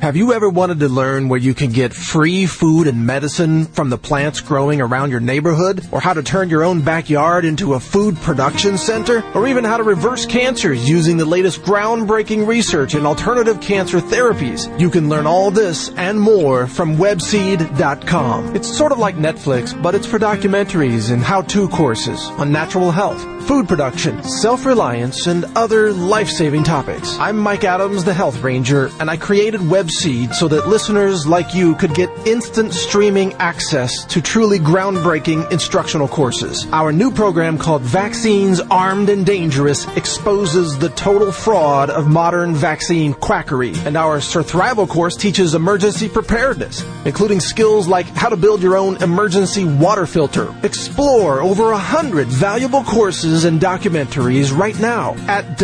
Have you ever wanted to learn where you can get free food and medicine from the plants growing around your neighborhood? Or how to turn your own backyard into a food production center? Or even how to reverse cancers using the latest groundbreaking research in alternative cancer therapies? You can learn all this and more from Webseed.com. It's sort of like Netflix, but it's for documentaries and how-to courses on natural health, food production, self-reliance, and other life-saving topics. I'm Mike Adams, the Health Ranger, and I created Webseed so that listeners like you could get instant streaming access to truly groundbreaking instructional courses. Our new program called Vaccines Armed and Dangerous exposes the total fraud of modern vaccine quackery. And our Surthrival course teaches emergency preparedness, including skills like how to build your own emergency water filter. Explore over 100 valuable courses and documentaries right now at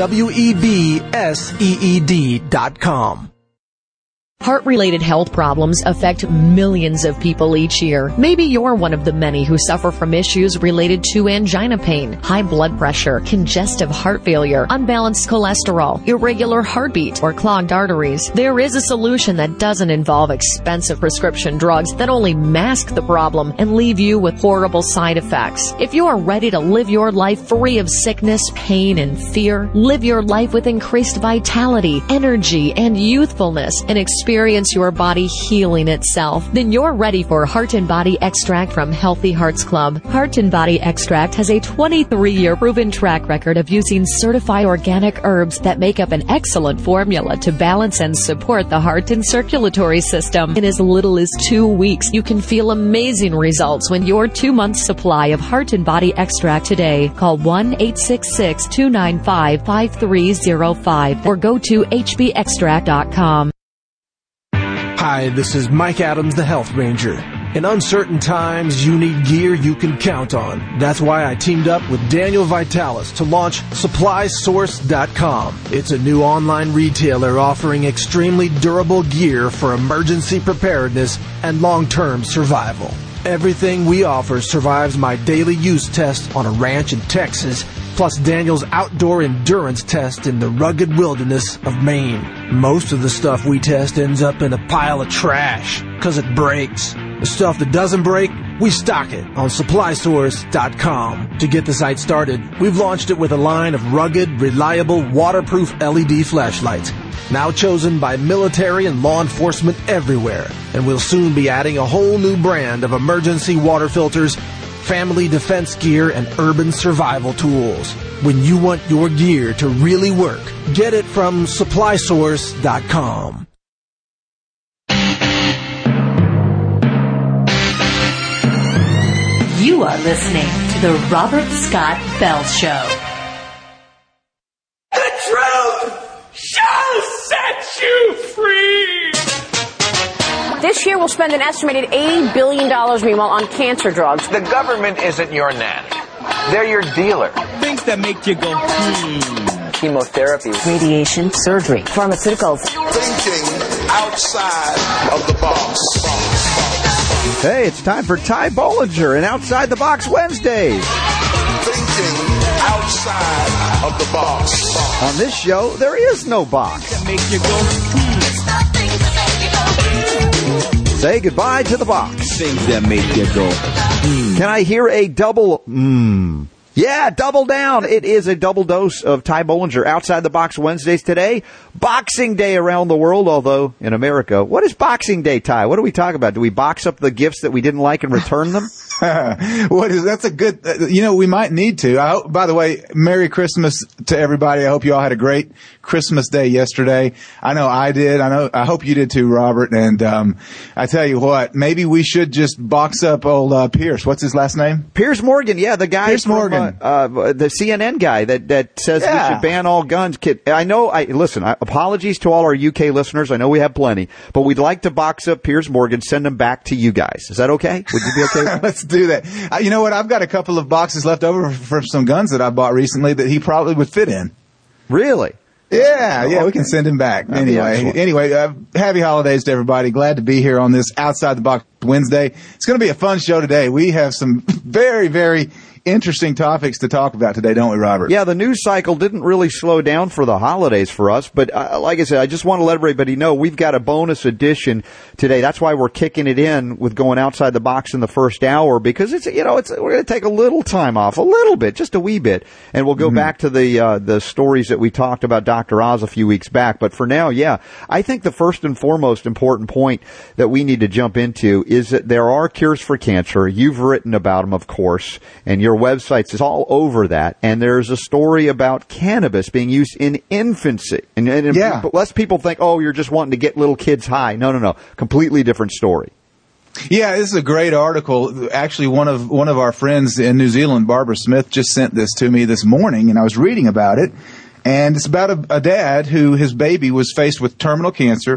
WEBSEED.com. Heart-related health problems affect millions of people each year. Maybe you're one of the many who suffer from issues related to angina pain, high blood pressure, congestive heart failure, unbalanced cholesterol, irregular heartbeat, or clogged arteries. There is a solution that doesn't involve expensive prescription drugs that only mask the problem and leave you with horrible side effects. If you are ready to live your life free of sickness, pain, and fear, live your life with increased vitality, energy, and youthfulness, and experience your body healing itself, then you're ready for Heart and Body Extract from Healthy Hearts Club. Heart and Body Extract has a 23-year proven track record of using certified organic herbs that make up an excellent formula to balance and support the heart and circulatory system. In as little as 2 weeks, you can feel amazing results when your 2-month supply of Heart and Body Extract today. Call 1-866-295-5305 or go to hbextract.com. Hi, this is Mike Adams, the Health Ranger. In uncertain times, you need gear you can count on. That's why I teamed up with Daniel Vitalis to launch SupplySource.com. It's a new online retailer offering extremely durable gear for emergency preparedness and long-term survival. Everything we offer survives my daily use test on a ranch in Texas, plus Daniel's outdoor endurance test in the rugged wilderness of Maine. Most of the stuff we test ends up in a pile of trash because it breaks. The stuff that doesn't break, we stock it on SupplySource.com. To get the site started, we've launched it with a line of rugged, reliable, waterproof LED flashlights, now chosen by military and law enforcement everywhere. And we'll soon be adding a whole new brand of emergency water filters, family defense gear, and urban survival tools. When you want your gear to really work, get it from SupplySource.com. You are listening to The Robert Scott Bell Show. The truth shall set you free! This year we'll spend an estimated $80 billion, meanwhile, on cancer drugs. The government isn't your nanny. They're your dealer. Things that make you go, Chemotherapy. Radiation, surgery, pharmaceuticals. Thinking outside of the box. Hey, it's time for Ty Bollinger and Outside the Box Wednesdays. Thinking outside of the box. On this show, there is no box. that make you go, Say goodbye to the box. Things that make you go, Can I hear a double Yeah, double down. It is a double dose of Ty Bollinger Outside the Box Wednesdays today. Boxing Day around the world, although in America. What is Boxing Day, Ty? What do we talk about? Do we box up the gifts that we didn't like and return them? That's a good, we might need to. I hope, by the way, Merry Christmas to everybody. I hope you all had a great Christmas Day yesterday. I know I did. I hope you did too, Robert. And, I tell you what, maybe we should just box up old, Pierce. What's his last name? Piers Morgan. Yeah, the guy Piers Morgan. The CNN guy that says we should ban all guns. Apologies to all our UK listeners. I know we have plenty, but we'd like to box up Piers Morgan, send them back to you guys. Is that okay? Would you be okay with that? Let's do that. You know what? I've got a couple of boxes left over from some guns that I bought recently that he probably would fit in. Really? Yeah, we can send him back. Anyway, happy holidays to everybody. Glad to be here on this Outside the Box Wednesday. It's going to be a fun show today. We have some very, very interesting topics to talk about today, don't we, Robert? Yeah, the news cycle didn't really slow down for the holidays for us, but like I said, I just want to let everybody know we've got a bonus edition today. That's why we're kicking it in with going outside the box in the first hour, because we're going to take a little time off, a little bit, just a wee bit, and we'll go back to the stories that we talked about Dr. Oz a few weeks back. But for now, yeah, I think the first and foremost important point that we need to jump into is that there are cures for cancer. You've written about them, of course, and your websites is all over that. And there's a story about cannabis being used in infancy. And less people think, oh, you're just wanting to get little kids high. No. Completely different story. Yeah, this is a great article. Actually, one of our friends in New Zealand, Barbara Smith, just sent this to me this morning, and I was reading about it. And it's about a dad who his baby was faced with terminal cancer,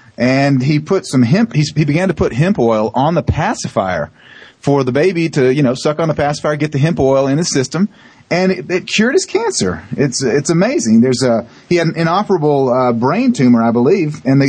and he put some hemp. He began to put hemp oil on the pacifier for the baby to, suck on the pacifier, get the hemp oil in his system, and it cured his cancer. It's amazing. He had an inoperable brain tumor, I believe, and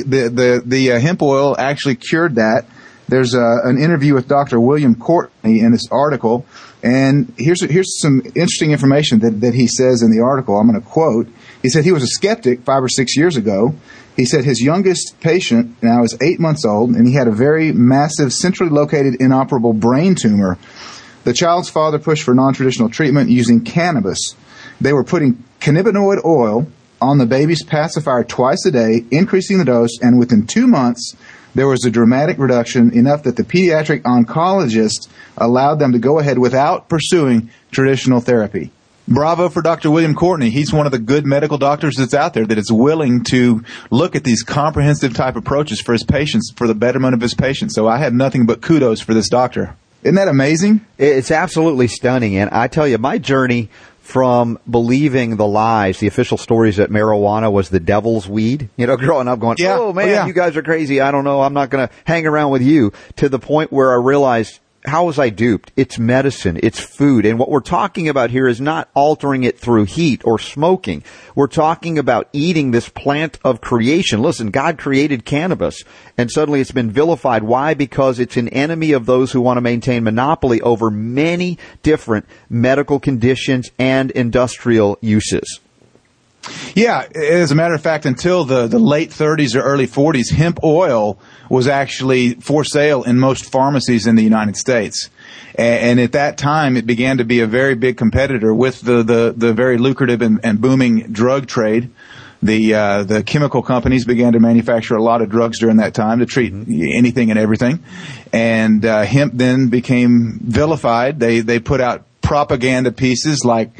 the hemp oil actually cured that. There's an interview with Dr. William Courtney in this article, and here's some interesting information that he says in the article. I'm going to quote. He said he was a skeptic 5 or 6 years ago. He said his youngest patient now is 8 months old, and he had a very massive, centrally located, inoperable brain tumor. The child's father pushed for non-traditional treatment using cannabis. They were putting cannabinoid oil on the baby's pacifier twice a day, increasing the dose, and within 2 months, there was a dramatic reduction, enough that the pediatric oncologist allowed them to go ahead without pursuing traditional therapy. Bravo for Dr. William Courtney. He's one of the good medical doctors that's out there that is willing to look at these comprehensive type approaches for his patients, for the betterment of his patients. So I have nothing but kudos for this doctor. Isn't that amazing? It's absolutely stunning. And I tell you, my journey from believing the lies, the official stories that marijuana was the devil's weed, growing up going, you guys are crazy. I don't know. I'm not going to hang around with you, to the point where I realized, how was I duped? It's medicine. It's food. And what we're talking about here is not altering it through heat or smoking. We're talking about eating this plant of creation. Listen, God created cannabis, and suddenly it's been vilified. Why? Because it's an enemy of those who want to maintain monopoly over many different medical conditions and industrial uses. Yeah, as a matter of fact, until the late 30s or early 40s, hemp oil was actually for sale in most pharmacies in the United States. And at that time, it began to be a very big competitor with the very lucrative and booming drug trade. The chemical companies began to manufacture a lot of drugs during that time to treat anything and everything. And hemp then became vilified. They put out propaganda pieces like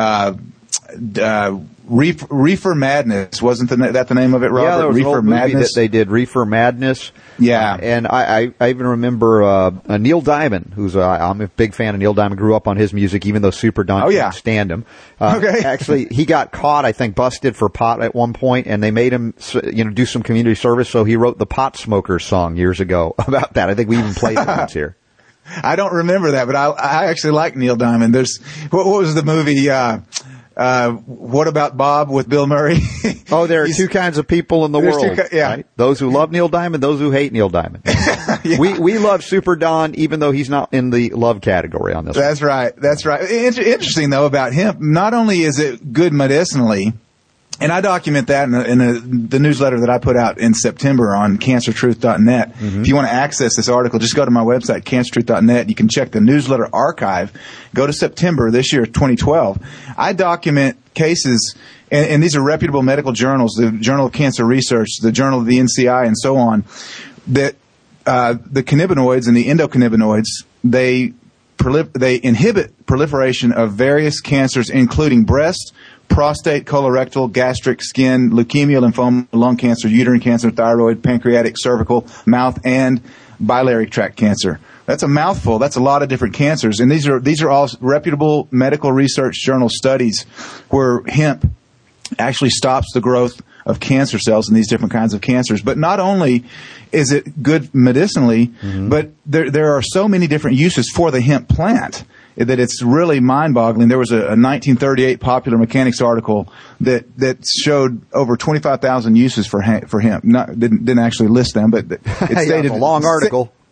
Reefer Madness, wasn't that the name of it, Robert? Yeah, there was Reefer an old movie Madness that they did, Reefer Madness. Yeah, and I even remember Neil Diamond, who's I'm a big fan of Neil Diamond. Grew up on his music, even though Super Don couldn't stand him. Okay, actually, he got caught, I think, busted for pot at one point, and they made him, do some community service. So he wrote the Pot Smokers song years ago about that. I think we even played it once here. I don't remember that, but I actually like Neil Diamond. What was the movie? What About Bob with Bill Murray? Oh, there are two kinds of people in the world. Right? Those who love Neil Diamond, those who hate Neil Diamond. Yeah. We love Super Don, even though he's not in the love category on this one. That's right. Interesting, though, about hemp, not only is it good medicinally, and I document that in the newsletter that I put out in September on cancertruth.net. If you want to access this article, just go to my website, cancertruth.net. You can check the newsletter archive. Go to September this year, 2012. I document cases, and these are reputable medical journals, the Journal of Cancer Research, the Journal of the NCI, and so on, that the cannabinoids and the endocannabinoids, they inhibit proliferation of various cancers, including breast, prostate, colorectal, gastric, skin, leukemia, lymphoma, lung cancer, uterine cancer, thyroid, pancreatic, cervical, mouth, and biliary tract cancer. That's a mouthful. That's a lot of different cancers. And these are all reputable medical research journal studies where hemp actually stops the growth of cancer cells in these different kinds of cancers. But not only is it good medicinally, but there are so many different uses for the hemp plant that it's really mind-boggling. There was a 1938 Popular Mechanics article that showed over 25,000 uses for hemp. Didn't actually list them, but it stated a long article.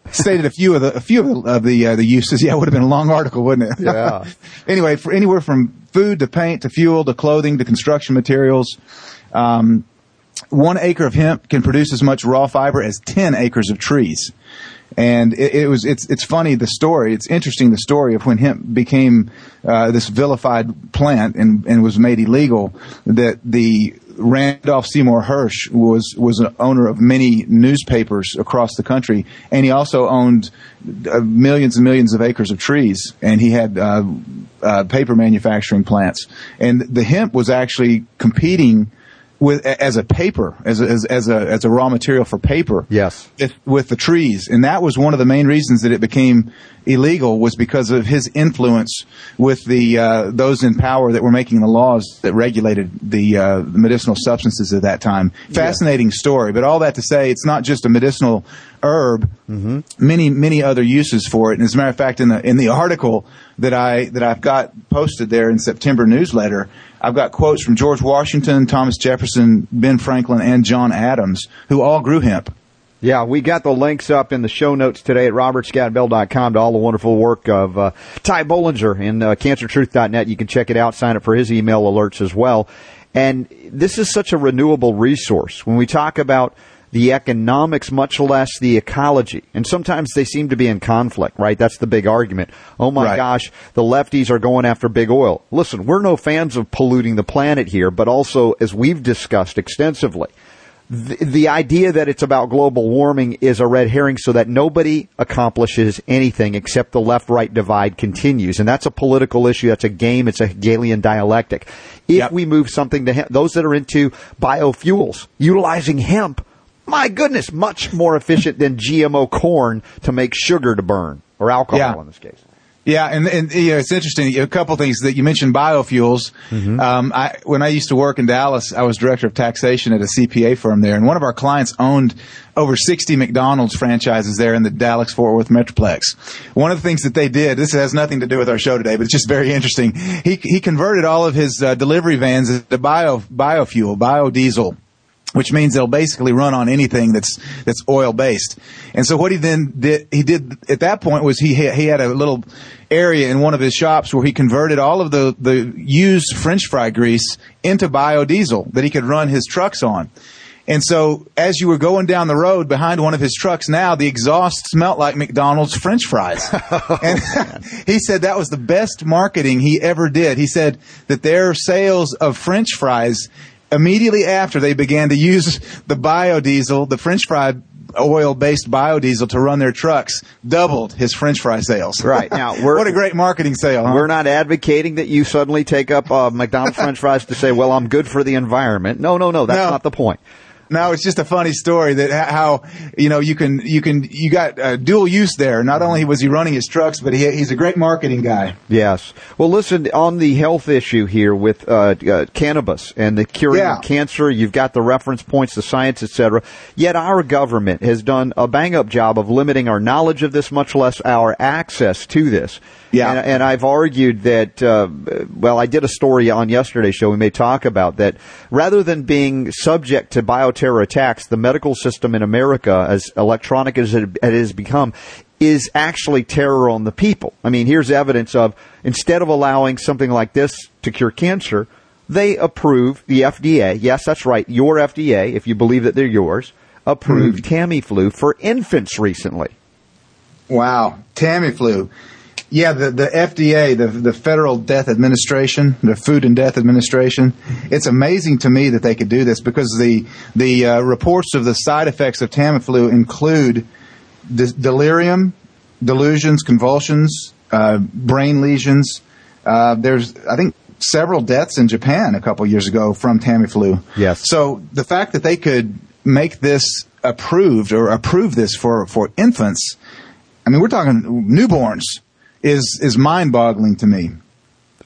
stated a few of the uses. Yeah, it would have been a long article, wouldn't it? Yeah. Anyway, for anywhere from food to paint to fuel to clothing to construction materials. 1 acre of hemp can produce as much raw fiber as 10 acres of trees. And it's funny, the story, it's interesting, the story of when hemp became, this vilified plant and was made illegal, that the Randolph Seymour Hirsch was an owner of many newspapers across the country, and he also owned millions and millions of acres of trees, and he had paper manufacturing plants. And the hemp was actually competing as a raw material for paper. Yes. With the trees. And that was one of the main reasons that it became illegal, was because of his influence with the those in power that were making the laws that regulated the medicinal substances at that time. Fascinating story. But all that to say, it's not just a medicinal herb. Mm-hmm. Many other uses for it. And as a matter of fact, in the article that I've got posted there in September newsletter, I've got quotes from George Washington, Thomas Jefferson, Ben Franklin, and John Adams, who all grew hemp. Yeah, we got the links up in the show notes today at robertscottbell.com to all the wonderful work of Ty Bollinger and cancertruth.net. You can check it out, sign up for his email alerts as well. And this is such a renewable resource. When we talk about the economics, much less the ecology. And sometimes they seem to be in conflict, right? That's the big argument. Oh, my gosh, the lefties are going after big oil. Listen, we're no fans of polluting the planet here, but also, as we've discussed extensively, the idea that it's about global warming is a red herring, so that nobody accomplishes anything except the left-right divide continues. And that's a political issue. That's a game. It's a Hegelian dialectic. If we move something to hemp, those that are into biofuels, utilizing hemp, my goodness, much more efficient than GMO corn to make sugar to burn, or alcohol in this case. Yeah, and it's interesting. A couple things that you mentioned, biofuels. Mm-hmm. When I used to work in Dallas, I was director of taxation at a CPA firm there, and one of our clients owned over 60 McDonald's franchises there in the Dallas-Fort Worth Metroplex. One of the things that they did, this has nothing to do with our show today, but it's just very interesting. He converted all of his delivery vans into biofuel, biodiesel, which means they'll basically run on anything that's oil based. And so what he did at that point was he had a little area in one of his shops where he converted all of the used French fry grease into biodiesel that he could run his trucks on. And so as you were going down the road behind one of his trucks now, the exhaust smelled like McDonald's French fries. And he said that was the best marketing he ever did. He said that their sales of French fries immediately after they began to use the biodiesel, the French fry oil-based biodiesel to run their trucks, doubled his French fry sales. Right. Now, what a great marketing sale, huh? We're not advocating that you suddenly take up McDonald's French fries to say, well, I'm good for the environment. No, that's not the point. No, it's just a funny story that how, you got dual use there. Not only was he running his trucks, but he's a great marketing guy. Yes. Well, listen, on the health issue here with cannabis and the curing of cancer, you've got the reference points, the science, etc. Yet our government has done a bang-up job of limiting our knowledge of this, much less our access to this. Yeah. And I've argued that, I did a story on yesterday's show, we may talk about that, rather than being subject to bioterror attacks, the medical system in America, as electronic as it has become, is actually terror on the people. I mean, here's evidence of, instead of allowing something like this to cure cancer, they approve, the FDA, yes, that's right, your FDA, if you believe that they're yours, approved Tamiflu for infants recently. Wow, Tamiflu. Yeah, the FDA, the Federal Death Administration, the Food and Death Administration, it's amazing to me that they could do this, because the reports of the side effects of Tamiflu include delirium, delusions, convulsions, brain lesions. There's, I think, several deaths in Japan a couple years ago from Tamiflu. Yes. So the fact that they could make this approved or approve this for infants, I mean, we're talking newborns, is mind-boggling to me.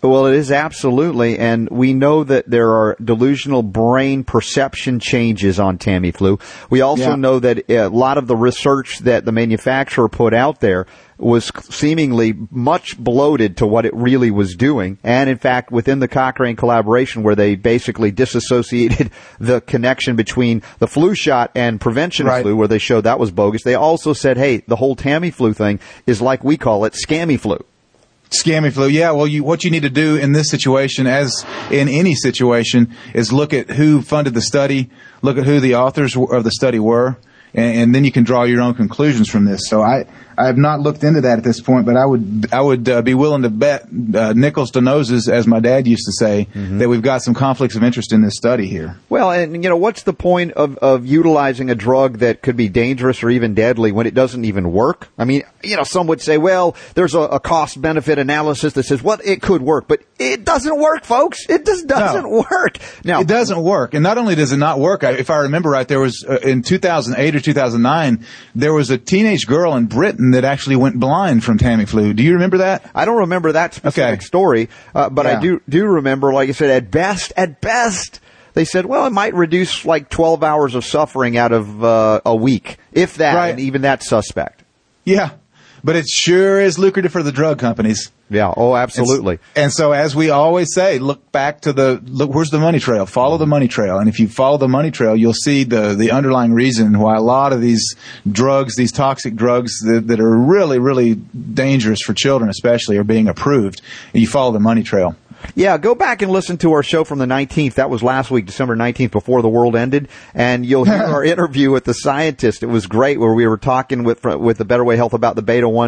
Well, it is absolutely, and we know that there are delusional brain perception changes on Tamiflu. We also know that a lot of the research that the manufacturer put out there was seemingly much bloated to what it really was doing. And in fact, within the Cochrane collaboration, where they basically disassociated the connection between the flu shot and prevention of flu, where they showed that was bogus, they also said, hey, the whole Tamiflu thing is like we call it, scammy flu. Scammy flu, yeah. Well, what you need to do in this situation, as in any situation, is look at who funded the study, look at who the authors of the study were, and then you can draw your own conclusions from this. So I have not looked into that at this point, but I would be willing to bet nickels to noses, as my dad used to say, that we've got some conflicts of interest in this study here. Well, and what's the point of utilizing a drug that could be dangerous or even deadly when it doesn't even work? I mean, some would say, well, there's a cost-benefit analysis that says, well, it could work, but it doesn't work, folks. It just doesn't work. Now, it doesn't work, and not only does it not work, if I remember right, there was in 2008 or 2009, there was a teenage girl in Britain that actually went blind from Tamiflu. Do you remember that? I don't remember that specific story, but I do remember, like I said, at best, they said, well, it might reduce like 12 hours of suffering out of a week, if that, and even that's suspect. Yeah, but it sure is lucrative for the drug companies. Yeah, oh, absolutely. And so, as we always say, look back to where's the money trail? Follow the money trail. And if you follow the money trail, you'll see the underlying reason why a lot of these drugs, these toxic drugs that are really, really dangerous for children especially, are being approved. And you follow the money trail. Yeah, go back and listen to our show from the 19th. That was last week, December 19th, before the world ended. And you'll hear our interview with the scientist. It was great, where we were talking with the Better Way Health about the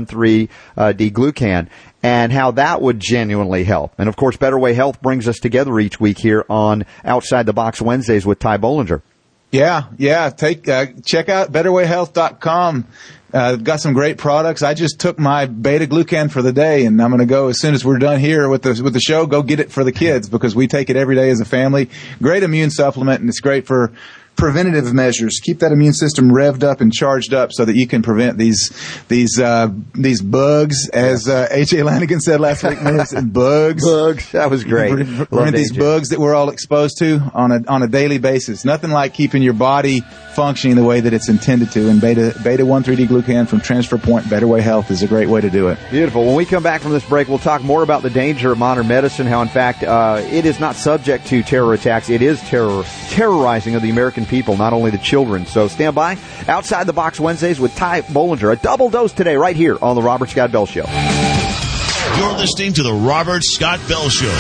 beta-1,3-D-glucan and how that would genuinely help. And, of course, Better Way Health brings us together each week here on Outside the Box Wednesdays with Ty Bollinger. Yeah. Check out BetterWayHealth.com. Got some great products. I just took my beta-glucan for the day, and I'm going to go, as soon as we're done here with the show, go get it for the kids, because we take it every day as a family. Great immune supplement, and it's great for preventative measures. Keep that immune system revved up and charged up so that you can prevent these bugs, as H.A. Lanigan said last week. Bugs. That was great. Prevent these bugs that we're all exposed to on a daily basis. Nothing like keeping your body functioning the way that it's intended to. And beta-1,3-D-glucan from Transfer Point Better Way Health is a great way to do it. Beautiful. When we come back from this break, we'll talk more about the danger of modern medicine, how, in fact, it is not subject to terror attacks. It is terrorizing of the American people, not only the children. So stand by. Outside the Box Wednesdays with Ty Bollinger. A double dose today right here on the Robert Scott Bell Show. You're listening to the Robert Scott Bell Show.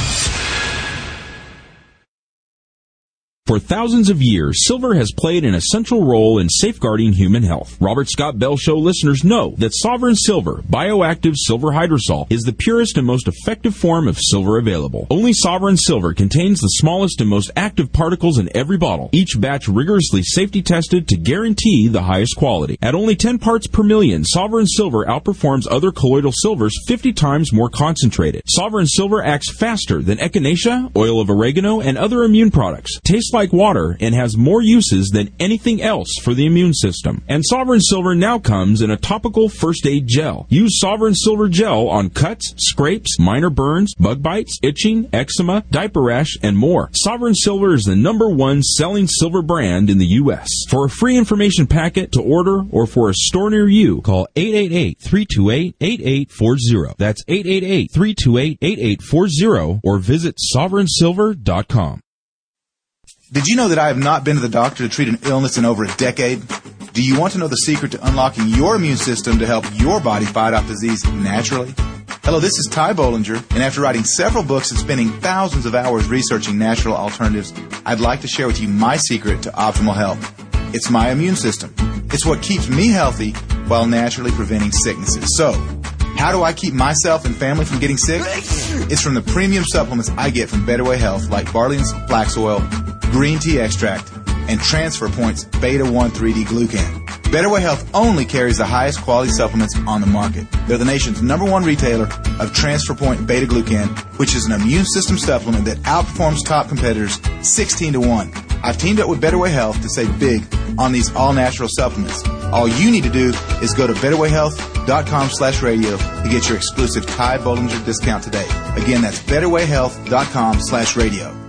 For thousands of years, silver has played an essential role in safeguarding human health. Robert Scott Bell Show listeners know that Sovereign Silver, bioactive silver hydrosol, is the purest and most effective form of silver available. Only Sovereign Silver contains the smallest and most active particles in every bottle, each batch rigorously safety tested to guarantee the highest quality. At only 10 parts per million, Sovereign Silver outperforms other colloidal silvers 50 times more concentrated. Sovereign Silver acts faster than echinacea, oil of oregano, and other immune products. Tastes like water and has more uses than anything else for the immune system. And Sovereign Silver now comes in a topical first aid gel. Use Sovereign Silver gel on cuts, scrapes, minor burns, bug bites, itching, eczema, diaper rash, and more. Sovereign Silver is the #1 selling silver brand in the U.S. For a free information packet to order or for a store near you, call 888-328-8840. That's 888-328-8840 or visit sovereignsilver.com. Did you know that I have not been to the doctor to treat an illness in over a decade? Do you want to know the secret to unlocking your immune system to help your body fight off disease naturally? Hello, this is Ty Bollinger, and after writing several books and spending thousands of hours researching natural alternatives, I'd like to share with you my secret to optimal health. It's my immune system. It's what keeps me healthy while naturally preventing sicknesses. So, how do I keep myself and family from getting sick? It's from the premium supplements I get from Better Way Health, like Barley's Flax Oil, Green Tea Extract, and Transfer Point's beta-1,3-D-glucan. Better Way Health only carries the highest quality supplements on the market. They're the nation's #1 retailer of Transfer Point beta-glucan, which is an immune system supplement that outperforms top competitors 16-1. I've teamed up with Better Way Health to save big on these all-natural supplements. All you need to do is go to betterwayhealth.com/radio to get your exclusive Ty Bollinger discount today. Again, that's betterwayhealth.com/radio.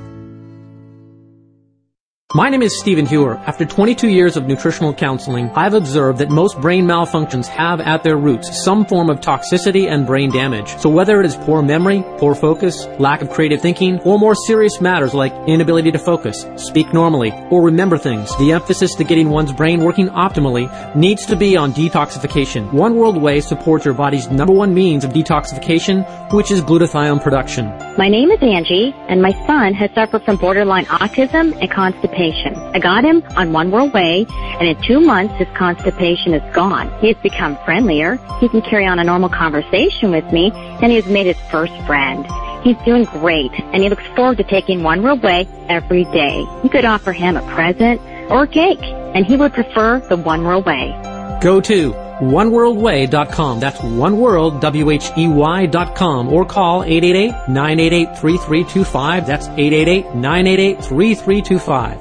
My name is Stephen Hewer. After 22 years of nutritional counseling, I've observed that most brain malfunctions have at their roots some form of toxicity and brain damage. So whether it is poor memory, poor focus, lack of creative thinking, or more serious matters like inability to focus, speak normally, or remember things, the emphasis to getting one's brain working optimally needs to be on detoxification. One World Whey supports your body's #1 means of detoxification, which is glutathione production. My name is Angie, and my son has suffered from borderline autism and constipation. I got him on One World Whey, and in 2 months his constipation is gone. He has become friendlier. He can carry on a normal conversation with me, and he has made his first friend. He's doing great, and he looks forward to taking One World Whey every day. You could offer him a present or a cake, and he would prefer the One World Whey. Go to oneworldwhey.com. That's oneworld, WHEY.com, or call 888-988-3325. That's 888-988-3325.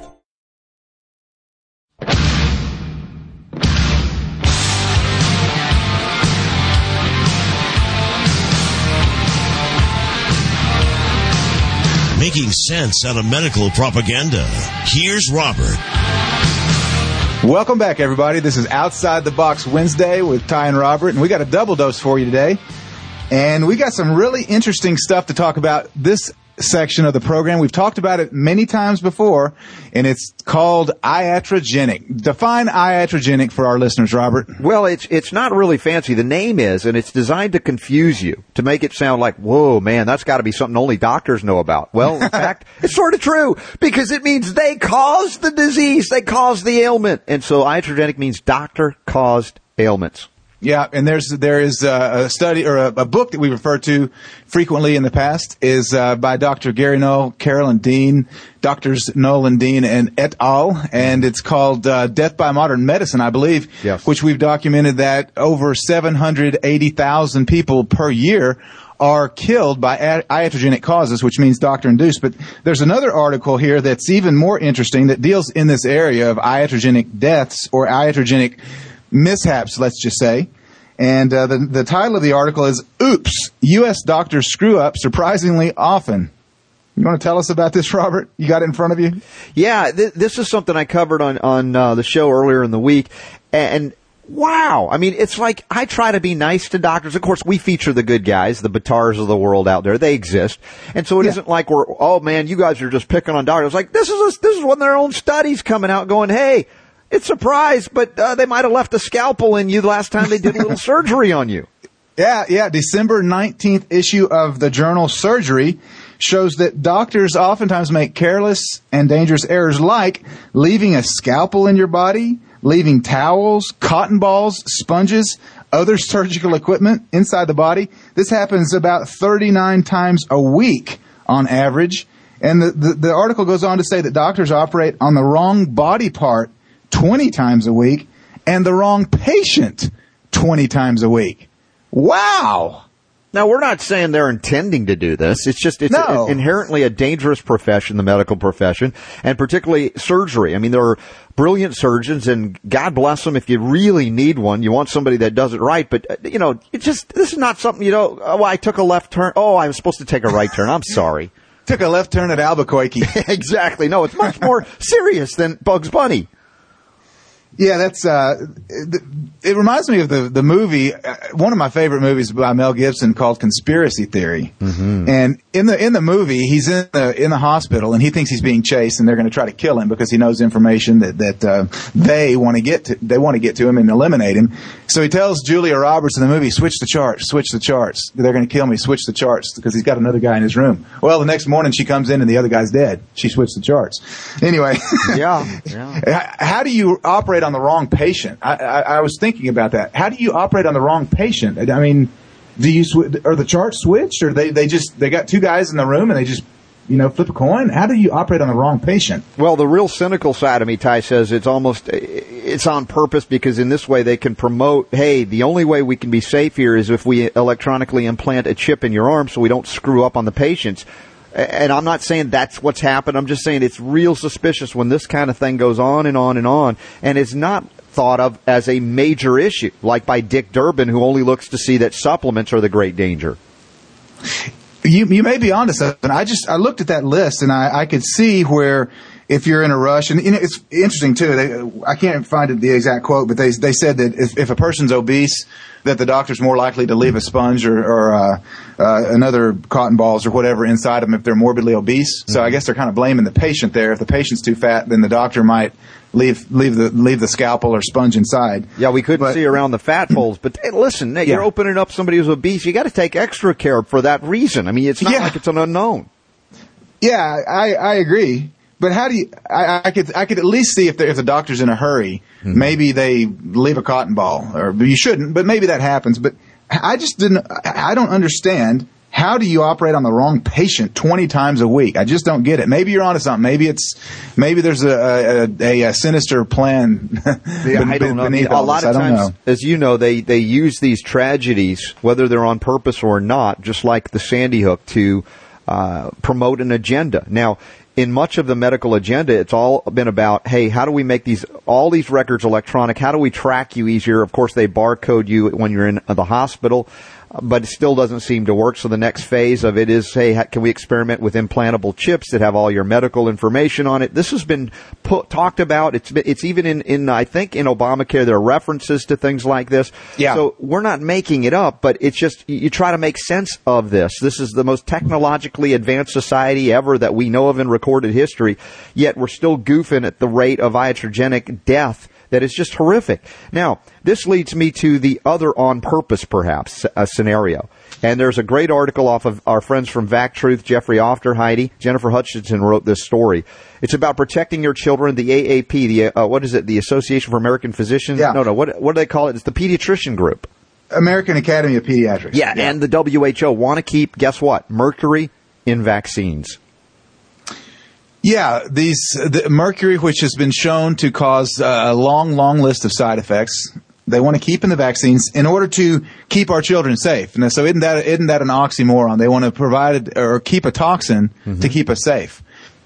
Making sense out of medical propaganda. Here's Robert. Welcome back, everybody. This is Outside the Box Wednesday with Ty and Robert, and we got a double dose for you today. And we got some really interesting stuff to talk about this section of the program. We've talked about it many times before, and it's called iatrogenic. Define iatrogenic for our listeners, Robert. Well, it's not really fancy. The name is, and it's designed to confuse you, to make it sound like, whoa, man, that's got to be something only doctors know about. Well, in fact, it's sort of true, because it means they caused the disease, they caused the ailment. And so iatrogenic means doctor-caused ailments. Yeah, and there is a study or a book that we refer to frequently in the past is by Dr. Gary Null, Carolyn Dean, Doctors Null and Dean, and et al. And it's called Death by Modern Medicine, I believe, yes. Which we've documented that over 780,000 people per year are killed by iatrogenic causes, which means doctor-induced. But there's another article here that's even more interesting that deals in this area of iatrogenic deaths or iatrogenic mishaps, let's just say. And the title of the article is, Oops, U.S. Doctors Screw Up Surprisingly Often. You want to tell us about this, Robert? You got it in front of you? Yeah, this is something I covered on the show earlier in the week. And wow, I mean, it's like I try to be nice to doctors. Of course, we feature the good guys, the Batars of the world out there. They exist. And so it isn't like we're, oh, man, you guys are just picking on doctors. Like, this is one of their own studies coming out going, hey, it's a surprise, but they might have left a scalpel in you the last time they did a little surgery on you. Yeah. December 19th issue of the journal Surgery shows that doctors oftentimes make careless and dangerous errors like leaving a scalpel in your body, leaving towels, cotton balls, sponges, other surgical equipment inside the body. This happens about 39 times a week on average. And the article goes on to say that doctors operate on the wrong body part 20 times a week, and the wrong patient 20 times a week. Wow! Now, we're not saying they're intending to do this. It's just, it's inherently a dangerous profession, the medical profession, and particularly surgery. I mean, there are brilliant surgeons, and God bless them if you really need one. You want somebody that does it right, but, this is not something, I took a left turn. Oh, I was supposed to take a right turn. I'm sorry. Took a left turn at Albuquerque. Exactly. No, it's much more serious than Bugs Bunny. Yeah, that's it reminds me of the movie, one of my favorite movies by Mel Gibson called Conspiracy Theory. Mm-hmm. And in the movie, he's in the hospital and he thinks he's being chased and they're going to try to kill him because he knows information that they want to get to him and eliminate him. So he tells Julia Roberts in the movie, switch the charts. They're going to kill me. Switch the charts, because he's got another guy in his room. Well, the next morning she comes in and the other guy's dead. She switched the charts. Anyway. Yeah. How do you operate on the wrong patient? I was thinking about that. How do you operate on the wrong patient? I mean, are the charts switched, or they got two guys in the room and they just flip a coin? How do you operate on the wrong patient? Well, the real cynical side of me, Ty, says it's on purpose, because in this way they can promote, hey, the only way we can be safe here is if we electronically implant a chip in your arm so we don't screw up on the patients. And I'm not saying that's what's happened. I'm just saying it's real suspicious when this kind of thing goes on and on and on, and it's not thought of as a major issue, like by Dick Durbin, who only looks to see that supplements are the great danger. You may be onto something. I looked at that list, and I could see where if you're in a rush, and it's interesting too. I can't find the exact quote, but they said that if a person's obese, that the doctor's more likely to leave a sponge or another cotton balls or whatever inside them if they're morbidly obese. So I guess they're kind of blaming the patient there. If the patient's too fat, then the doctor might leave the scalpel or sponge inside. Yeah, we couldn't see around the fat folds, but hey, listen, you're opening up somebody who's obese. You got to take extra care for that reason. I mean, it's not like it's an unknown. Yeah, I agree. But how do you? I could at least see if the doctor's in a hurry, maybe they leave a cotton ball, or you shouldn't, but maybe that happens. But I don't understand. How do you operate on the wrong patient 20 times a week? I just don't get it. Maybe you're onto something. Maybe there's a sinister plan. I don't know. I mean, a lot of times, as you know, they use these tragedies, whether they're on purpose or not, just like the Sandy Hook, to promote an agenda. Now, in much of the medical agenda, it's all been about, hey, how do we make all these records electronic? How do we track you easier? Of course, they barcode you when you're in the hospital, but it still doesn't seem to work. So the next phase of it is, hey, can we experiment with implantable chips that have all your medical information on it? This has been talked about. It's even in I think in Obamacare there are references to things like this. Yeah. So we're not making it up, but it's just you try to make sense of this. This is the most technologically advanced society ever that we know of in recorded history, yet we're still goofing at the rate of iatrogenic death that is just horrific. Now, this leads me to the other on purpose, perhaps, scenario. And there's a great article off of our friends from VAC Truth, Jeffrey Ofter, Heidi. Jennifer Hutchinson wrote this story. It's about protecting your children. The AAP, the Association for American Physicians? Yeah. No, what do they call it? It's the pediatrician group. American Academy of Pediatrics. Yeah, and the WHO want to keep, guess what, mercury in vaccines. Yeah, the mercury, which has been shown to cause a long list of side effects, they want to keep in the vaccines in order to keep our children safe. And so isn't that an oxymoron? They want to provide or keep a toxin to keep us safe.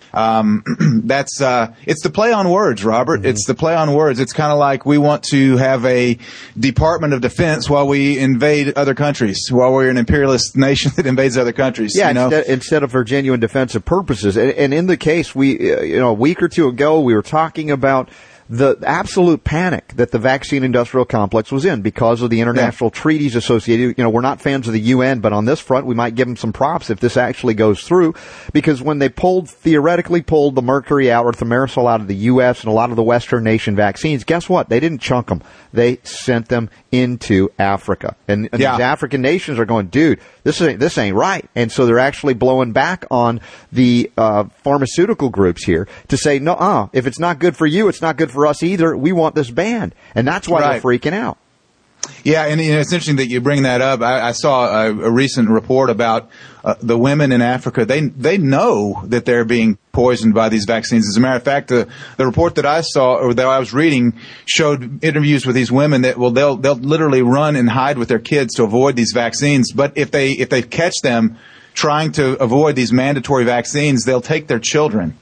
It's the play on words, Robert. It's the play on words. It's kind of like we want to have a Department of Defense while we invade other countries, while we're an imperialist nation that invades other countries. Yeah, you know? instead of for genuine defensive purposes. And in the case, a week or two ago, we were talking about the absolute panic that the vaccine industrial complex was in because of the international treaties associated. We're not fans of the UN, but on this front, we might give them some props if this actually goes through, because when they theoretically pulled the mercury out or thimerosal out of the U.S. and a lot of the Western nation vaccines, guess what? They didn't chunk them. They sent them into Africa. And these African nations are going, dude, this ain't right. And so they're actually blowing back on the pharmaceutical groups here to say, no, if it's not good for you, it's not good for us either. We want this banned. And that's why they're freaking out. Yeah, and it's interesting that you bring that up. I saw a recent report about the women in Africa. They know that they're being poisoned by these vaccines. As a matter of fact, the report that I saw or that I was reading showed interviews with these women that they'll literally run and hide with their kids to avoid these vaccines. But if they catch them trying to avoid these mandatory vaccines, they'll take their children.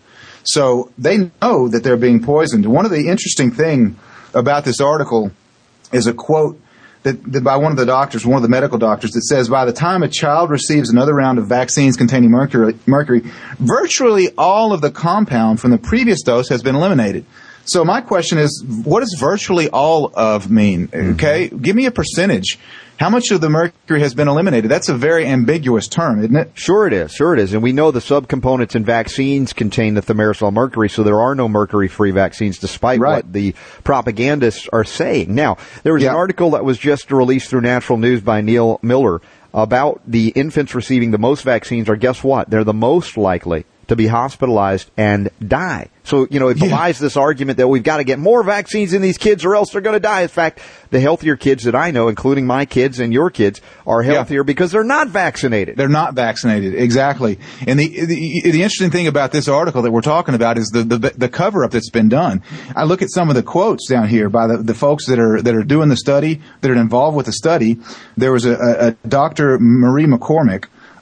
So they know that they're being poisoned. One of the interesting thing about this article is a quote that by one of the medical doctors, that says, by the time a child receives another round of vaccines containing mercury, virtually all of the compound from the previous dose has been eliminated. So my question is, what does virtually all of mean? Okay, give me a percentage. How much of the mercury has been eliminated? That's a very ambiguous term, isn't it? Sure it is. And we know the subcomponents in vaccines contain the thimerosal mercury, so there are no mercury-free vaccines, despite what the propagandists are saying. Now, there was an article that was just released through Natural News by Neil Miller about the infants receiving the most vaccines are, guess what? They're the most likely to be hospitalized and die. So, it belies this argument that we've got to get more vaccines in these kids or else they're going to die. In fact, the healthier kids that I know, including my kids and your kids, are healthier because they're not vaccinated. They're not vaccinated, exactly. And the interesting thing about this article that we're talking about is the cover-up that's been done. I look at some of the quotes down here by the folks that are doing the study, that are involved with the study. There was a Dr. Marie McCormick,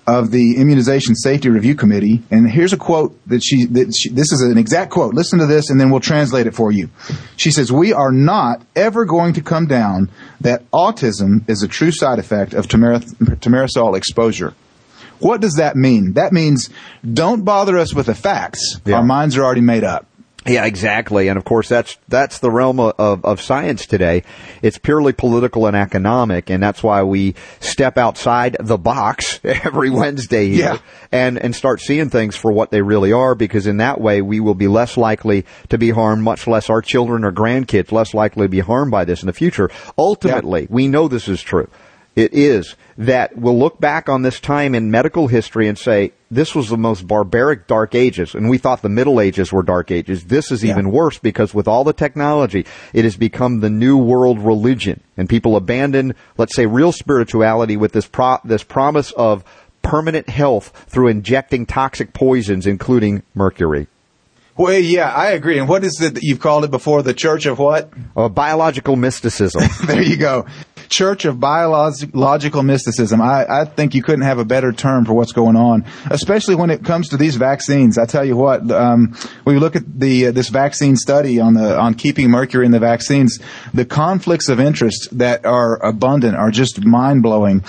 of the Immunization Safety Review Committee, and here's a quote this is an exact quote. Listen to this, and then we'll translate it for you. She says, "We are not ever going to come down that autism is a true side effect of thimerosal exposure." What does that mean? That means don't bother us with the facts. Yeah. Our minds are already made up. Yeah, exactly. And of course, that's the realm of science today. It's purely political and economic, and that's why we step outside the box every Wednesday here and start seeing things for what they really are, because in that way we will be less likely to be harmed, much less our children or grandkids less likely to be harmed by this in the future. Ultimately, we know this is true. It is that we'll look back on this time in medical history and say, this was the most barbaric dark ages, and we thought the Middle Ages were dark ages. This is even worse, because with all the technology, it has become the new world religion, and people abandon, let's say, real spirituality with this promise of permanent health through injecting toxic poisons, including mercury. Well, yeah, I agree. And what is it that you've called it before? The Church of what? Biological mysticism. There you go. Church of biological mysticism. I think you couldn't have a better term for what's going on, especially when it comes to these vaccines. I tell you what, we look at this vaccine study on keeping mercury in the vaccines. The conflicts of interest that are abundant are just mind blowing.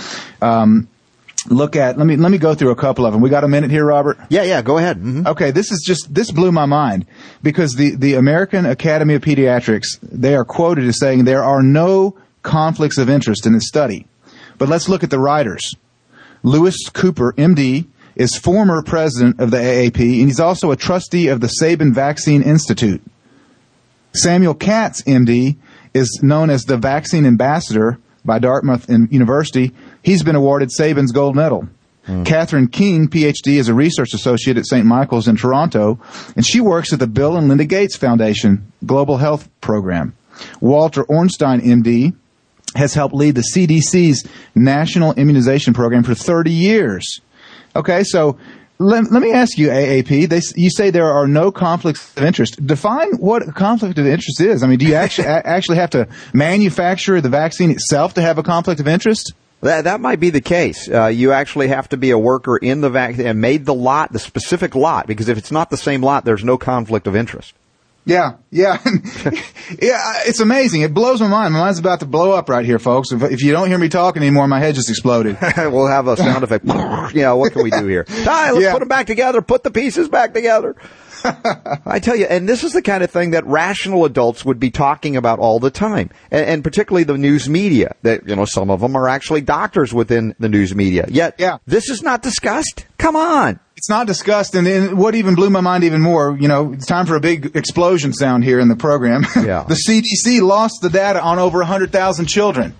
Let me go through a couple of them. We got a minute here, Robert? Yeah, go ahead. Mm-hmm. Okay, this blew my mind, because the American Academy of Pediatrics, they are quoted as saying there are no conflicts of interest in this study. But let's look at the writers. Lewis Cooper, MD, is former president of the AAP, and he's also a trustee of the Sabin Vaccine Institute. Samuel Katz, MD, is known as the vaccine ambassador by Dartmouth University. He's been awarded Sabin's Gold Medal. Catherine King, PhD, is a research associate at St. Michael's in Toronto, and she works at the Bill and Linda Gates Foundation Global Health Program. Walter Ornstein, MD, has helped lead the CDC's National Immunization Program for 30 years. Okay, so let me ask you, AAP, you say there are no conflicts of interest. Define what a conflict of interest is. I mean, do you actually have to manufacture the vaccine itself to have a conflict of interest? That might be the case. You actually have to be a worker in the vaccine and made the lot, the specific lot, because if it's not the same lot, there's no conflict of interest. Yeah. Yeah, it's amazing. It blows my mind. My mind's about to blow up right here, folks. If you don't hear me talking anymore, my head just exploded. We'll have a sound effect. Yeah, what can we do here? Let's put them back together. Put the pieces back together. I tell you, and this is the kind of thing that rational adults would be talking about all the time, and particularly the news media. That, some of them are actually doctors within the news media. Yet, this is not discussed. Come on. It's not discussed, and what even blew my mind even more, it's time for a big explosion sound here in the program. Yeah. The CDC lost the data on over 100,000 children.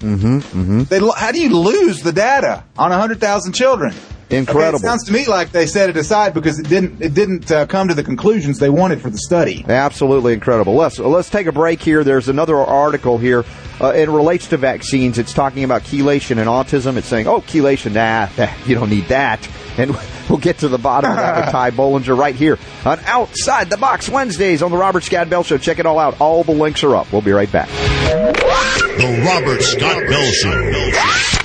How do you lose the data on 100,000 children? Incredible. Okay, it sounds to me like they set it aside because it didn't come to the conclusions they wanted for the study. Absolutely incredible. Let's take a break here. There's another article here. It relates to vaccines. It's talking about chelation and autism. It's saying, chelation, you don't need that. And we'll get to the bottom of that with Ty Bollinger right here on Outside the Box Wednesdays on the Robert Scott Bell Show. Check it all out. All the links are up. We'll be right back. The Robert Scott Bell Show.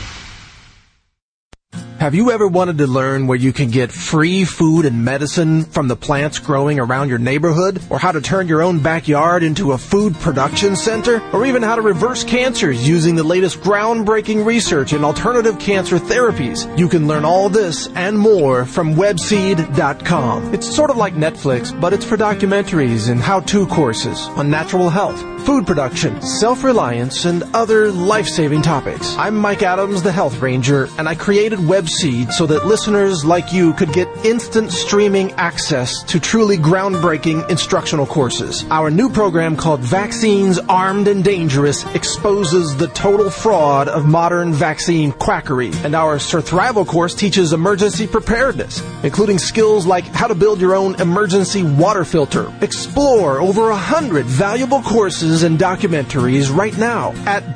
Have you ever wanted to learn where you can get free food and medicine from the plants growing around your neighborhood? Or how to turn your own backyard into a food production center? Or even how to reverse cancers using the latest groundbreaking research in alternative cancer therapies? You can learn all this and more from webseed.com. It's sort of like Netflix, but it's for documentaries and how-to courses on natural health, food production, self-reliance, and other life-saving topics. I'm Mike Adams, the Health Ranger, and I created Webseed so that listeners like you could get instant streaming access to truly groundbreaking instructional courses. Our new program called Vaccines Armed and Dangerous exposes the total fraud of modern vaccine quackery. And our Surthrival course teaches emergency preparedness, including skills like how to build your own emergency water filter. Explore over 100 valuable courses and documentaries right now at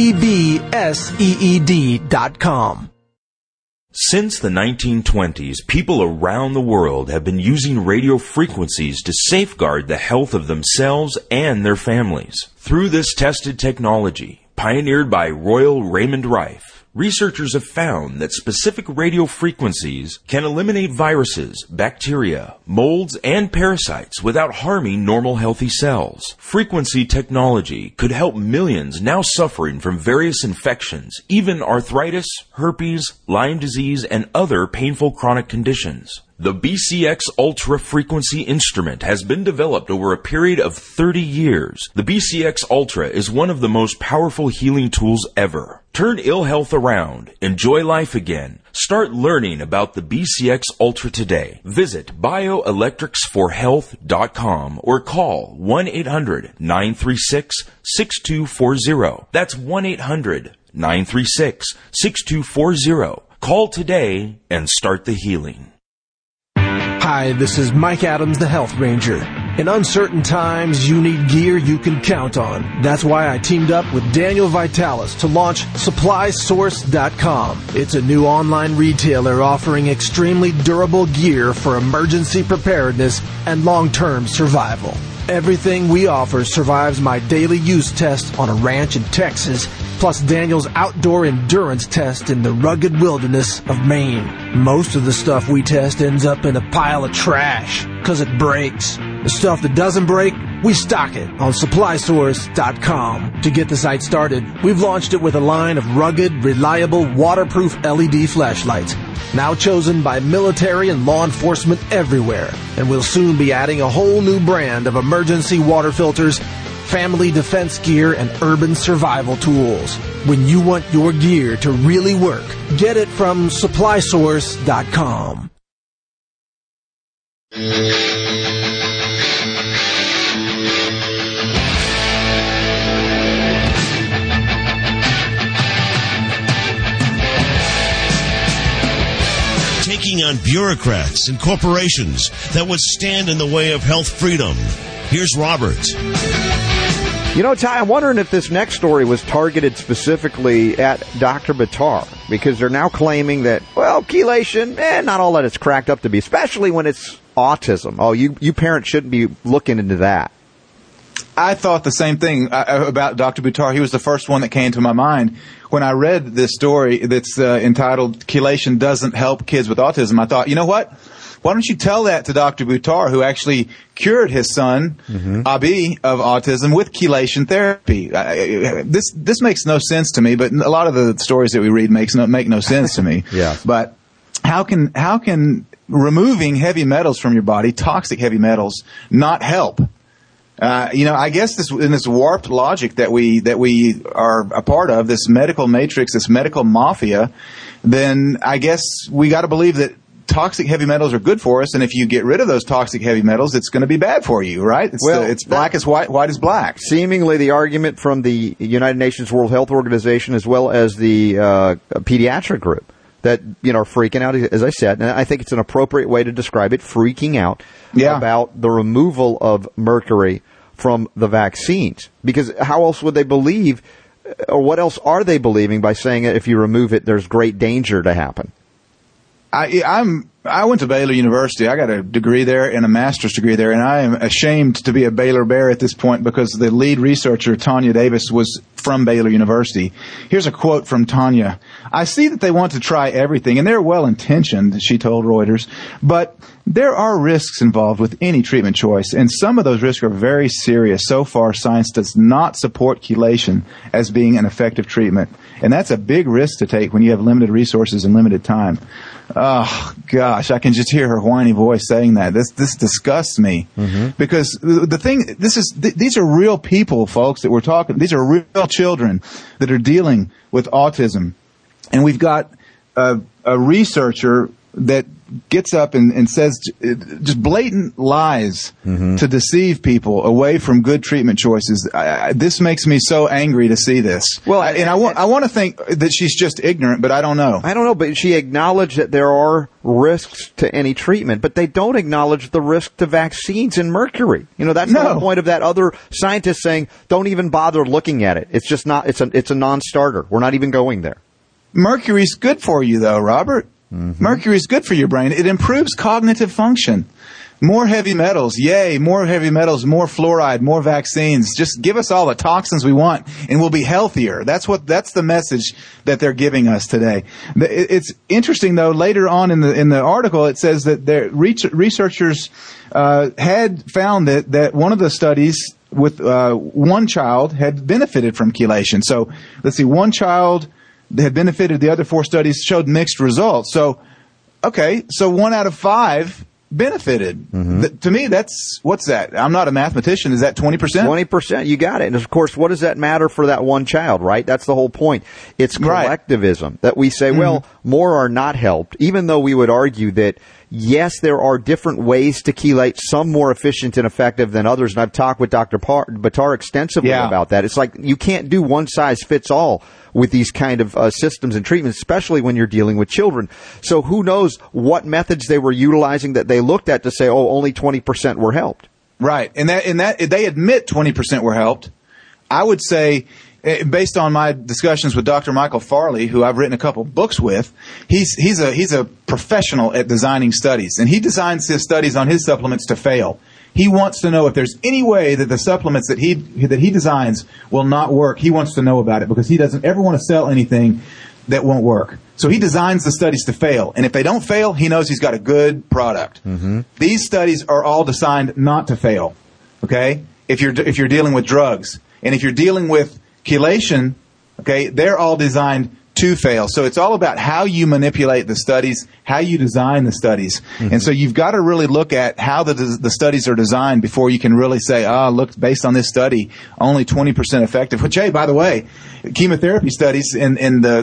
webseed.com. Since the 1920s, people around the world have been using radio frequencies to safeguard the health of themselves and their families. Through this tested technology, pioneered by Royal Raymond Rife, Researchers have found that specific radio frequencies can eliminate viruses, bacteria, molds, and parasites without harming normal healthy cells. Frequency technology could help millions now suffering from various infections, even arthritis, herpes, Lyme disease, and other painful chronic conditions. The BCX Ultra Frequency instrument has been developed over a period of 30 years. The BCX Ultra is one of the most powerful healing tools ever. Turn ill health around. Enjoy life again. Start learning about the BCX Ultra today. Visit bioelectricsforhealth.com or call 1-800-936-6240. That's 1-800-936-6240. Call today and start the healing. Hi, this is Mike Adams, the Health Ranger. In uncertain times, you need gear you can count on. That's why I teamed up with Daniel Vitalis to launch SupplySource.com. It's a new online retailer offering extremely durable gear for emergency preparedness and long-term survival. Everything we offer survives my daily use test on a ranch in Texas, plus Daniel's outdoor endurance test in the rugged wilderness of Maine. Most of the stuff we test ends up in a pile of trash, because it breaks. The stuff that doesn't break, we stock it on SupplySource.com. To get the site started, we've launched it with a line of rugged, reliable, waterproof LED flashlights, now chosen by military and law enforcement everywhere. And we'll soon be adding a whole new brand of emergency water filters, family defense gear, and urban survival tools. When you want your gear to really work, get it from SupplySource.com. Taking on bureaucrats and corporations that would stand in the way of health freedom. Here's Robert. You know, Ty, I'm wondering if this next story was targeted specifically at Dr. Buttar, because they're now claiming that, well, chelation, not all that it's cracked up to be, especially when it's autism. Oh, you parents shouldn't be looking into that. I thought the same thing about Dr. Buttar. He was the first one that came to my mind. When I read this story that's entitled Chelation Doesn't Help Kids with Autism, I thought, you know what? Why don't you tell that to Dr. Buttar, who actually cured his son, Abi, of autism with chelation therapy? This makes no sense to me, but a lot of the stories that we read make no sense to me. Yeah. But how can removing heavy metals from your body, toxic heavy metals, not help? I guess in this warped logic that we are a part of, this medical matrix, this medical mafia, then I guess we got to believe that toxic heavy metals are good for us, and if you get rid of those toxic heavy metals, it's going to be bad for you, right? It's black as white, white as black. Seemingly, the argument from the United Nations World Health Organization, as well as the pediatric group, that are freaking out, as I said, and I think it's an appropriate way to describe it, freaking out about the removal of mercury from the vaccines. Because how else would they believe, or what else are they believing by saying that if you remove it, there's great danger to happen? I went to Baylor University. I got a degree there and a master's degree there, and I am ashamed to be a Baylor Bear at this point because the lead researcher, Tanya Davis, was from Baylor University. Here's a quote from Tanya. "I see that they want to try everything, and they're well-intentioned," she told Reuters, "but there are risks involved with any treatment choice, and some of those risks are very serious. So far, science does not support chelation as being an effective treatment, and that's a big risk to take when you have limited resources and limited time." Oh, gosh, I can just hear her whiny voice saying that. This disgusts me. Because the thing, these are real people, folks, that we're talking. These are real children that are dealing with autism. And we've got a researcher that gets up and says just blatant lies to deceive people away from good treatment choices. This makes me so angry to see this. Well, I want to think that she's just ignorant, but I don't know. But she acknowledged that there are risks to any treatment, but they don't acknowledge the risk to vaccines and mercury. That's the whole point of that other scientist saying, don't even bother looking at it. It's just not, it's a non-starter. We're not even going there. Mercury's good for you, though, Robert. Mercury is good for your brain. It improves cognitive function. More heavy metals, yay, more heavy metals, more fluoride, more vaccines. Just give us all the toxins we want and we'll be healthier. That's the message that they're giving us today. It's interesting though, later on in the article it says that researchers had found that one of the studies with one child had benefited from chelation. So let's see, one child had benefited, the other 4 studies showed mixed results. So 1 out of 5 benefited. To me, what's that? I'm not a mathematician. Is that 20%? 20%. You got it. And of course, what does that matter for that one child, right? That's the whole point. It's collectivism that we say, well, more are not helped, even though we would argue that, yes, there are different ways to chelate, some more efficient and effective than others. And I've talked with Dr. Buttar extensively about that. It's like you can't do one size fits all with these kind of systems and treatments, especially when you're dealing with children. So who knows what methods they were utilizing that they looked at to say, oh, only 20% were helped. Right. And that they admit 20% were helped. I would say, based on my discussions with Dr. Michael Farley, who I've written a couple books with, he's a professional at designing studies, and he designs his studies on his supplements to fail. He wants to know if there's any way that the supplements that he designs will not work. He wants to know about it because he doesn't ever want to sell anything that won't work. So he designs the studies to fail. And if they don't fail, he knows he's got a good product. These studies are all designed not to fail. Okay? If you're dealing with drugs. And if you're dealing with chelation, okay, they're all designed to fail. So it's all about how you manipulate the studies, how you design the studies. And so you've got to really look at how the studies are designed before you can really say, look, based on this study, only 20% effective. Which, hey, by the way, chemotherapy studies in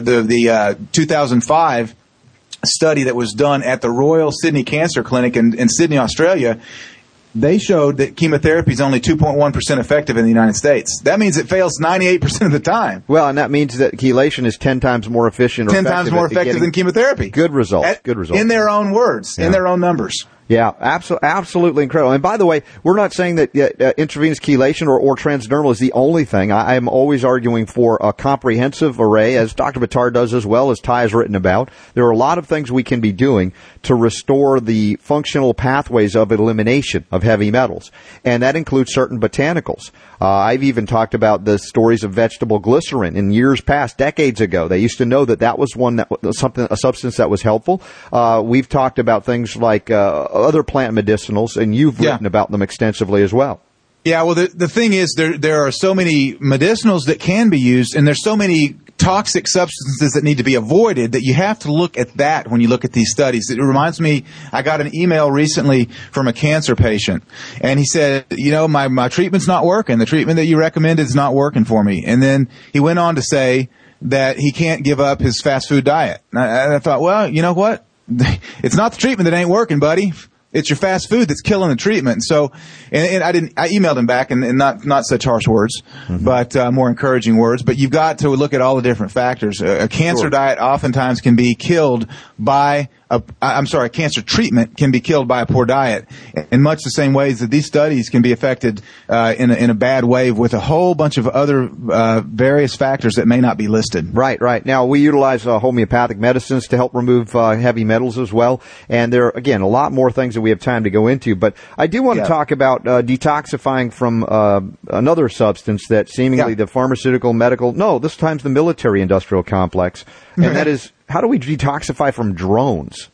the 2005 study that was done at the Royal Sydney Cancer Clinic in Sydney, Australia, they showed that chemotherapy is only 2.1% effective in the United States. That means it fails 98% of the time. Well, and that means that chelation is 10 times more efficient. 10 times more effective than chemotherapy. Good results. Good results. In their own words, in their own numbers. Yeah, absolutely incredible. And by the way, we're not saying that intravenous chelation or transdermal is the only thing. I am always arguing for a comprehensive array, as Dr. Buttar does as well, as Ty has written about. There are a lot of things we can be doing to restore the functional pathways of elimination of heavy metals, and that includes certain botanicals. I've even talked about the stories of vegetable glycerin in years past, decades ago. They used to know that was one that was a substance that was helpful. We've talked about things like other plant medicinals, and you've written about them extensively as well. Yeah, well, the thing is, there are so many medicinals that can be used, and there's so many toxic substances that need to be avoided that you have to look at that when you look at these studies. It reminds me, I got an email recently from a cancer patient, and he said, my treatment's not working. The treatment that you recommended is not working for me. And then he went on to say that he can't give up his fast food diet. And I thought, well, you know what? It's not the treatment that ain't working, buddy. It's your fast food that's killing the treatment. So, and I emailed him back and not such harsh words, but more encouraging words. But you've got to look at all the different factors. A cancer diet oftentimes can be killed by a cancer treatment can be killed by a poor diet, in much the same ways that these studies can be affected in a bad way with a whole bunch of other various factors that may not be listed. Right. Now, we utilize homeopathic medicines to help remove heavy metals as well, and there are, again, a lot more things that we have time to go into, but I do want to talk about detoxifying from another substance that seemingly the pharmaceutical, this time's the military-industrial complex, and that is, how do we detoxify from drones?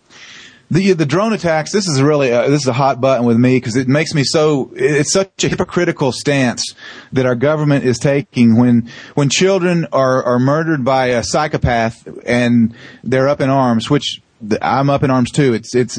The drone attacks, this is a hot button with me because it makes me it's such a hypocritical stance that our government is taking when children are murdered by a psychopath and they're up in arms, which I'm up in arms too.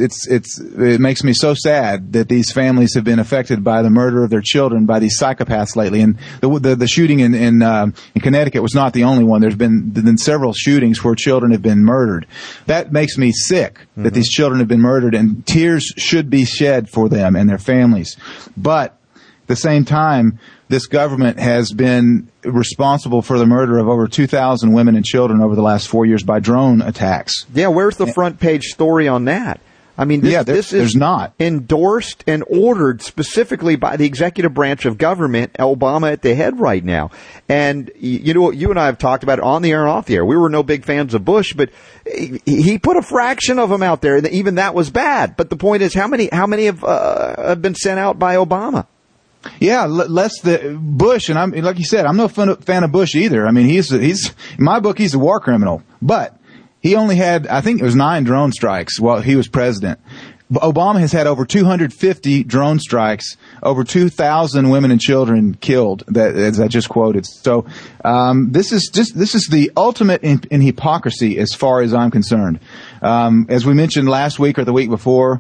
It makes me so sad that these families have been affected by the murder of their children by these psychopaths lately. And the shooting in Connecticut was not the only one. There's been several shootings where children have been murdered. That makes me sick that these children have been murdered, and tears should be shed for them and their families. But at the same time, this government has been responsible for the murder of over 2,000 women and children over the last 4 years by drone attacks. Yeah, where's the front page story on that? I mean, this is not endorsed and ordered specifically by the executive branch of government, Obama at the head right now. And, you know, you and I have talked about it on the air and off the air. We were no big fans of Bush, but he put a fraction of them out there, and even that was bad. But the point is, how many have been sent out by Obama? Yeah, less the Bush, and I'm like you said, I'm no fan of Bush either. I mean, he's in my book, he's a war criminal, but he only had, I think it was 9 drone strikes while he was president. Obama has had over 250 drone strikes, over 2,000 women and children killed, as I just quoted. So, this is the ultimate in hypocrisy as far as I'm concerned. As we mentioned last week or the week before,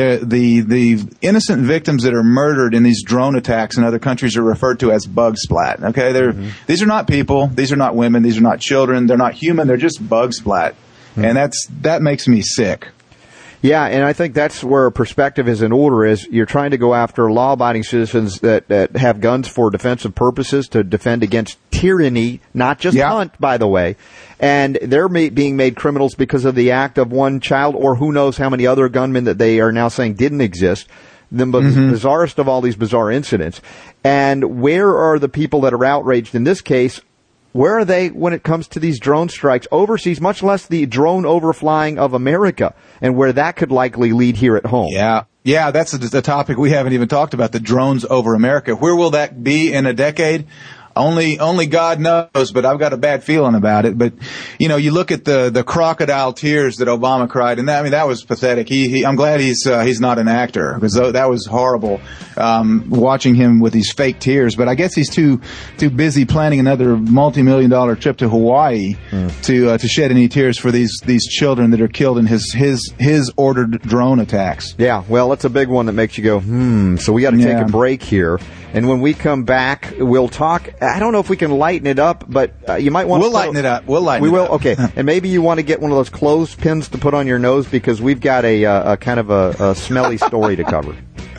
the innocent victims that are murdered in these drone attacks in other countries are referred to as bug splat. Okay, these are not people, these are not women, these are not children, they're not human, they're just bug splat. And that makes me sick. Yeah, and I think that's where perspective is in order, is you're trying to go after law-abiding citizens that have guns for defensive purposes to defend against tyranny, not just hunt, by the way. And they're being made criminals because of the act of one child, or who knows how many other gunmen that they are now saying didn't exist. The bizarrest of all these bizarre incidents. And where are the people that are outraged in this case? Where are they when it comes to these drone strikes overseas, much less the drone overflying of America, and where that could likely lead here at home? Yeah, that's the topic we haven't even talked about, the drones over America. Where will that be in a decade? Only God knows, but I've got a bad feeling about it. But, you know, you look at the crocodile tears that Obama cried, and that was pathetic. I'm glad he's not an actor, because that was horrible, watching him with these fake tears. But I guess he's too busy planning another multi-million-dollar trip to Hawaii to shed any tears for these children that are killed in his ordered drone attacks. Yeah, well, it's a big one that makes you go, So we got to take a break here. And when we come back, we'll talk. I don't know if we can lighten it up, but you might want to. We'll lighten it up. We will. Okay. And maybe you want to get one of those clothespins to put on your nose, because we've got a kind of a smelly story to cover.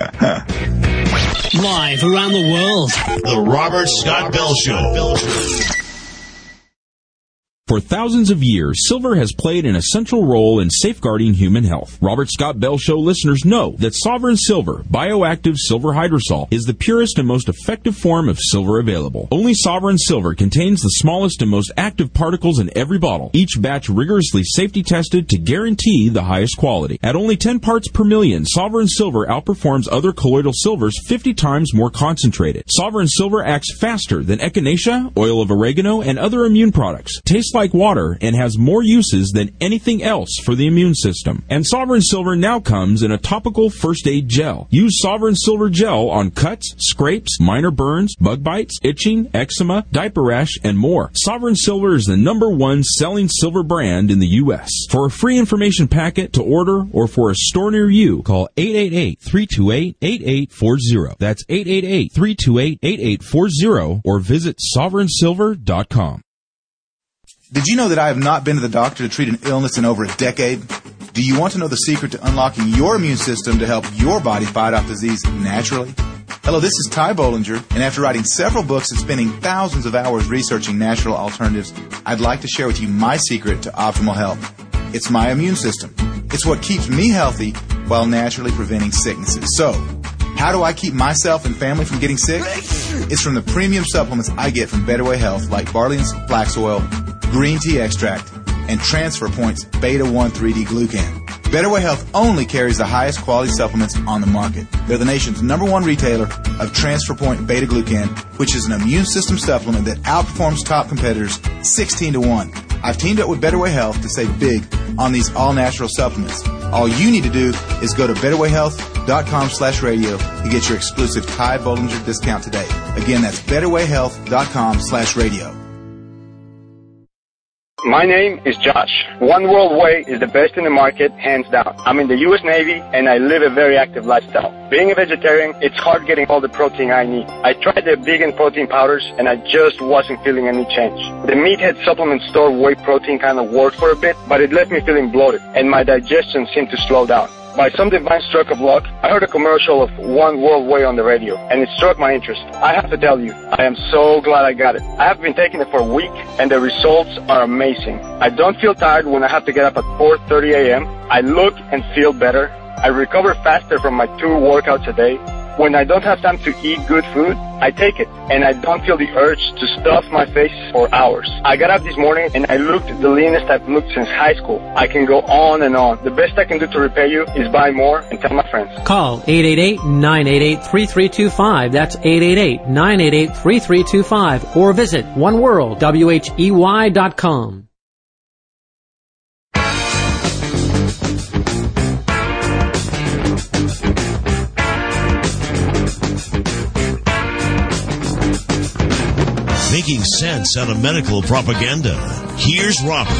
Live around the world. The Robert Scott Bell Show. For thousands of years, silver has played an essential role in safeguarding human health. Robert Scott Bell Show listeners know that Sovereign Silver, bioactive silver hydrosol, is the purest and most effective form of silver available. Only Sovereign Silver contains the smallest and most active particles in every bottle, each batch rigorously safety tested to guarantee the highest quality. At only 10 parts per million, Sovereign Silver outperforms other colloidal silvers 50 times more concentrated. Sovereign Silver acts faster than echinacea, oil of oregano, and other immune products. Tastes like water and has more uses than anything else for the immune system. And Sovereign Silver now comes in a topical first aid gel. Use Sovereign Silver gel on cuts, scrapes, minor burns, bug bites, itching, eczema, diaper rash, and more. Sovereign Silver is the #1 selling silver brand in the U.S. For a free information packet to order or for a store near you, call 888-328-8840. That's 888-328-8840 or visit sovereignsilver.com. Did you know that I have not been to the doctor to treat an illness in over a decade? Do you want to know the secret to unlocking your immune system to help your body fight off disease naturally? Hello, this is Ty Bollinger, and after writing several books and spending thousands of hours researching natural alternatives, I'd like to share with you my secret to optimal health. It's my immune system. It's what keeps me healthy while naturally preventing sicknesses. So, how do I keep myself and family from getting sick? It's from the premium supplements I get from Better Way Health, like barley and flax oil, green tea extract, and Transfer Point's Beta-1 3D Glucan. Better Way Health only carries the highest quality supplements on the market. They're the nation's #1 retailer of Transfer Point Beta Glucan, which is an immune system supplement that outperforms top competitors 16-1. I've teamed up with Better Way Health to save big on these all-natural supplements. All you need to do is go to betterwayhealth.com/radio to get your exclusive Ty Bollinger discount today. Again, that's betterwayhealth.com/radio. My name is Josh. One World Way is the best in the market, hands down. I'm in the U.S. Navy, and I live a very active lifestyle. Being a vegetarian, it's hard getting all the protein I need. I tried the vegan protein powders, and I just wasn't feeling any change. The Meathead supplement store whey protein kind of worked for a bit, but it left me feeling bloated, and my digestion seemed to slow down. By some divine stroke of luck, I heard a commercial of One World Way on the radio, and it struck my interest. I have to tell you, I am so glad I got it. I have been taking it for a week, and the results are amazing. I don't feel tired when I have to get up at 4:30 a.m. I look and feel better. I recover faster from my 2 workouts a day. When I don't have time to eat good food, I take it, and I don't feel the urge to stuff my face for hours. I got up this morning, and I looked the leanest I've looked since high school. I can go on and on. The best I can do to repay you is buy more and tell my friends. Call 888-988-3325. That's 888-988-3325. Or visit oneworldwhey.com. Making sense out of medical propaganda. Here's Robert.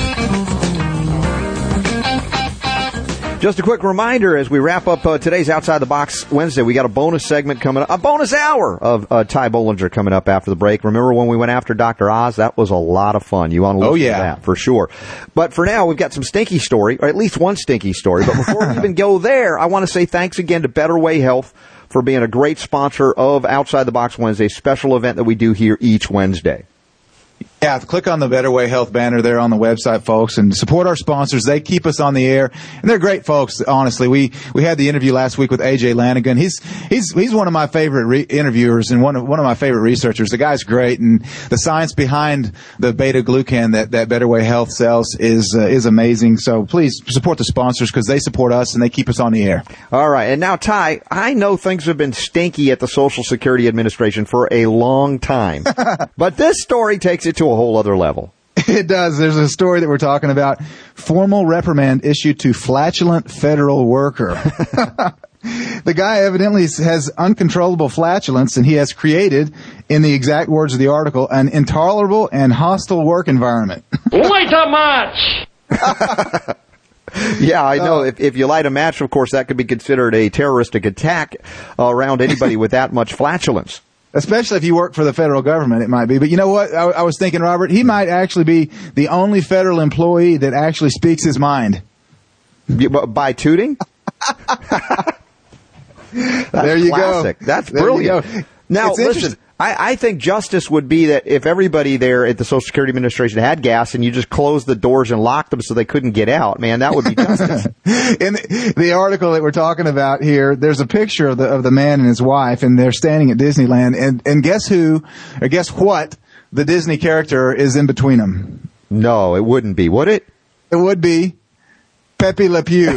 Just a quick reminder as we wrap up today's Outside the Box Wednesday, we got a bonus segment coming up, a bonus hour of Ty Bollinger coming up after the break. Remember when we went after Dr. Oz? That was a lot of fun. You want to listen to that for sure. But for now, we've got some stinky story, or at least one stinky story. But before we even go there, I want to say thanks again to Better Way Health for being a great sponsor of Outside the Box Wednesday, special event that we do here each Wednesday. Yeah, click on the Better Way Health banner there on the website, folks, and support our sponsors. They keep us on the air, and they're great folks, honestly. We had the interview last week with AJ Lanigan. He's one of my favorite interviewers and one of my favorite researchers. The guy's great, and the science behind the beta-glucan that Better Way Health sells is amazing. So please support the sponsors because they support us and they keep us on the air. All right, and now, Ty, I know things have been stinky at the Social Security Administration for a long time, but this story takes it to a whole other level. It does. There's a story that we're talking about. Formal reprimand issued to flatulent federal worker. The guy evidently has uncontrollable flatulence, and he has created, in the exact words of the article, an intolerable and hostile work environment. Wait a match! Yeah, I know. If you light a match, of course, that could be considered a terroristic attack around anybody with that much flatulence. Especially if you work for the federal government, it might be. But you know what? I was thinking, Robert, he might actually be the only federal employee that actually speaks his mind. By tooting? There you classic. Go. That's brilliant. Now, listen, I think justice would be that if everybody there at the Social Security Administration had gas and you just closed the doors and locked them so they couldn't get out, man, that would be justice. In the article that we're talking about here, there's a picture of the man and his wife, and they're standing at Disneyland, and guess who, or guess what, the Disney character is in between them? No, it wouldn't be, would it? It would be Pepe Le Pew.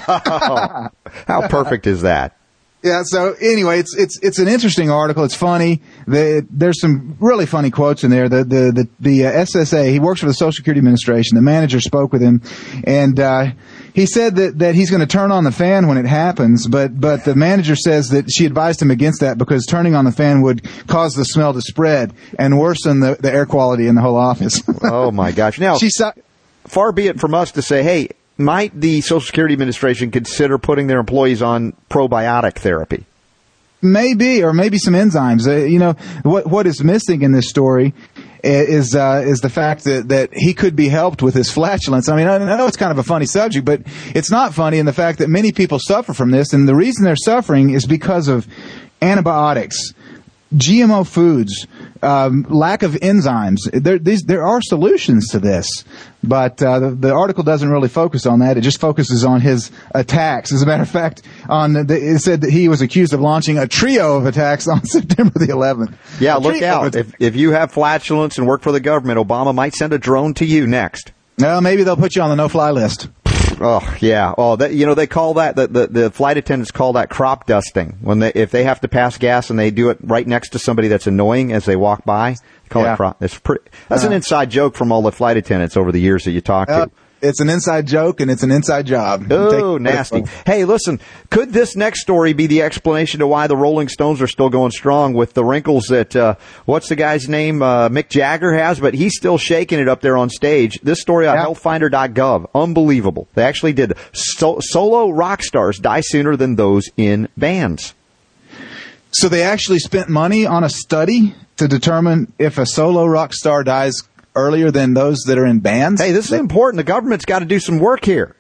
How perfect is that? Yeah, so anyway, it's an interesting article. It's funny. There's some really funny quotes in there. The SSA, he works for the Social Security Administration. The manager spoke with him, and he said that he's going to turn on the fan when it happens, but the manager says that she advised him against that because turning on the fan would cause the smell to spread and worsen the air quality in the whole office. Oh my gosh. Now, far be it from us to say, hey, might the Social Security Administration consider putting their employees on probiotic therapy? Maybe, or maybe some enzymes. What is missing in this story is the fact that he could be helped with his flatulence. I mean, I know it's kind of a funny subject, but it's not funny in the fact that many people suffer from this, and the reason they're suffering is because of antibiotics, GMO foods, lack of enzymes. There are solutions to this, but the article doesn't really focus on that. It just focuses on his attacks. As a matter of fact, it said that he was accused of launching a trio of attacks on September the 11th. Yeah, look out. If you have flatulence and work for the government, Obama might send a drone to you next. Well, maybe they'll put you on the no-fly list. Oh yeah. Oh, they call that the flight attendants call that crop dusting if they have to pass gas and they do it right next to somebody that's annoying as they walk by. They call it crop. That's an inside joke from all the flight attendants over the years that you talk to. It's an inside joke, and it's an inside job. Oh, nasty. Hey, listen, could this next story be the explanation to why the Rolling Stones are still going strong with the wrinkles that, what's the guy's name, Mick Jagger has, but he's still shaking it up there on stage. This story on healthfinder.gov, unbelievable. They actually did solo rock stars die sooner than those in bands. So they actually spent money on a study to determine if a solo rock star dies earlier than those that are in bands. Hey, this is important. The government's got to do some work here.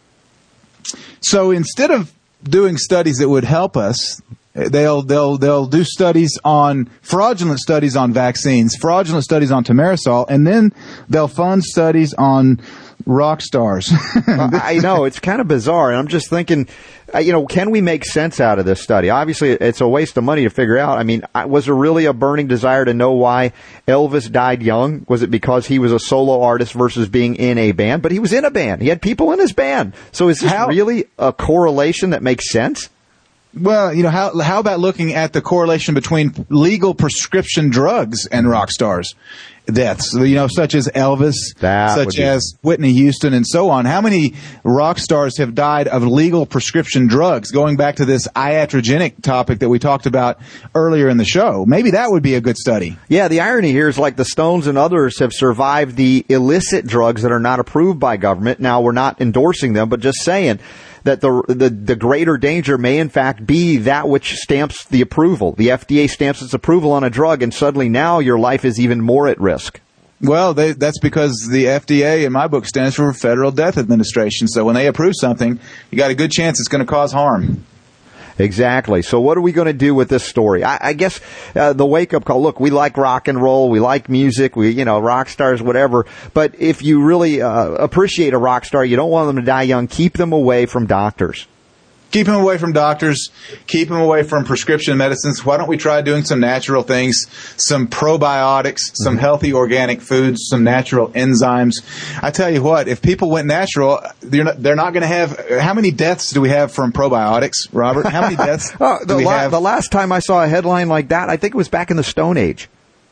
So instead of doing studies that would help us, they'll do fraudulent studies on vaccines, fraudulent studies on thimerosal, and then they'll fund studies on rock stars. I know, it's kind of bizarre, and I'm just thinking, can we make sense out of this study? Obviously, it's a waste of money to figure out. I mean, was there really a burning desire to know why Elvis died young? Was it because he was a solo artist versus being in a band? But he was in a band. He had people in his band. So is this really a correlation that makes sense? Well, how about looking at the correlation between legal prescription drugs and rock stars deaths, such as Elvis, such as Whitney Houston, and so on. How many rock stars have died of legal prescription drugs, going back to this iatrogenic topic that we talked about earlier in the show? Maybe that would be a good study. Yeah, the irony here is like the Stones and others have survived the illicit drugs that are not approved by government. Now, we're not endorsing them, but just saying that the greater danger may in fact be that which stamps the approval. The FDA stamps its approval on a drug, and suddenly now your life is even more at risk. Well, that's because the FDA, in my book, stands for Federal Death Administration. So when they approve something, you got a good chance it's going to cause harm. Exactly. So what are we going to do with this story? I guess the wake-up call, look, we like rock and roll, we like music, rock stars, whatever. But if you really appreciate a rock star, you don't want them to die young, keep them away from doctors. Keep them away from doctors. Keep them away from prescription medicines. Why don't we try doing some natural things, some probiotics, some healthy organic foods, some natural enzymes? I tell you what, if people went natural, they're not going to have. How many deaths do we have from probiotics, Robert? How many deaths do we have? The last time I saw a headline like that, I think it was back in the Stone Age.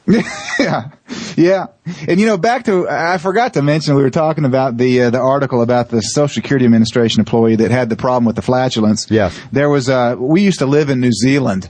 Yeah. And back to, I forgot to mention, we were talking about the article about the Social Security Administration employee that had the problem with the flatulence. Yes. There was we used to live in New Zealand,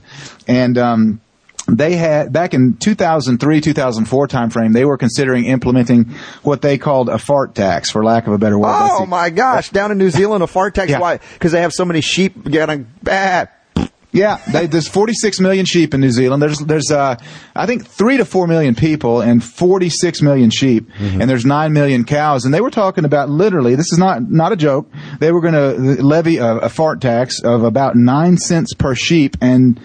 and they had, back in 2003, 2004 timeframe, they were considering implementing what they called a fart tax, for lack of a better word. Oh my gosh, down in New Zealand, a fart tax? Yeah. Why? Because they have so many sheep getting bad. Yeah, there's 46 million sheep in New Zealand. There's I think 3 to 4 million people and 46 million sheep, and there's 9 million cows. And they were talking about, literally, this is not a joke, they were going to levy a fart tax of about 9 cents per sheep and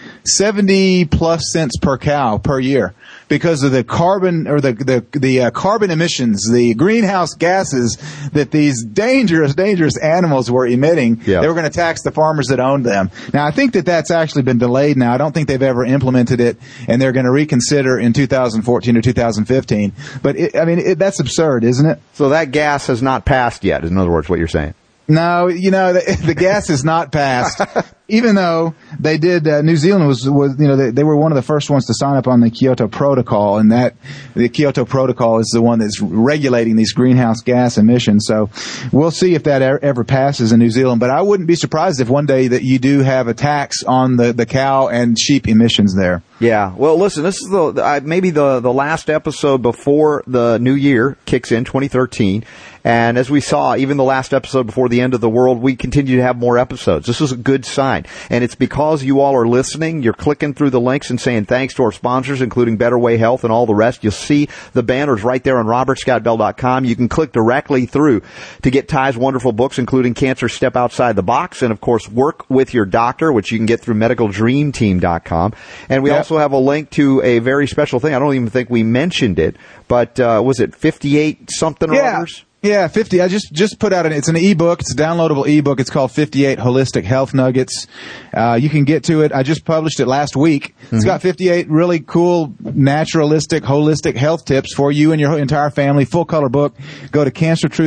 70 plus cents per cow per year, because of the carbon, or the carbon emissions, the greenhouse gases that these dangerous animals were emitting. Yeah. They were going to tax the farmers that owned them. Now, I think that's actually been delayed now. I don't think they've ever implemented it, and they're going to reconsider in 2014 or 2015. But that's absurd, isn't it? So that gas has not passed yet, in other words, what you're saying. No, the gas is not passed. Even though they did, New Zealand was they were one of the first ones to sign up on the Kyoto Protocol, and that the Kyoto Protocol is the one that's regulating these greenhouse gas emissions. So we'll see if that ever passes in New Zealand. But I wouldn't be surprised if one day that you do have a tax on the cow and sheep emissions there. Yeah. Well, listen, this is maybe the last episode before the new year kicks in, 2013. And as we saw, even the last episode before the end of the world, we continue to have more episodes. This is a good sign. And it's because you all are listening. You're clicking through the links and saying thanks to our sponsors, including Better Way Health and all the rest. You'll see the banners right there on robertscottbell.com. You can click directly through to get Ty's wonderful books, including Cancer Step Outside the Box, and, of course, Work with Your Doctor, which you can get through medicaldreamteam.com. And we also have a link to a very special thing. I don't even think we mentioned it, but was it 58 something or others? Yeah, 50. I just put out it's an ebook. It's a downloadable ebook. It's called 58 Holistic Health Nuggets. You can get to it. I just published it last week. It's got 58 really cool, naturalistic, holistic health tips for you and your entire family. Full color book. Go to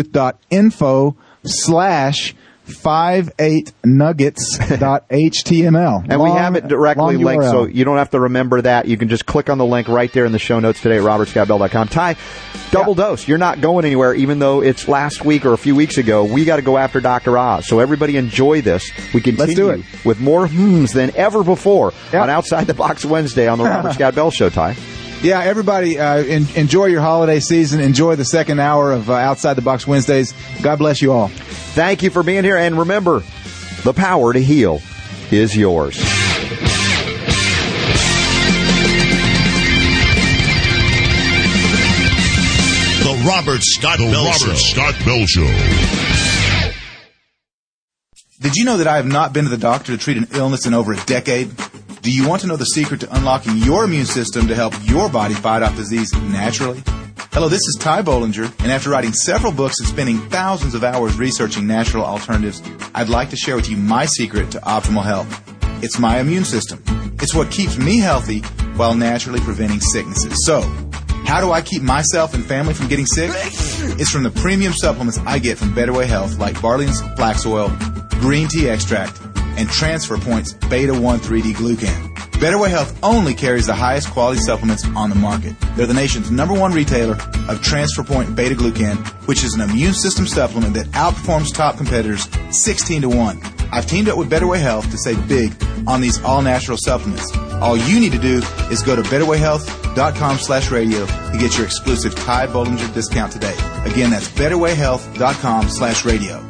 cancertruth.info/58nuggets.html. And we have it directly linked, so you don't have to remember that. You can just click on the link right there in the show notes today at robertscottbell.com. Ty, double dose. You're not going anywhere, even though it's last week or a few weeks ago. We got to go after Dr. Oz. So everybody enjoy this. We continue Let's do it. with more than ever before on Outside the Box Wednesday on the Robert Scott Bell Show, Ty. Yeah, everybody, enjoy your holiday season. Enjoy the second hour of Outside the Box Wednesdays. God bless you all. Thank you for being here. And remember, the power to heal is yours. The Robert Scott Bell Show. Did you know that I have not been to the doctor to treat an illness in over a decade? Do you want to know the secret to unlocking your immune system to help your body fight off disease naturally? Hello, this is Ty Bollinger, and after writing several books and spending thousands of hours researching natural alternatives, I'd like to share with you my secret to optimal health. It's my immune system. It's what keeps me healthy while naturally preventing sicknesses. So, how do I keep myself and family from getting sick? It's from the premium supplements I get from Better Way Health, like Barley's Flax Oil, Green Tea Extract, and Transfer Point's Beta-1 3D Glucan. Better Way Health only carries the highest quality supplements on the market. They're the nation's #1 retailer of Transfer Point Beta Glucan, which is an immune system supplement that outperforms top competitors 16-1. I've teamed up with Better Way Health to save big on these all-natural supplements. All you need to do is go to betterwayhealth.com/radio to get your exclusive Ty Bollinger discount today. Again, that's betterwayhealth.com/radio.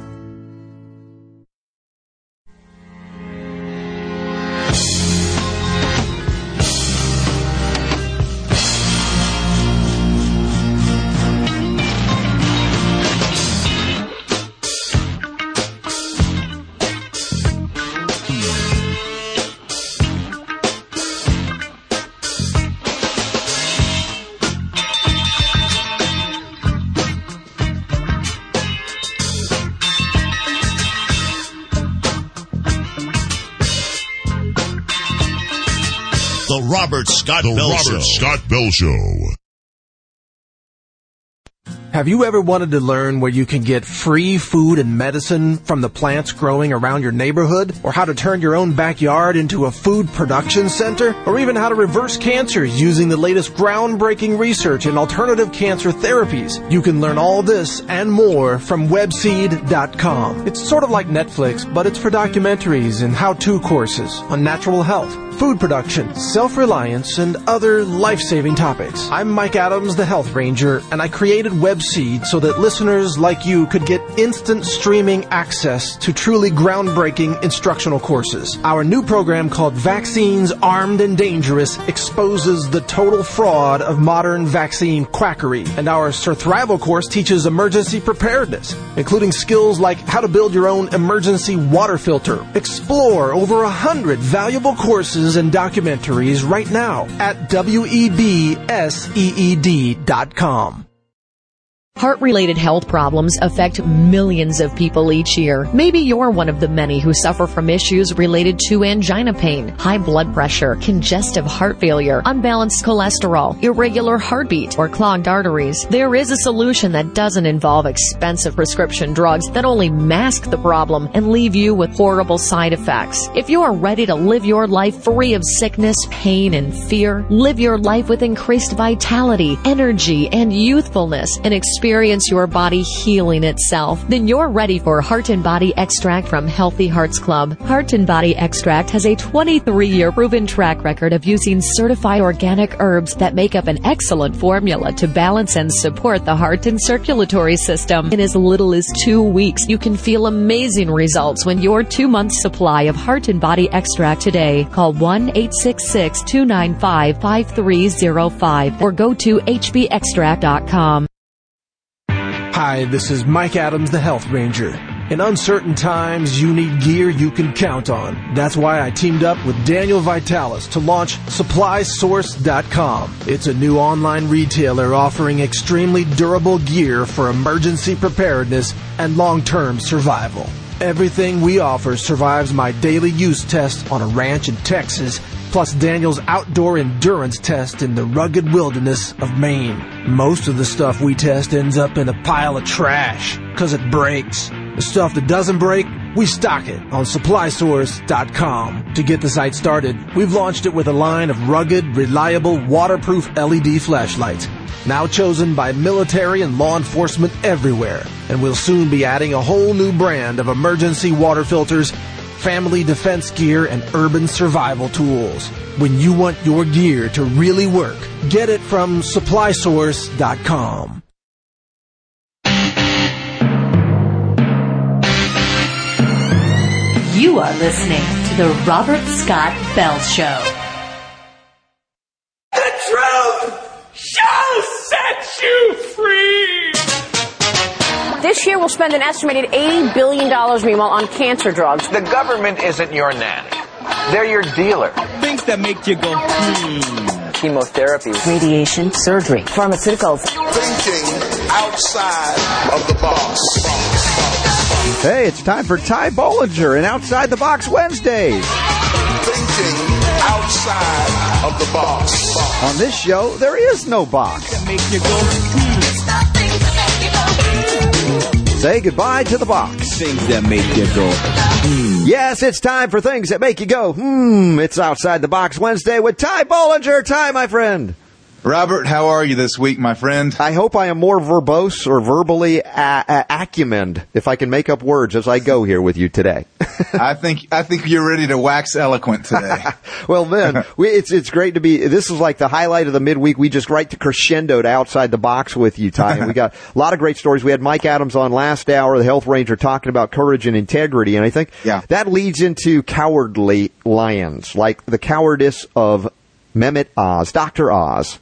The Robert Scott Bell Show. Have you ever wanted to learn where you can get free food and medicine from the plants growing around your neighborhood? Or how to turn your own backyard into a food production center? Or even how to reverse cancers using the latest groundbreaking research in alternative cancer therapies? You can learn all this and more from Webseed.com. It's sort of like Netflix, but it's for documentaries and how-to courses on natural health, food production, self-reliance, and other life-saving topics. I'm Mike Adams, the Health Ranger, and I created Webseed so that listeners like you could get instant streaming access to truly groundbreaking instructional courses. Our new program called Vaccines Armed and Dangerous exposes the total fraud of modern vaccine quackery. And our Surthrival course teaches emergency preparedness, including skills like how to build your own emergency water filter. Explore over 100 valuable courses and documentaries right now at WEBSEED.com. Heart-related health problems affect millions of people each year. Maybe you're one of the many who suffer from issues related to angina pain, high blood pressure, congestive heart failure, unbalanced cholesterol, irregular heartbeat, or clogged arteries. There is a solution that doesn't involve expensive prescription drugs that only mask the problem and leave you with horrible side effects. If you are ready to live your life free of sickness, pain, and fear, live your life with increased vitality, energy, and youthfulness, and experience your body healing itself, then you're ready for Heart and Body Extract from Healthy Hearts Club. Heart and Body Extract has a 23-year proven track record of using certified organic herbs that make up an excellent formula to balance and support the heart and circulatory system. In as little as 2 weeks, you can feel amazing results when your 2-month supply of Heart and Body Extract today. Call 1-866-295-5305 or go to hbextract.com. Hi, this is Mike Adams, the Health Ranger. In uncertain times, you need gear you can count on. That's why I teamed up with Daniel Vitalis to launch SupplySource.com. It's a new online retailer offering extremely durable gear for emergency preparedness and long-term survival. Everything we offer survives my daily use test on a ranch in Texas, plus Daniel's outdoor endurance test in the rugged wilderness of Maine. Most of the stuff we test ends up in a pile of trash, 'cause it breaks. The stuff that doesn't break, we stock it on SupplySource.com. To get the site started, we've launched it with a line of rugged, reliable, waterproof LED flashlights, now chosen by military and law enforcement everywhere. And we'll soon be adding a whole new brand of emergency water filters, family defense gear, and urban survival tools. When you want your gear to really work, get it from SupplySource.com. You are listening to The Robert Scott Bell Show. The truth shall set you free! This year we'll spend an estimated $80 billion, meanwhile, on cancer drugs. The government isn't your nanny. They're your dealer. Things that make you go, chemotherapy, radiation, surgery, pharmaceuticals. Thinking outside of the box. Hey, it's time for Ty Bollinger and Outside the Box Wednesdays. Thinking outside of the box. On this show, there is no box. Say goodbye to the box. Things that make you go, Yes, it's time for Things That Make You Go, It's Outside the Box Wednesday with Ty Bollinger. Ty, my friend. Robert, how are you this week, my friend? I hope I am more verbose or verbally acumened, if I can make up words as I go here with you today. I think you're ready to wax eloquent today. Well, then, it's great to be. This is like the highlight of the midweek. We just right to crescendoed Outside the Box with you, Ty. And we got a lot of great stories. We had Mike Adams on last hour, the Health Ranger, talking about courage and integrity. And I think that leads into cowardly lions, like the cowardice of Mehmet Oz, Dr. Oz.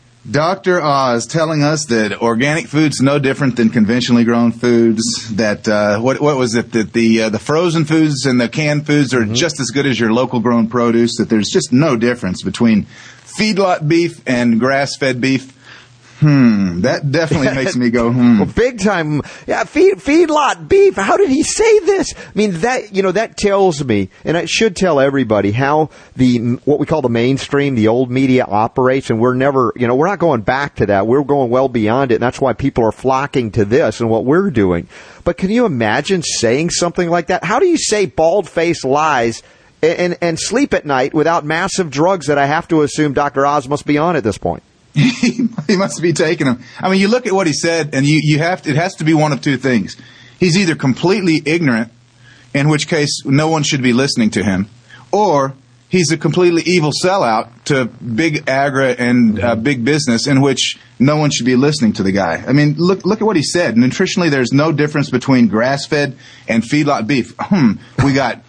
Dr. Oz telling us that organic food's no different than conventionally grown foods. That what was it? That the frozen foods and the canned foods are just as good as your local grown produce. That there's just no difference between feedlot beef and grass-fed beef. That definitely makes me go, Well, big time. Yeah, feedlot beef. How did he say this? I mean, that tells me, and it should tell everybody, how what we call the mainstream, the old media operates, and we're not going back to that. We're going well beyond it, and that's why people are flocking to this and what we're doing. But can you imagine saying something like that? How do you say bald-faced lies and sleep at night without massive drugs that I have to assume Dr. Oz must be on at this point? He must be taking them. I mean, you look at what he said, and it has to be one of two things. He's either completely ignorant, in which case no one should be listening to him, or he's a completely evil sellout to big agri and big business, in which no one should be listening to the guy. I mean, look at what he said. Nutritionally, there's no difference between grass-fed and feedlot beef. We got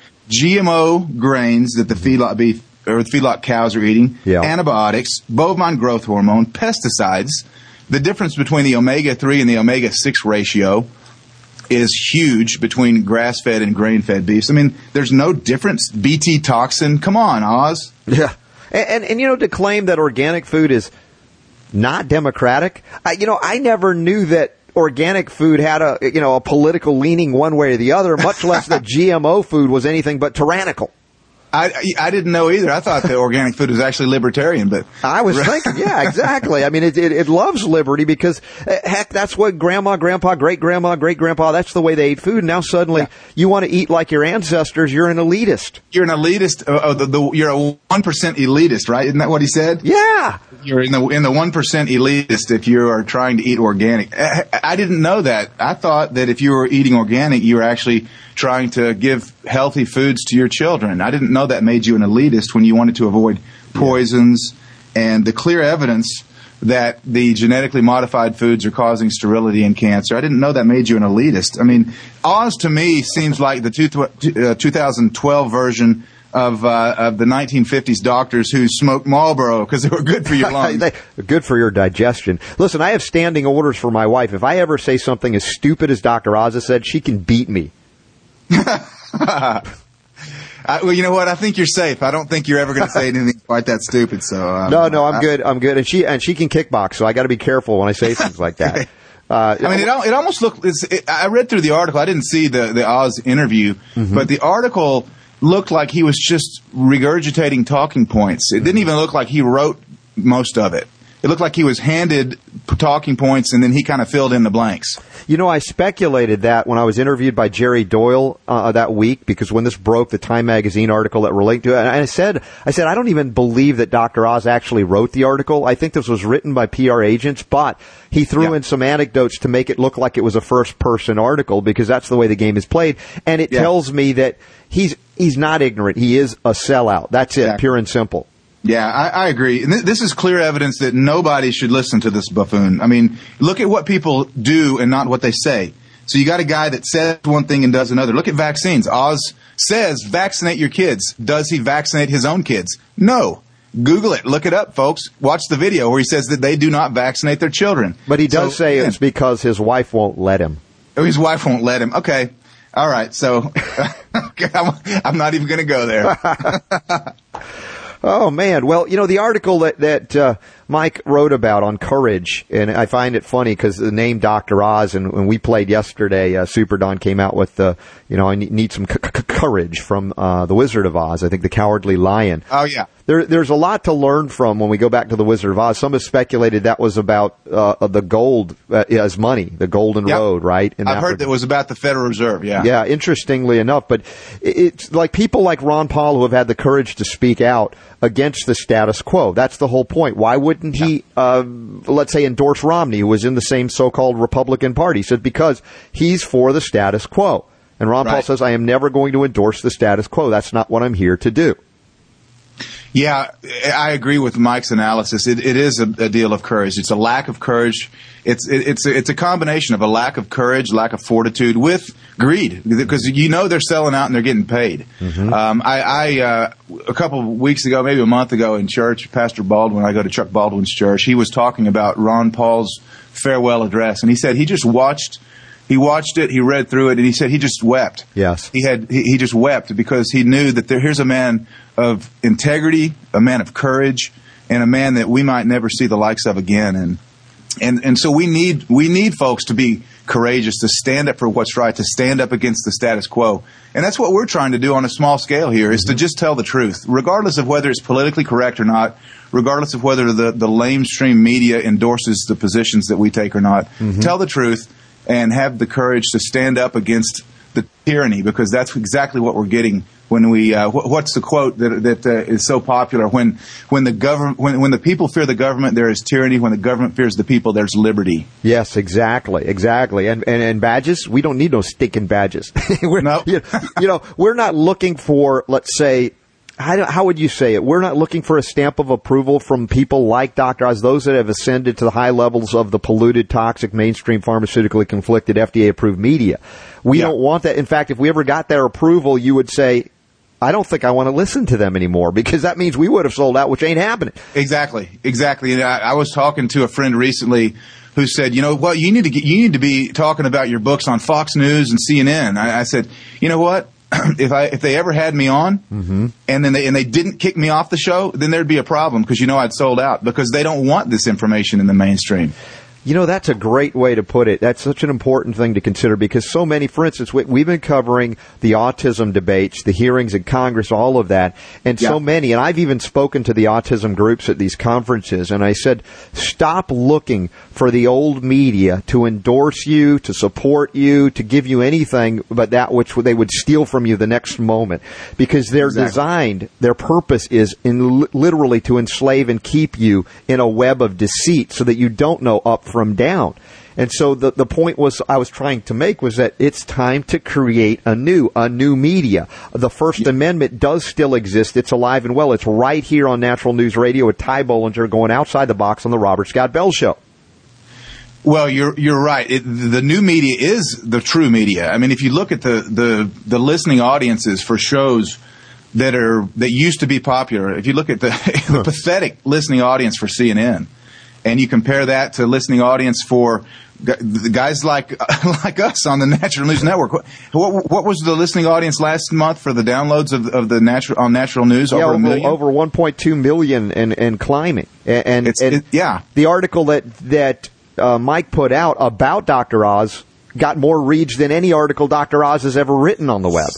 GMO grains that the feedlot beef or the feedlot cows are eating, antibiotics, bovine growth hormone, pesticides. The difference between the omega-3 and the omega-6 ratio is huge between grass-fed and grain-fed beefs. I mean, there's no difference. BT toxin. Come on, Oz. Yeah. And to claim that organic food is not democratic, I never knew that organic food had a political leaning one way or the other, much less that GMO food was anything but tyrannical. I didn't know either. I thought the organic food was actually libertarian, but I was thinking, yeah, exactly. I mean, it loves liberty because, heck, that's what grandma, grandpa, great-grandma, great-grandpa, that's the way they ate food. Now suddenly you want to eat like your ancestors, you're an elitist. You're an elitist. You're a 1% elitist, right? Isn't that what he said? Yeah. You're in the 1% elitist if you are trying to eat organic. I didn't know that. I thought that if you were eating organic, you were actually trying to give healthy foods to your children. I didn't know that made you an elitist when you wanted to avoid poisons and the clear evidence that the genetically modified foods are causing sterility and cancer. I didn't know that made you an elitist. I mean, Oz to me seems like the 2012 version of the 1950s doctors who smoked Marlboro because they were good for your lungs. Good for your digestion. Listen, I have standing orders for my wife. If I ever say something as stupid as Dr. Oz has said, she can beat me. Well, you know what? I think you're safe. I don't think you're ever going to say anything quite that stupid. So no, I'm good. I'm good. And she can kickbox, so I got to be careful when I say things like that. I mean, it almost looked. I read through the article. I didn't see the Oz interview, but the article looked like he was just regurgitating talking points. It didn't even look like he wrote most of it. It looked like he was handed talking points, and then he kind of filled in the blanks. I speculated that when I was interviewed by Jerry Doyle that week, because when this broke, the Time Magazine article that related to it, and I said, I don't even believe that Dr. Oz actually wrote the article. I think this was written by PR agents, but he threw in some anecdotes to make it look like it was a first-person article, because that's the way the game is played. And it tells me that he's not ignorant. He is a sellout. That's it, pure and simple. Yeah, I agree. And this is clear evidence that nobody should listen to this buffoon. I mean, look at what people do and not what they say. So you got a guy that says one thing and does another. Look at vaccines. Oz says vaccinate your kids. Does he vaccinate his own kids? No. Google it. Look it up, folks. Watch the video where he says that they do not vaccinate their children. But he does say it's because his wife won't let him. Oh, his wife won't let him. Okay. All right. So I'm not even going to go there. Oh, man. Well, the article that Mike wrote about on courage, and I find it funny because the name Dr. Oz, and when we played yesterday, Super Don came out with I need some courage from The Wizard of Oz. I think The Cowardly Lion. Oh, yeah. There's a lot to learn from when we go back to The Wizard of Oz. Some have speculated that was about the gold as money, the Golden Road, right? And I've heard that was about the Federal Reserve, yeah. Yeah, interestingly enough. But it's like people like Ron Paul who have had the courage to speak out against the status quo. That's the whole point. Why wouldn't he, let's say, endorse Romney, who was in the same so-called Republican Party? He said because he's for the status quo. And Ron Paul says, I am never going to endorse the status quo. That's not what I'm here to do. Yeah, I agree with Mike's analysis. It is a deal of courage. It's a lack of courage. It's a combination of a lack of courage, lack of fortitude with greed, because they're selling out and they're getting paid. Mm-hmm. A couple of weeks ago, maybe a month ago in church, Pastor Baldwin, I go to Chuck Baldwin's church, he was talking about Ron Paul's farewell address, and he said he just watched it, he read through it, and he said he just wept. Yes. He just wept because he knew that here's a man of integrity, a man of courage, and a man that we might never see the likes of again. And so we need folks to be courageous, to stand up for what's right, to stand up against the status quo. And that's what we're trying to do on a small scale here, is to just tell the truth, regardless of whether it's politically correct or not, regardless of whether the lamestream media endorses the positions that we take or not. Mm-hmm. Tell the truth and have the courage to stand up against the tyranny, because that's exactly what we're getting when we. What's the quote that is so popular? When the people fear the government, there is tyranny. When the government fears the people, there's liberty. Yes, exactly. And badges, we don't need no stinking badges. We're not looking for, let's say, how would you say it? We're not looking for a stamp of approval from people like Dr. Oz, those that have ascended to the high levels of the polluted, toxic, mainstream, pharmaceutically conflicted, FDA-approved media. We don't want that. In fact, if we ever got their approval, you would say, I don't think I want to listen to them anymore, because that means we would have sold out, which ain't happening. Exactly. And I was talking to a friend recently who said, you need to be talking about your books on Fox News and CNN. I said, you know what? If they ever had me on, mm-hmm. and they didn't kick me off the show, then there'd be a problem, because I'd sold out, because they don't want this information in the mainstream. That's a great way to put it. That's such an important thing to consider, because so many, for instance, we've been covering the autism debates, the hearings in Congress, all of that, and so many, and I've even spoken to the autism groups at these conferences, and I said, stop looking for the old media to endorse you, to support you, to give you anything but that which they would steal from you the next moment, because they're designed, their purpose is literally to enslave and keep you in a web of deceit so that you don't know up from down. And so the point I was trying to make was that it's time to create a new media. The First Amendment does still exist. It's alive and well. It's right here on Natural News Radio with Ty Bollinger going outside the box on the Robert Scott Bell Show. Well, you're right. The new media is the true media. I mean, if you look at the listening audiences for shows that used to be popular, if you look at the pathetic listening audience for CNN, and you compare that to listening audience for the guys like us on the Natural News Network. What was the listening audience last month for the downloads of the Natural News? Over a million? Over 1.2 million and climbing. And the article that Mike put out about Dr. Oz got more reach than any article Dr. Oz has ever written on the web.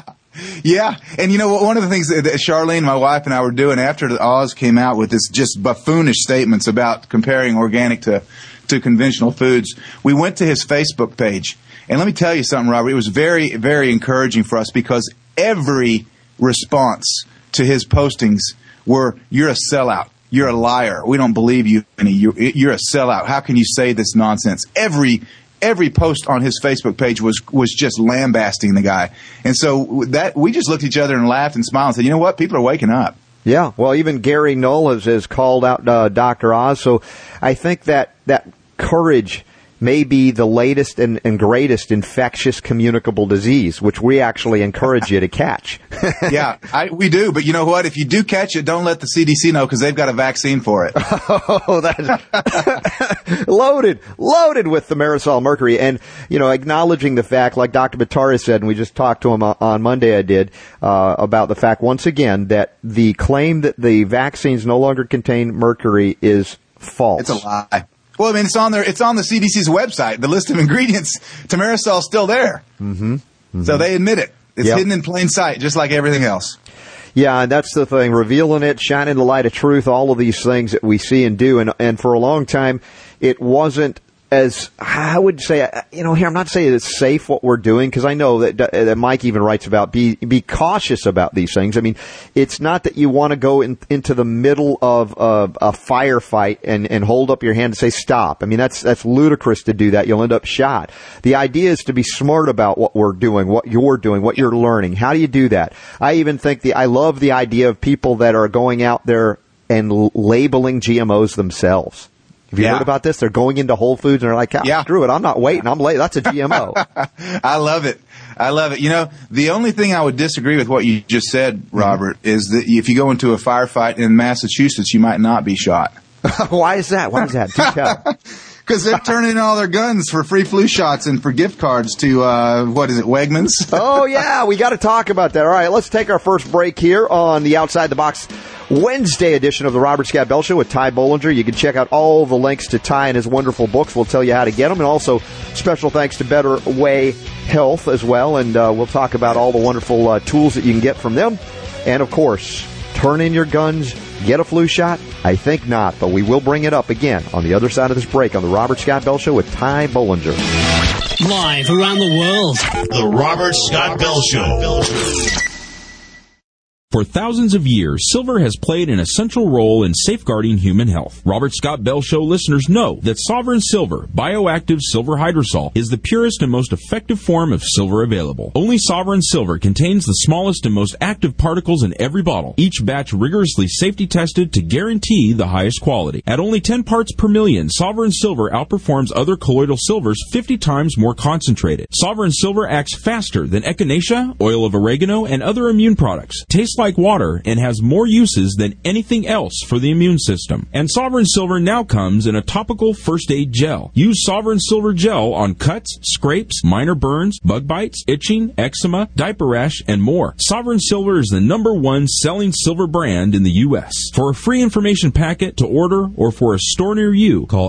Yeah. And one of the things that Charlene, my wife, and I were doing after Oz came out with this just buffoonish statements about comparing organic to conventional foods, we went to his Facebook page. And let me tell you something, Robert. It was very, very encouraging for us, because every response to his postings were, you're a sellout. You're a liar. We don't believe you. You're a sellout. How can you say this nonsense? Every post on his Facebook page was just lambasting the guy. And so that we just looked at each other and laughed and smiled and said, you know what? People are waking up. Yeah. Well, even Gary Null has called out Dr. Oz. So I think that courage may be the latest and greatest infectious communicable disease, which we actually encourage you to catch. Yeah, we do. But you know what? If you do catch it, don't let the CDC know because they've got a vaccine for it. Oh, that's loaded with thimerosal mercury. And, acknowledging the fact, like Dr. Batari said, and we just talked to him on Monday, I did, about the fact, once again, that the claim that the vaccines no longer contain mercury is false. It's a lie. Well, I mean, it's on the CDC's website. The list of ingredients, thimerosal's still there. Mm-hmm. Mm-hmm. So they admit it. It's hidden in plain sight, just like everything else. Yeah, and that's the thing. Revealing it, shining the light of truth, all of these things that we see and do. And for a long time, it wasn't as, I would say, here, I'm not saying it's safe what we're doing, because I know that Mike even writes about be cautious about these things. I mean, it's not that you want to go into the middle of a firefight and hold up your hand and say stop. I mean, that's ludicrous to do that. You'll end up shot. The idea is to be smart about what we're doing, what you're doing, what you're learning. How do you do that? I even think I love the idea of people that are going out there and labeling GMOs themselves. Have you heard about this? They're going into Whole Foods and they're like, screw it, I'm not waiting, I'm late. That's a GMO. I love it. The only thing I would disagree with what you just said, Robert, is that if you go into a firefight in Massachusetts, you might not be shot. Why is that? Do tell. Because they're turning in all their guns for free flu shots and for gift cards to, Wegmans? Oh, yeah, we got to talk about that. All right, let's take our first break here on the Outside the Box Wednesday edition of the Robert Scott Bell Show with Ty Bollinger. You can check out all the links to Ty and his wonderful books. We'll tell you how to get them. And also, special thanks to Better Way Health as well. And we'll talk about all the wonderful tools that you can get from them. And, of course, turn in your guns, get a flu shot. I think not, but we will bring it up again on the other side of this break on the Robert Scott Bell Show with Ty Bollinger. Live around the world, the Robert Scott Bell Show. For thousands of years, silver has played an essential role in safeguarding human health. Robert Scott Bell Show listeners know that Sovereign Silver, bioactive silver hydrosol, is the purest and most effective form of silver available. Only Sovereign Silver contains the smallest and most active particles in every bottle, each batch rigorously safety tested to guarantee the highest quality. At only 10 parts per million, Sovereign Silver outperforms other colloidal silvers 50 times more concentrated. Sovereign Silver acts faster than echinacea, oil of oregano, and other immune products. Tastes like water and has more uses than anything else for the immune system. And Sovereign Silver now comes in a topical first aid gel. Use Sovereign Silver gel on cuts, scrapes, minor burns, bug bites, itching, eczema, diaper rash, and more. Sovereign Silver is the #1 selling silver brand in the U.S. For a free information packet to order or for a store near you, call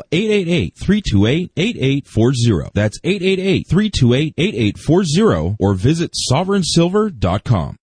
888-328-8840. That's 888-328-8840 or visit sovereignsilver.com.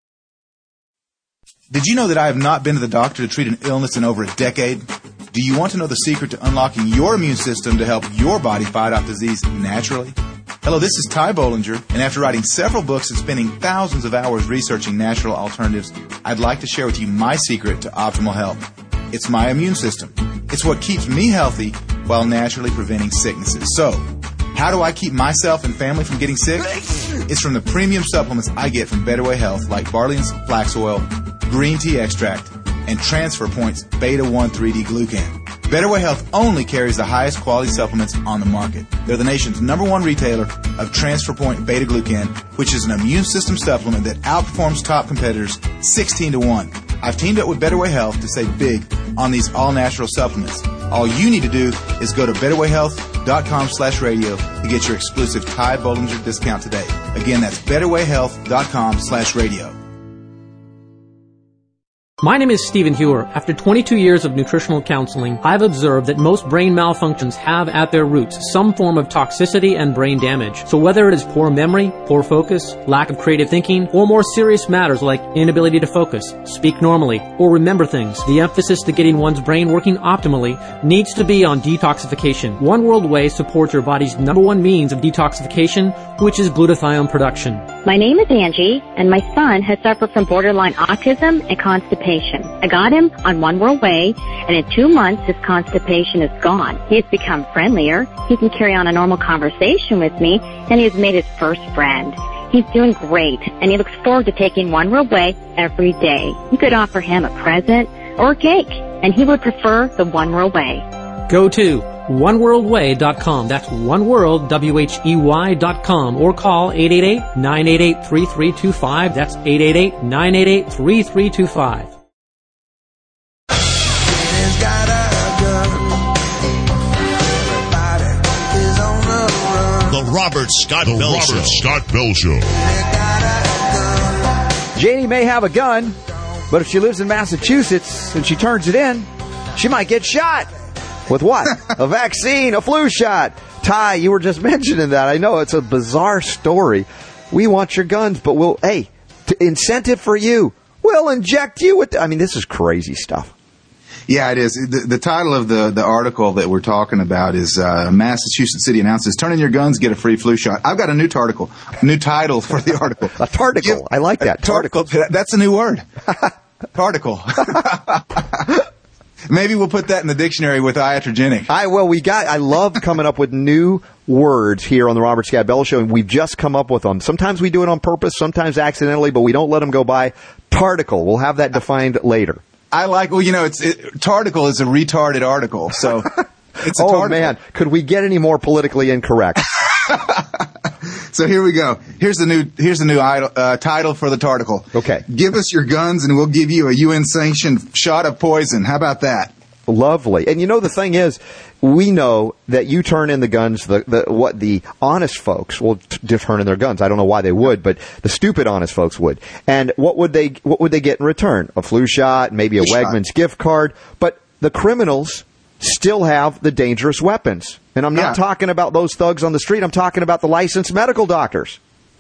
Did you know that I have not been to the doctor to treat an illness in over a decade? Do you want to know the secret to unlocking your immune system to help your body fight off disease naturally? Hello, this is Ty Bollinger, and after writing several books and spending thousands of hours researching natural alternatives, I'd like to share with you my secret to optimal health. It's my immune system. It's what keeps me healthy while naturally preventing sicknesses. So, how do I keep myself and family from getting sick? It's from the premium supplements I get from Better Way Health, like barley and flax oil, green tea extract, and Transfer Point's Beta-1 3D Glucan. Better Way Health only carries the highest quality supplements on the market. They're the nation's #1 retailer of Transfer Point Beta Glucan, which is an immune system supplement that outperforms top competitors 16-1. I've teamed up with Better Way Health to save big on these all-natural supplements. All you need to do is go to betterwayhealth.com/radio to get your exclusive Ty Bollinger discount today. Again, that's betterwayhealth.com/radio. My name is Stephen Hewer. After 22 years of nutritional counseling, I've observed that most brain malfunctions have at their roots some form of toxicity and brain damage. So whether it is poor memory, poor focus, lack of creative thinking, or more serious matters like inability to focus, speak normally, or remember things, the emphasis to getting one's brain working optimally needs to be on detoxification. One World Whey supports your body's #1 means of detoxification, which is glutathione production. My name is Angie, and my son has suffered from borderline autism and constipation. I got him on One World Whey, and in 2 months his constipation is gone. He has become friendlier, he can carry on a normal conversation with me, and he has made his first friend. He's doing great, and he looks forward to taking One World Whey every day. You could offer him a present or a cake, and he would prefer the One World Whey. Go to oneworldway.com. That's oneworld.com, or call 888-988-3325. That's 888-988-3325. The Robert Scott Bell Show. Janie may have a gun, but if she lives in Massachusetts and she turns it in, she might get shot. With what? A vaccine, a flu shot. Ty, you were just mentioning that. I know it's a bizarre story. We want your guns, but incentive for you. We'll inject you with... this is crazy stuff. Yeah, it is. The title of the article that we're talking about is Massachusetts City announces, turn in your guns, get a free flu shot. I've got a new title for the article. A tarticle. I like that. Tarticle. That's a new word. Tarticle. Maybe we'll put that in the dictionary with iatrogenic. I love coming up with new words here on the Robert Scott Bell Show, and we've just come up with them. Sometimes we do it on purpose, sometimes accidentally, but we don't let them go by. Tarticle. We'll have that defined later. I like, tarticle is a retarded article, so it's a tarticle. Man, could we get any more politically incorrect? So here we go. Here's the new title for the tarticle. Okay. Give us your guns and we'll give you a UN-sanctioned shot of poison. How about that? Lovely. And the thing is, we know that you turn in the guns, the honest folks will turn in their guns. I don't know why they would, but the stupid honest folks would. And what would they get in return? A flu shot, maybe a Wegmans gift card. But the criminals still have the dangerous weapons. And I'm not talking about those thugs on the street. I'm talking about the licensed medical doctors.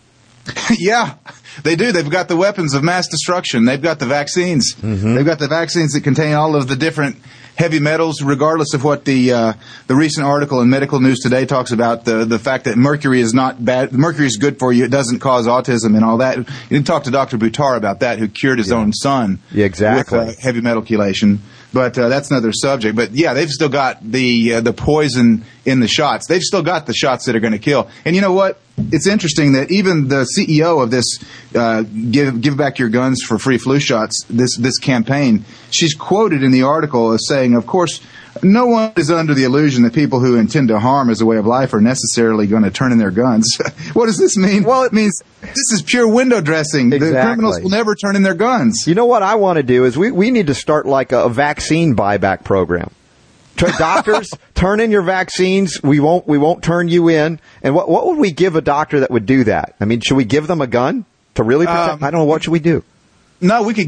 Yeah, they do. They've got the weapons of mass destruction. They've got the vaccines. Mm-hmm. They've got the vaccines that contain all of the different heavy metals, regardless of what the recent article in Medical News Today talks about, the fact that mercury is not bad. Mercury is good for you. It doesn't cause autism and all that. You didn't talk to Dr. Buttar about that, who cured his own son with heavy metal chelation. But that's another subject. But yeah, they've still got the poison in the shots. They've still got the shots that are going to kill. And you know what? It's interesting that even the CEO of this Give Back Your Guns for Free Flu Shots, this campaign, she's quoted in the article as saying, of course, no one is under the illusion that people who intend to harm as a way of life are necessarily going to turn in their guns. What does this mean? Well, it means this is pure window dressing. Exactly. The criminals will never turn in their guns. You know what I want to do is we need to start like a vaccine buyback program. Doctors, turn in your vaccines. We won't turn you in. And what would we give a doctor that would do that? Should we give them a gun to really protect? I don't know. What should we do? No, we could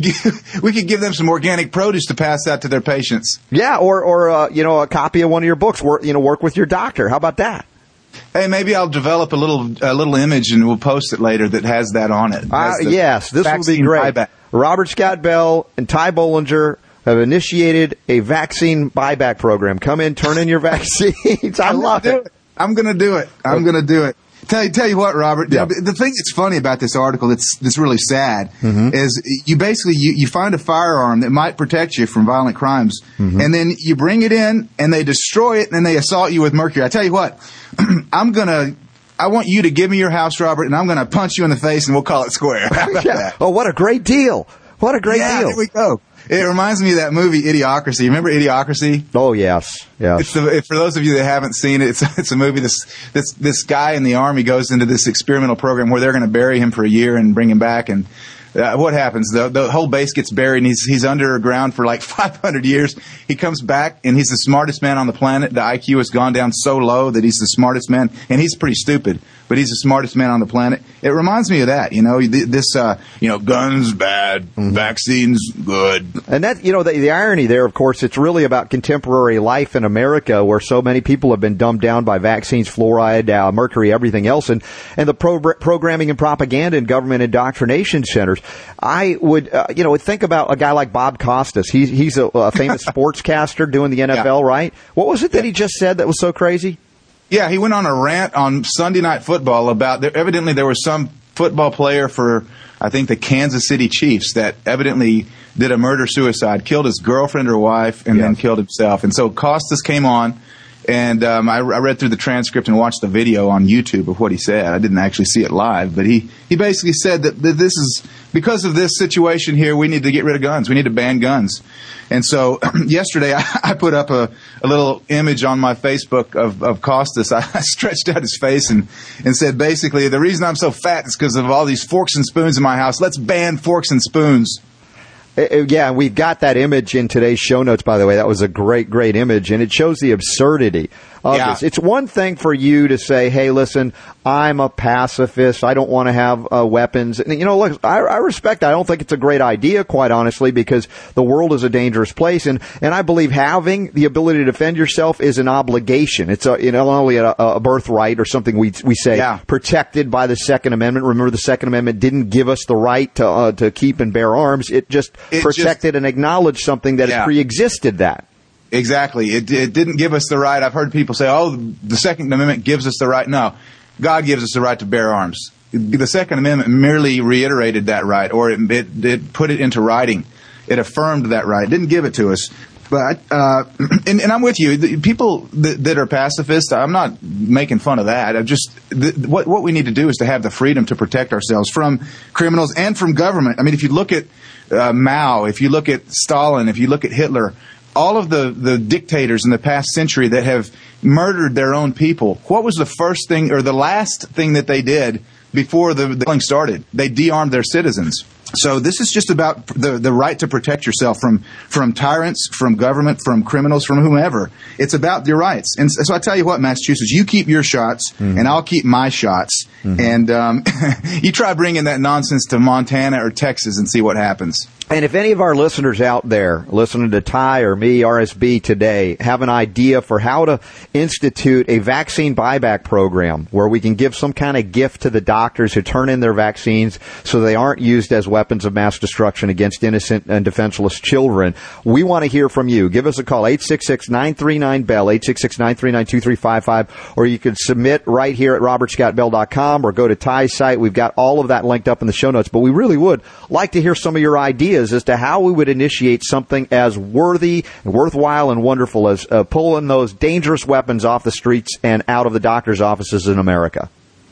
give them some organic produce to pass out to their patients. Yeah, or a copy of one of your books. Work with your doctor. How about that? Hey, maybe I'll develop a little image and we'll post it later that has that on it. Yes, this will be great. Buyback. Robert Scott Bell and Ty Bollinger have initiated a vaccine buyback program. Come in, turn in your vaccines. I love it. I'm going to do it. I'm going to do it. Tell you what, Robert. Yeah. The thing that's funny about this article that's really sad is you basically you find a firearm that might protect you from violent crimes, and then you bring it in and they destroy it and then they assault you with mercury. I tell you what, I want you to give me your house, Robert, and I'm going to punch you in the face and we'll call it square. How about that? Oh, what a great deal! What a great deal! Here we go. It reminds me of that movie Idiocracy. Remember Idiocracy? Oh yes. For those of you that haven't seen it, it's a movie. This guy in the army goes into this experimental program where they're going to bury him for a year and bring him back. And what happens? The whole base gets buried, and he's underground for like 500 years. He comes back, and he's the smartest man on the planet. The IQ has gone down so low that he's the smartest man, and he's pretty stupid, but he's the smartest man on the planet. It reminds me of that, guns bad, vaccines good. And that, the irony there, of course, it's really about contemporary life in America where so many people have been dumbed down by vaccines, fluoride, mercury, everything else, and the programming and propaganda and government indoctrination centers. I would, think about a guy like Bob Costas. He's a famous sportscaster doing the NFL, right? What was it that he just said that was so crazy? Yeah, he went on a rant on Sunday Night Football about evidently there was some football player for, I think, the Kansas City Chiefs that evidently did a murder-suicide, killed his girlfriend or wife, and then killed himself. And so Costas came on And I read through the transcript and watched the video on YouTube of what he said. I didn't actually see it live, but he basically said that this is, because of this situation here, we need to get rid of guns. We need to ban guns. And so yesterday I put up a little image on my Facebook of Costas. I stretched out his face and said, basically, the reason I'm so fat is because of all these forks and spoons in my house. Let's ban forks and spoons. Yeah, we've got that image in today's show notes, by the way. That was a great, great image, and it shows the absurdity of this. It's one thing for you to say, hey, listen, I'm a pacifist. I don't want to have weapons. And, look, I respect that. I don't think it's a great idea, quite honestly, because the world is a dangerous place, and I believe having the ability to defend yourself is an obligation. It's not only a birthright or something we say protected by the Second Amendment. Remember, the Second Amendment didn't give us the right to keep and bear arms. It just protected and acknowledged something that had pre-existed that. Exactly. It didn't give us the right. I've heard people say, oh, the Second Amendment gives us the right. No, God gives us the right to bear arms. The Second Amendment merely reiterated that right, or it put it into writing. It affirmed that right. It didn't give it to us. But and I'm with you. The people that are pacifists, I'm not making fun of that. What we need to do is to have the freedom to protect ourselves from criminals and from government. I mean, if you look at Mao, if you look at Stalin, if you look at Hitler, all of the dictators in the past century that have murdered their own people, what was the first thing or the last thing that they did before the killing started? They de-armed their citizens. So this is just about the right to protect yourself from tyrants, from government, from criminals, from whomever. It's about your rights. And so I tell you what, Massachusetts, you keep your shots, and I'll keep my shots. And you try bringing that nonsense to Montana or Texas and see what happens. And if any of our listeners out there listening to Ty or me, RSB today, have an idea for how to institute a vaccine buyback program where we can give some kind of gift to the doctors who turn in their vaccines so they aren't used as weapons of mass destruction against innocent and defenseless children, we want to hear from you. Give us a call, 866-939-BELL, 866-939-2355, or you can submit right here at robertscottbell.com or go to Ty's site. We've got all of that linked up in the show notes, but we really would like to hear some of your ideas as to how we would initiate something as worthy, worthwhile, and wonderful as pulling those dangerous weapons off the streets and out of the doctor's offices in America.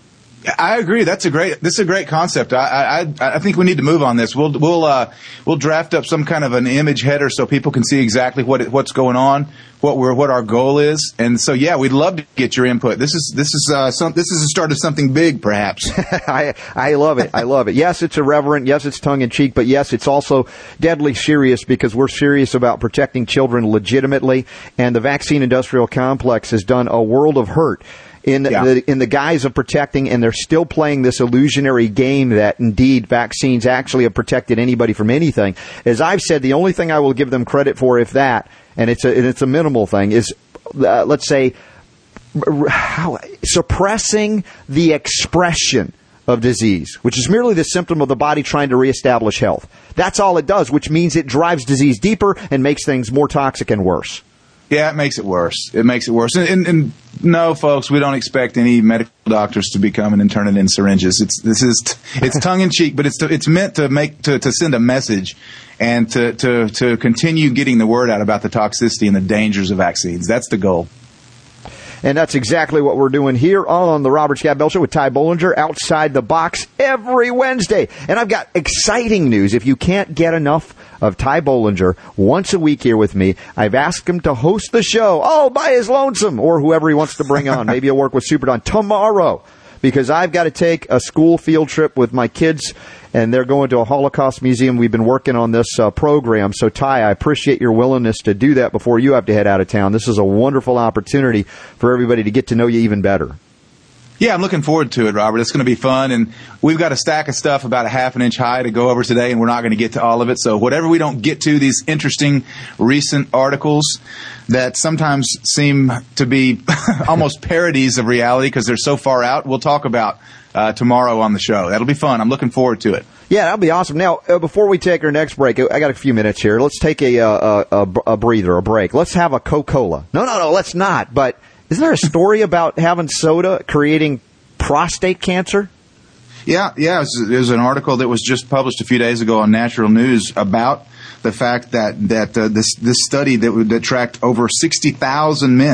I agree. This is a great concept. I think we need to move on this. We'll draft up some kind of an image header so people can see exactly what's going on, what our goal is. And so, yeah, we'd love to get your input. This is a start of something big, perhaps. I love it. I love it. Yes, it's irreverent. Yes, it's tongue in cheek, but yes, it's also deadly serious because we're serious about protecting children legitimately. And the vaccine industrial complex has done a world of hurt in the guise of protecting, and they're still playing this illusionary game that indeed vaccines actually have protected anybody from anything. As I've said, the only thing I will give them credit for, if that, and it's a minimal thing, is let's say suppressing the expression of disease, which is merely the symptom of the body trying to reestablish health. That's all it does, which means it drives disease deeper and makes things more toxic and worse. Yeah, it makes it worse. And no, folks, we don't expect any medical doctors to be coming and turning in syringes. It's tongue in cheek, but it's meant to send a message and to continue getting the word out about the toxicity and the dangers of vaccines. That's the goal. And that's exactly what we're doing here on the Robert Scott Bell Show with Ty Bollinger, Outside the Box, every Wednesday. And I've got exciting news. If you can't get enough of Ty Bollinger once a week here with me, I've asked him to host the show all by his lonesome, or whoever he wants to bring on. Maybe he'll work with Super Don tomorrow, because I've got to take a school field trip with my kids, and they're going to a Holocaust museum. We've been working on this program. So, Ty, I appreciate your willingness to do that before you have to head out of town. This is a wonderful opportunity for everybody to get to know you even better. Yeah, I'm looking forward to it, Robert. It's going to be fun, and we've got a stack of stuff about a half an inch high to go over today, and we're not going to get to all of it. So whatever we don't get to, these interesting recent articles that sometimes seem to be almost parodies of reality because they're so far out, we'll talk about tomorrow on the show. That'll be fun. I'm looking forward to it. Yeah, that'll be awesome. Now, before we take our next break, I got a few minutes here. Let's take a breather, a break. Let's have a Coca-Cola. No, let's not. But isn't there a story about having soda creating prostate cancer? Yeah. There's an article that was just published a few days ago on Natural News about the fact that this study that tracked over 60,000 men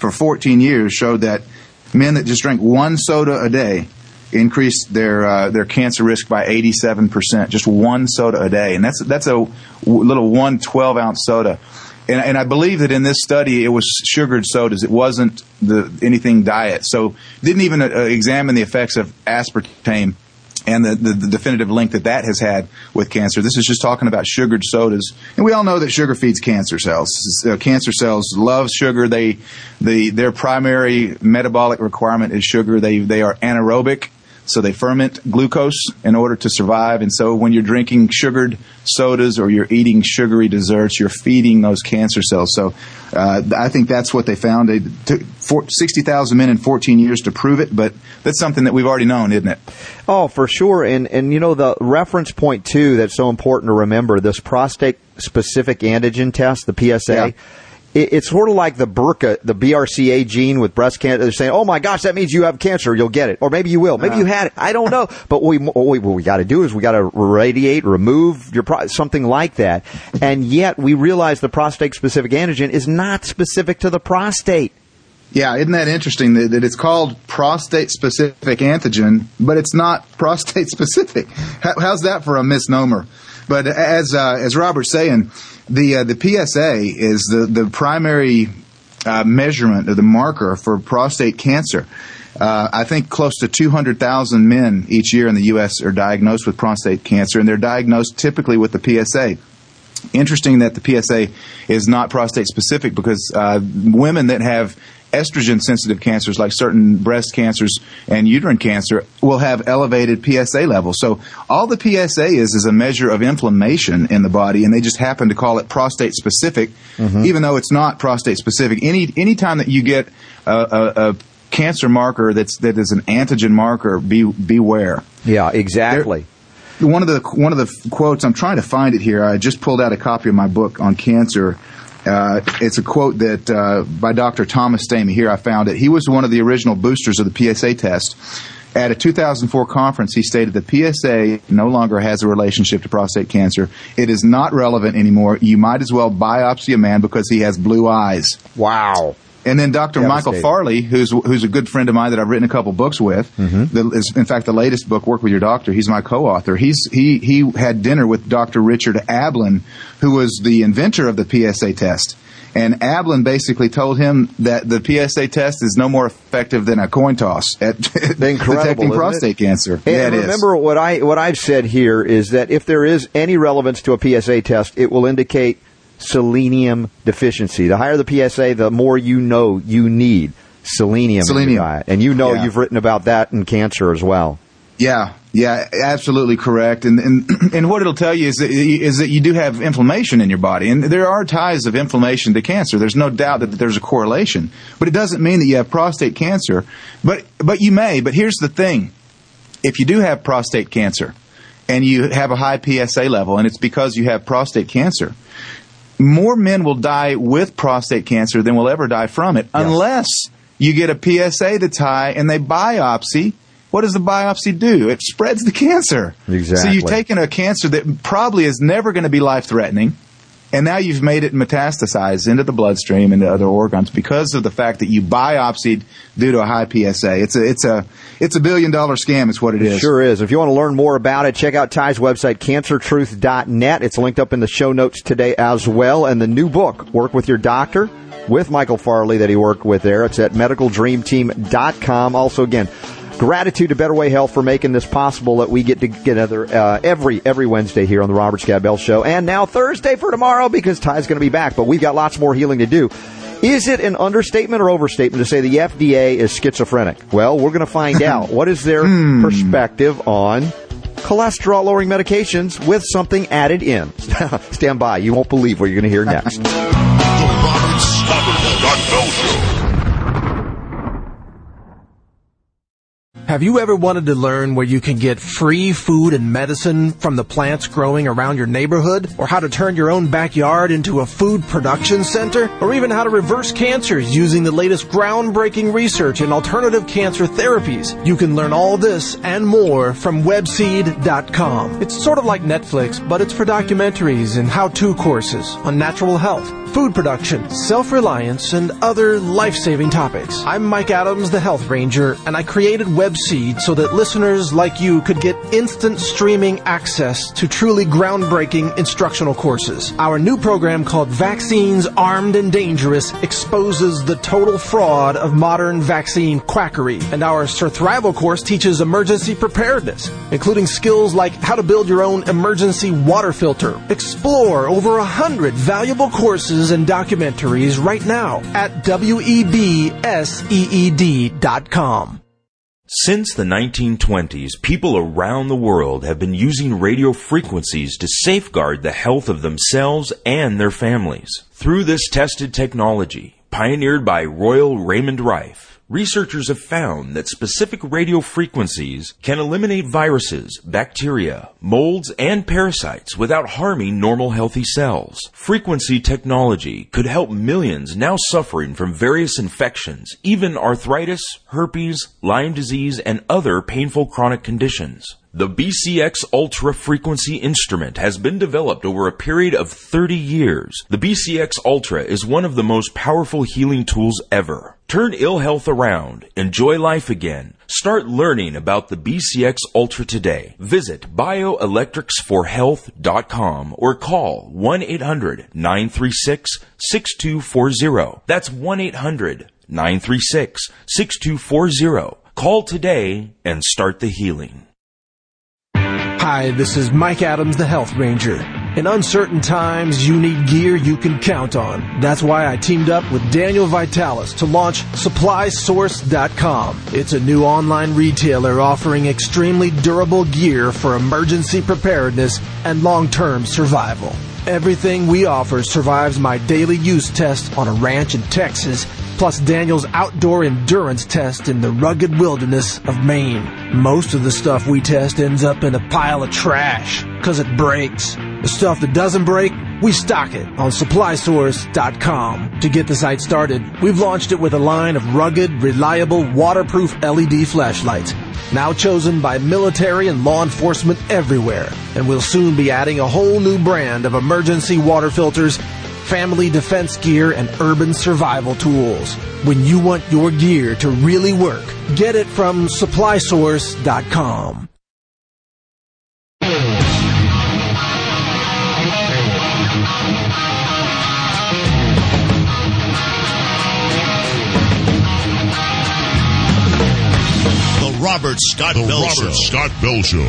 for 14 years showed that men that just drank one soda a day increased their cancer risk by 87%. Just one soda a day, and that's a little 1 12-ounce soda. And I believe that in this study it was sugared sodas. It wasn't anything diet. So didn't even examine the effects of aspartame and the definitive link that has had with cancer. This is just talking about sugared sodas. And we all know that sugar feeds cancer cells. Cancer cells love sugar. Their primary metabolic requirement is sugar. They are anaerobic, so they ferment glucose in order to survive. And so when you're drinking sugared sodas or you're eating sugary desserts, you're feeding those cancer cells. So I think that's what they found. They took 60,000 men in 14 years to prove it, but that's something that we've already known, isn't it? Oh, for sure. And the reference point, too, that's so important to remember, this prostate-specific antigen test, the PSA, yeah. It's sort of like the BRCA, the BRCA gene with breast cancer. They're saying, oh, my gosh, that means you have cancer. You'll get it. Or maybe you will. Maybe you had it. I don't know. But what we got to do is we got to remove something like that. And yet we realize the prostate-specific antigen is not specific to the prostate. Yeah, isn't that interesting that it's called prostate-specific antigen, but it's not prostate-specific? How's that for a misnomer? But as Robert's saying, the PSA is the primary measurement of the marker for prostate cancer. I think close to 200,000 men each year in the U.S. are diagnosed with prostate cancer, and they're diagnosed typically with the PSA. Interesting that the PSA is not prostate-specific because women that have estrogen-sensitive cancers like certain breast cancers and uterine cancer will have elevated PSA levels. So all the PSA is a measure of inflammation in the body, and they just happen to call it prostate-specific, even though it's not prostate-specific. Any time that you get a cancer marker that is an antigen marker, beware. Yeah, exactly. One of the quotes, I'm trying to find it here. I just pulled out a copy of my book on cancer. It's a quote that by Dr. Thomas Stamey. Here I found it. He was one of the original boosters of the PSA test. At a 2004 conference, he stated the PSA no longer has a relationship to prostate cancer. It is not relevant anymore. You might as well biopsy a man because he has blue eyes. Wow. And then Dr. Michael Farley, who's a good friend of mine that I've written a couple books with, in fact, the latest book, Work With Your Doctor, he's my co-author. He had dinner with Dr. Richard Ablin, who was the inventor of the PSA test. And Ablin basically told him that the PSA test is no more effective than a coin toss at detecting prostate cancer. And remember, what I've said here is that if there is any relevance to a PSA test, it will indicate selenium deficiency. The higher the PSA, the more you know you need selenium in your diet. And you've written about that in cancer as well. Yeah, absolutely correct. And what it'll tell you is that you do have inflammation in your body. And there are ties of inflammation to cancer. There's no doubt that there's a correlation. But it doesn't mean that you have prostate cancer. But you may. But here's the thing. If you do have prostate cancer and you have a high PSA level and it's because you have prostate cancer, more men will die with prostate cancer than will ever die from it, unless you get a PSA that's high and they biopsy. What does the biopsy do? It spreads the cancer. Exactly. So you've taken a cancer that probably is never going to be life-threatening, and now you've made it metastasize into the bloodstream, into other organs, because of the fact that you biopsied due to a high PSA. It's a $1 billion scam. It's what it is. It sure is. If you want to learn more about it, check out Ty's website, cancertruth.net. It's linked up in the show notes today as well. And the new book, Work With Your Doctor, with Michael Farley that he worked with there. It's at medicaldreamteam.com. Also, again, gratitude to Better Way Health for making this possible that we get together every Wednesday here on the Robert Scott Bell Show. And now Thursday for tomorrow because Ty's going to be back. But we've got lots more healing to do. Is it an understatement or overstatement to say the FDA is schizophrenic? Well, we're going to find out. What is their perspective on cholesterol-lowering medications with something added in? Stand by. You won't believe what you're going to hear next. The Robert Scott Bell Show. Have you ever wanted to learn where you can get free food and medicine from the plants growing around your neighborhood? Or how to turn your own backyard into a food production center? Or even how to reverse cancers using the latest groundbreaking research in alternative cancer therapies? You can learn all this and more from Webseed.com. It's sort of like Netflix, but it's for documentaries and how-to courses on natural health, food production, self-reliance, and other life-saving topics. I'm Mike Adams, the Health Ranger, and I created WebSeed so that listeners like you could get instant streaming access to truly groundbreaking instructional courses. Our new program called Vaccines Armed and Dangerous exposes the total fraud of modern vaccine quackery. And our Surthrival course teaches emergency preparedness, including skills like how to build your own emergency water filter. Explore over 100 valuable courses and documentaries right now at WEBSEED.com. Since the 1920s, people around the world have been using radio frequencies to safeguard the health of themselves and their families. Through this tested technology, pioneered by Royal Raymond Rife, researchers have found that specific radio frequencies can eliminate viruses, bacteria, molds, and parasites without harming normal healthy cells. Frequency technology could help millions now suffering from various infections, even arthritis, herpes, Lyme disease, and other painful chronic conditions. The BCX Ultra frequency instrument has been developed over a period of 30 years. The BCX Ultra is one of the most powerful healing tools ever. Turn ill health around. Enjoy life again. Start learning about the BCX Ultra today. Visit bioelectricsforhealth.com or call 1-800-936-6240. That's 1-800-936-6240. Call today and start the healing. Hi, this is Mike Adams, the Health Ranger. In uncertain times, you need gear you can count on. That's why I teamed up with Daniel Vitalis to launch SupplySource.com. It's a new online retailer offering extremely durable gear for emergency preparedness and long-term survival. Everything we offer survives my daily use test on a ranch in Texas, plus Daniel's outdoor endurance test in the rugged wilderness of Maine. Most of the stuff we test ends up in a pile of trash, because it breaks. The stuff that doesn't break, we stock it on SupplySource.com. To get the site started, we've launched it with a line of rugged, reliable, waterproof LED flashlights, now chosen by military and law enforcement everywhere. And we'll soon be adding a whole new brand of emergency water filters, family defense gear, and urban survival tools. When you want your gear to really work, get it from SupplySource.com. Robert Scott Bell Show.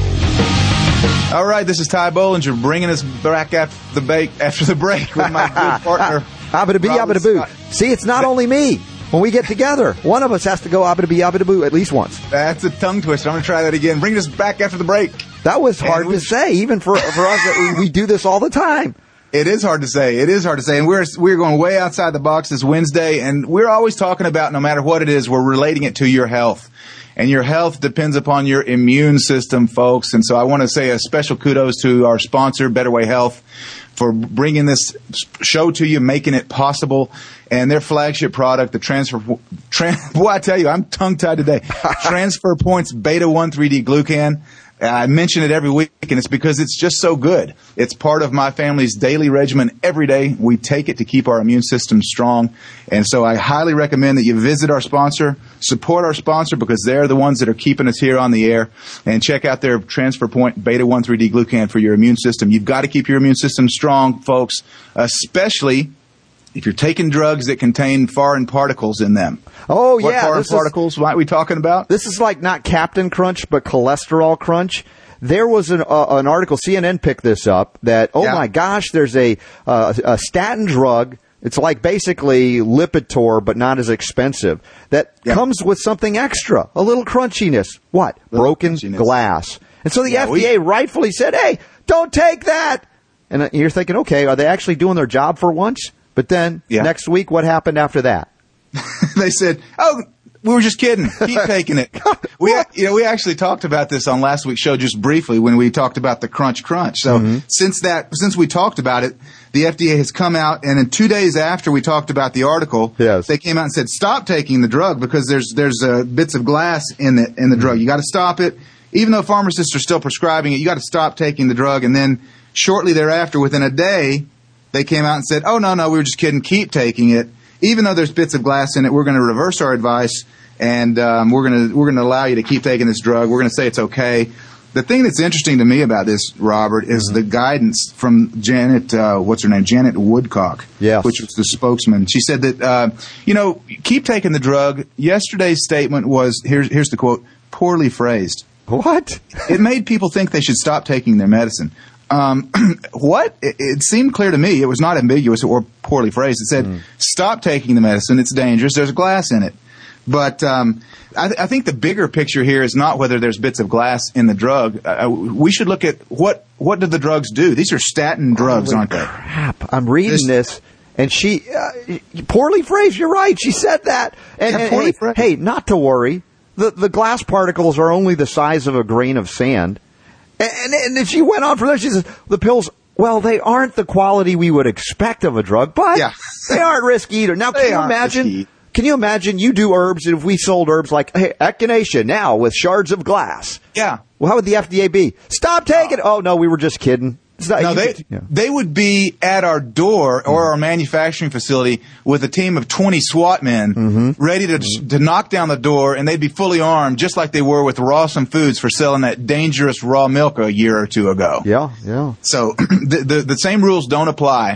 All right, this is Ty Bollinger bringing us back after the break with my good partner. Abba-da-boo. See, it's not only me. When we get together, one of us has to go abba-da-boo at least once. That's a tongue twister. I'm going to try that again. Bring us back after the break. That was hard to say, even for us that we do this all the time. It is hard to say. And we're going way outside the box this Wednesday, and we're always talking about, no matter what it is, we're relating it to your health. And your health depends upon your immune system, folks. And so I want to say a special kudos to our sponsor, Better Way Health, for bringing this show to you, making it possible. And their flagship product, the boy, I tell you, I'm tongue-tied today. Transfer Points Beta 1 3D Glucan. I mention it every week, and it's because it's just so good. It's part of my family's daily regimen every day. We take it to keep our immune system strong. And so I highly recommend that you visit our sponsor, support our sponsor, because they're the ones that are keeping us here on the air. And check out their Transfer Point Beta 1 3D Glucan for your immune system. You've got to keep your immune system strong, folks, especially if you're taking drugs that contain foreign particles in them. Oh, what yeah. Foreign particles might we talking about? This is like not Captain Crunch, but Cholesterol Crunch. There was an article, CNN picked this up, that, my gosh, there's a statin drug. It's like basically Lipitor, but not as expensive. That comes with something extra, a little crunchiness. What? Broken glass. And so the FDA rightfully said, hey, don't take that. And you're thinking, okay, are they actually doing their job for once? But then next week, what happened after that? They said, we were just kidding. Keep taking it. We actually talked about this on last week's show just briefly when we talked about the crunch. So since we talked about it, the FDA has come out, and in 2 days after we talked about the article, they came out and said, stop taking the drug because there's bits of glass in the drug. You got to stop it. Even though pharmacists are still prescribing it, you got to stop taking the drug. And then shortly thereafter, within a day, they came out and said, oh, no, we were just kidding. Keep taking it. Even though there's bits of glass in it, we're going to reverse our advice, and we're going to allow you to keep taking this drug. We're going to say it's okay. The thing that's interesting to me about this, Robert, is the guidance from Janet, Janet Woodcock, which was the spokesman. She said that, keep taking the drug. Yesterday's statement was, here's the quote, poorly phrased. What? It made people think they should stop taking their medicine. What? It seemed clear to me. It was not ambiguous or poorly phrased. It said, stop taking the medicine. It's dangerous. There's glass in it. But I think the bigger picture here is not whether there's bits of glass in the drug. We should look at what do the drugs do. These are statin drugs, aren't they? Crap. I'm reading this, and she poorly phrased. You're right. She said that. And hey, not to worry. The glass particles are only the size of a grain of sand. And then she went on from there. She says the pills. Well, they aren't the quality we would expect of a drug, but they aren't risky either. Now, can you imagine? Can you imagine you do herbs, and if we sold herbs like, hey, echinacea now with shards of glass? Yeah. Well, how would the FDA be? Stop taking it. Oh, no, we were just kidding. They would be at our door or our manufacturing facility with a team of 20 SWAT men ready to knock down the door, and they'd be fully armed just like they were with Rawsome Foods for selling that dangerous raw milk a year or two ago. Yeah. So the same rules don't apply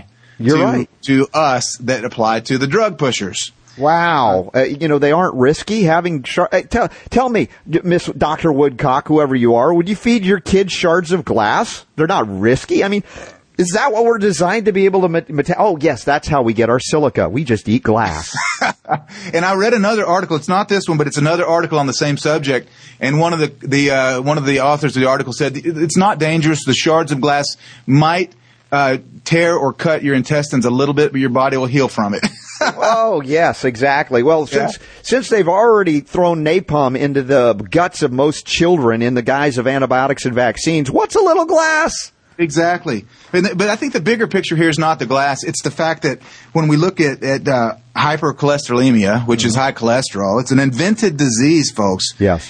to us that apply to the drug pushers. Wow. They aren't risky having tell me, Miss Dr. Woodcock, whoever you are, would you feed your kids shards of glass? They're not risky. I mean, is that what we're designed to be able to oh, yes, that's how we get our silica. We just eat glass. And I read another article. It's not this one, but it's another article on the same subject. And one of the authors of the article said it's not dangerous. The shards of glass might tear or cut your intestines a little bit, but your body will heal from it. Oh, yes, exactly. Well, since they've already thrown napalm into the guts of most children in the guise of antibiotics and vaccines, what's a little glass? Exactly. But I think the bigger picture here is not the glass. It's the fact that when we look at hypercholesterolemia, which is high cholesterol, it's an invented disease, folks. Yes.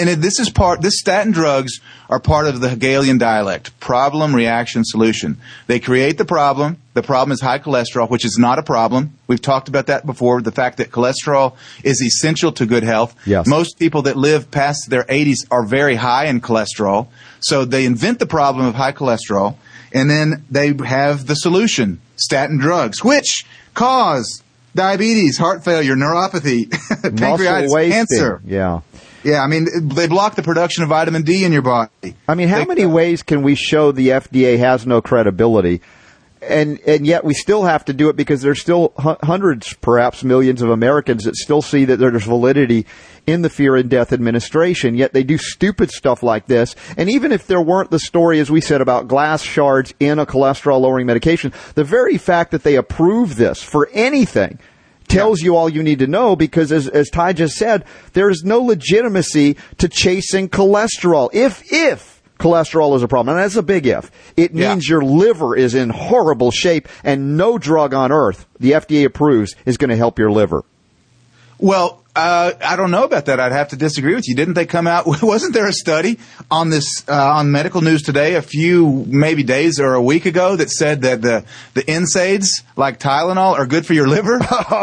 This statin drugs are part of the Hegelian dialect, problem, reaction, solution. They create the problem. The problem is high cholesterol, which is not a problem. We've talked about that before, the fact that cholesterol is essential to good health. Yes. Most people that live past their 80s are very high in cholesterol. So they invent the problem of high cholesterol, and then they have the solution, statin drugs, which cause diabetes, heart failure, neuropathy, pancreatic cancer. Yeah. Yeah, I mean, they block the production of vitamin D in your body. I mean, how many ways can we show the FDA has no credibility? And yet we still have to do it because there's still hundreds, perhaps millions of Americans that still see that there's validity in the fear and death administration, yet they do stupid stuff like this. And even if there weren't the story, as we said, about glass shards in a cholesterol-lowering medication, the very fact that they approve this for anything tells you all you need to know, because as Ty just said, there is no legitimacy to chasing cholesterol. If cholesterol is a problem, and that's a big if, it means your liver is in horrible shape, and no drug on earth the FDA approves is going to help your liver. Well, I don't know about that. I'd have to disagree with you. Didn't they come out? Wasn't there a study on this on Medical News Today a few maybe days or a week ago that said that the NSAIDs like Tylenol are good for your liver?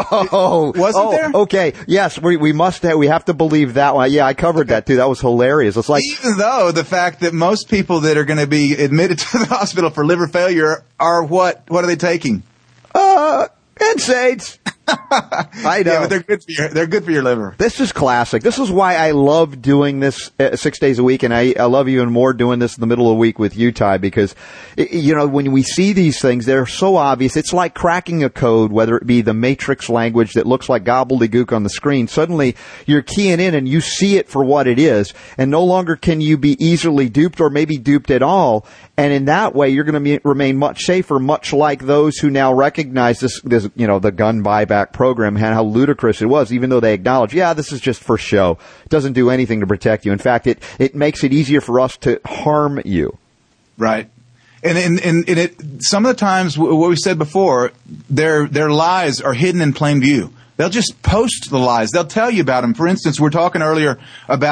Wasn't there? Okay. Yes, we have to believe that one. Yeah, I covered that too. That was hilarious. It's like, even though the fact that most people that are going to be admitted to the hospital for liver failure are what are they taking? NSAIDs. I know. Yeah, but they're good for your liver. This is classic. This is why I love doing this 6 days a week, and I love even more doing this in the middle of the week with you, Ty, because, when we see these things, they're so obvious. It's like cracking a code, whether it be the matrix language that looks like gobbledygook on the screen. Suddenly, you're keying in and you see it for what it is, and no longer can you be easily duped or maybe duped at all. And in that way, you're going to remain much safer, much like those who now recognize this, the gun buyback program and how ludicrous it was, even though they acknowledge, this is just for show. It doesn't do anything to protect you. In fact, it makes it easier for us to harm you. Right. And it, some of the times, what we said before, their lies are hidden in plain view. They'll just post the lies. They'll tell you about them. For instance, we're talking earlier about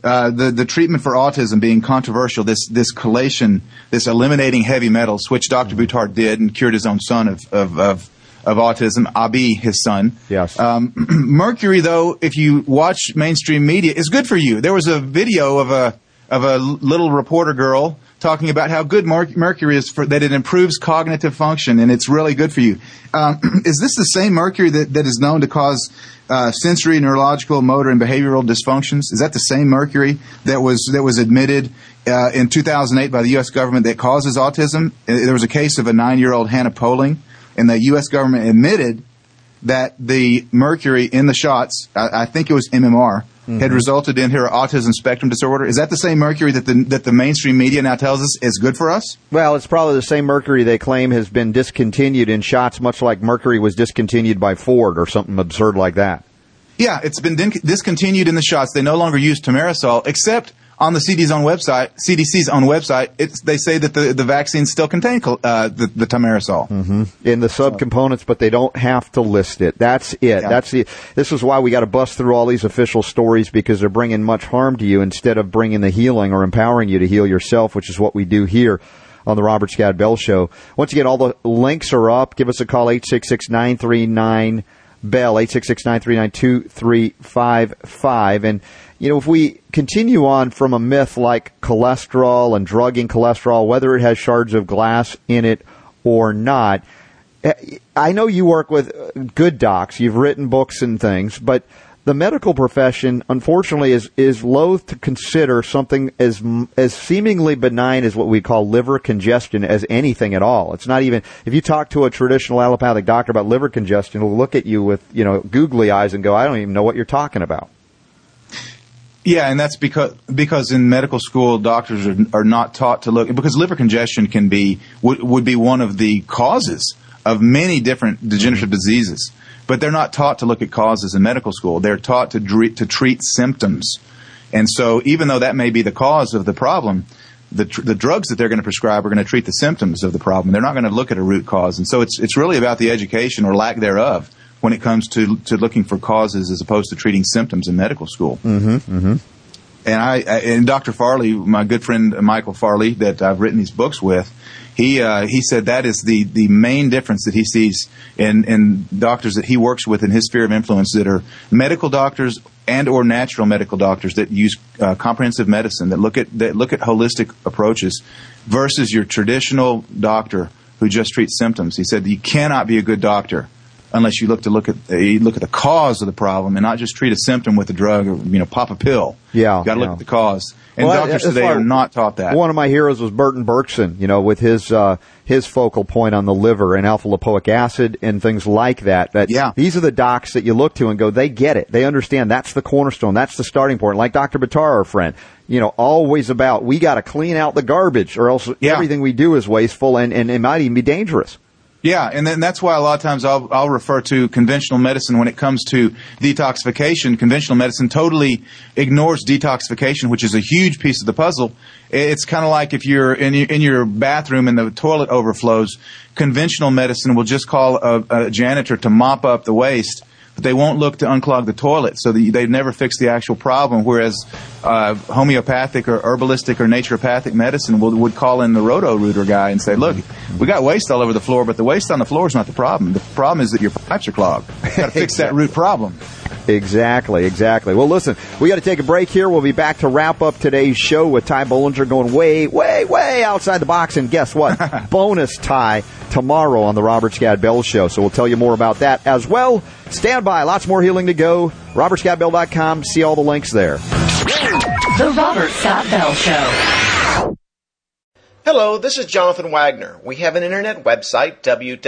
the treatment for autism being controversial, this chelation, this eliminating heavy metals, which Dr. Boutard did and cured his own son of autism, Abi, his son. Yes. Mercury, though, if you watch mainstream media, is good for you. There was a video of a little reporter girl talking about how good mercury is that it improves cognitive function, and it's really good for you. Is this the same mercury that is known to cause sensory, neurological, motor, and behavioral dysfunctions? Is that the same mercury that was admitted in 2008 by the U.S. government that causes autism? There was a case of a 9-year-old Hannah Poling, and the U.S. government admitted that the mercury in the shots, I think it was MMR, had resulted in her autism spectrum disorder. Is that the same mercury that the mainstream media now tells us is good for us? Well, it's probably the same mercury they claim has been discontinued in shots, much like mercury was discontinued by Ford or something absurd like that. Yeah, it's been discontinued in the shots. They no longer use thimerosal, except on the CDC's own website, they say that the vaccines still contain the thimerosal. In the subcomponents, but they don't have to list it. That's it. Yeah. This is why we got to bust through all these official stories, because they're bringing much harm to you instead of bringing the healing or empowering you to heal yourself, which is what we do here on the Robert Scott Bell Show. Once again, all the links are up. Give us a call, 866-939-BELL, 866-939-2355. And if we continue on from a myth like cholesterol and drugging cholesterol, whether it has shards of glass in it or not, I know you work with good docs. You've written books and things, but the medical profession, unfortunately, is loath to consider something as seemingly benign as what we call liver congestion as anything at all. It's not even, if you talk to a traditional allopathic doctor about liver congestion, he'll look at you with, googly eyes and go, I don't even know what you're talking about. Yeah, and that's because in medical school, doctors are not taught to look, because liver congestion would be one of the causes of many different degenerative diseases. But they're not taught to look at causes in medical school. They're taught to treat symptoms. And so even though that may be the cause of the problem, the drugs that they're going to prescribe are going to treat the symptoms of the problem. They're not going to look at a root cause. And so it's really about the education or lack thereof when it comes to looking for causes as opposed to treating symptoms in medical school. And Dr. Farley, my good friend Michael Farley, that I've written these books with, he said that is the main difference that he sees in doctors that he works with in his sphere of influence, that are medical doctors and or natural medical doctors that use comprehensive medicine, that look at holistic approaches, versus your traditional doctor who just treats symptoms. He said you cannot be a good doctor unless you look at the cause of the problem and not just treat a symptom with a drug or pop a pill. Yeah, you got to look at the cause. And doctors today are not taught that. One of my heroes was Burton Berkson, with his focal point on the liver and alpha lipoic acid and things like that. These are the docs that you look to and go, they get it. They understand that's the cornerstone. That's the starting point. Like Dr. Boutard, our friend, always about, we got to clean out the garbage or else everything we do is wasteful and it might even be dangerous. Yeah, and then that's why a lot of times I'll refer to conventional medicine when it comes to detoxification. Conventional medicine totally ignores detoxification, which is a huge piece of the puzzle. It's kind of like if you're in your bathroom and the toilet overflows, conventional medicine will just call a janitor to mop up the waste, but they won't look to unclog the toilet, so they never fix the actual problem, whereas homeopathic or herbalistic or naturopathic medicine would call in the Roto-Rooter guy and say, look, we got waste all over the floor, but the waste on the floor is not the problem. The problem is that your pipes are clogged. You've got to fix that root problem. Exactly. Well, listen, we got to take a break here. We'll be back to wrap up today's show with Ty Bollinger going way, way, way outside the box. And guess what? Bonus Ty tomorrow on the Robert Scott Bell Show. So we'll tell you more about that as well. Stand by. Lots more healing to go. RobertScottBell.com. See all the links there. The Robert Scott Bell Show. Hello, this is Jonathan Wagner. We have an internet website,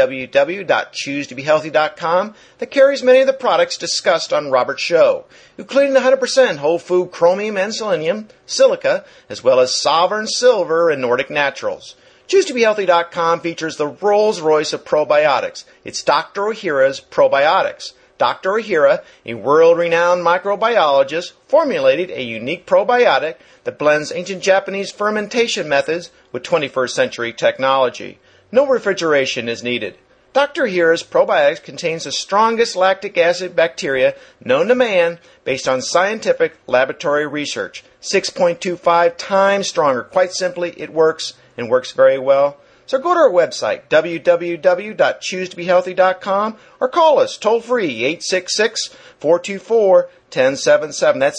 www.choosetobehealthy.com, that carries many of the products discussed on Robert's show, including 100% whole food chromium and selenium, silica, as well as Sovereign Silver and Nordic Naturals. ChooseToBeHealthy.com features the Rolls-Royce of probiotics. It's Dr. Ohhira's Probiotics. Dr. Ohhira, a world-renowned microbiologist, formulated a unique probiotic that blends ancient Japanese fermentation methods with 21st century technology. No refrigeration is needed. Dr. Heera's probiotics contains the strongest lactic acid bacteria known to man based on scientific laboratory research. 6.25 times stronger. Quite simply, it works and works very well. So go to our website, www.choosetobehealthy.com, or call us toll-free, 866-424-1077. That's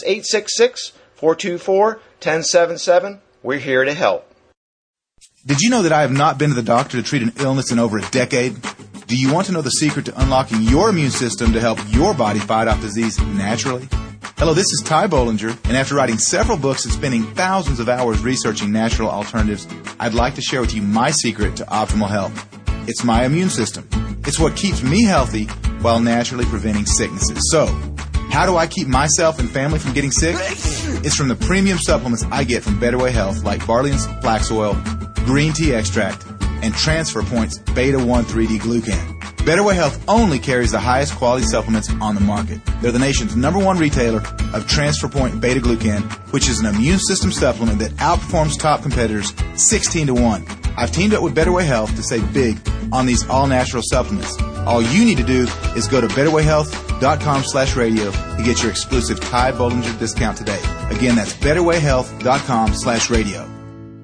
866-424-1077. We're here to help. Did you know that I have not been to the doctor to treat an illness in over a decade? Do you want to know the secret to unlocking your immune system to help your body fight off disease naturally? Hello, this is Ty Bollinger, and after writing several books and spending thousands of hours researching natural alternatives, I'd like to share with you my secret to optimal health. It's my immune system. It's what keeps me healthy while naturally preventing sicknesses. So, how do I keep myself and family from getting sick? It's from the premium supplements I get from Better Way Health, like barley and flax oil, green tea extract, and Transfer Point's Beta-1 3D Glucan. Better Way Health only carries the highest quality supplements on the market. They're the nation's #1 retailer of Transfer Point Beta Glucan, which is an immune system supplement that outperforms top competitors 16-1. I've teamed up with Better Way Health to save big on these all-natural supplements. All you need to do is go to betterwayhealth.com/radio to get your exclusive Ty Bollinger discount today. Again, that's betterwayhealth.com/radio.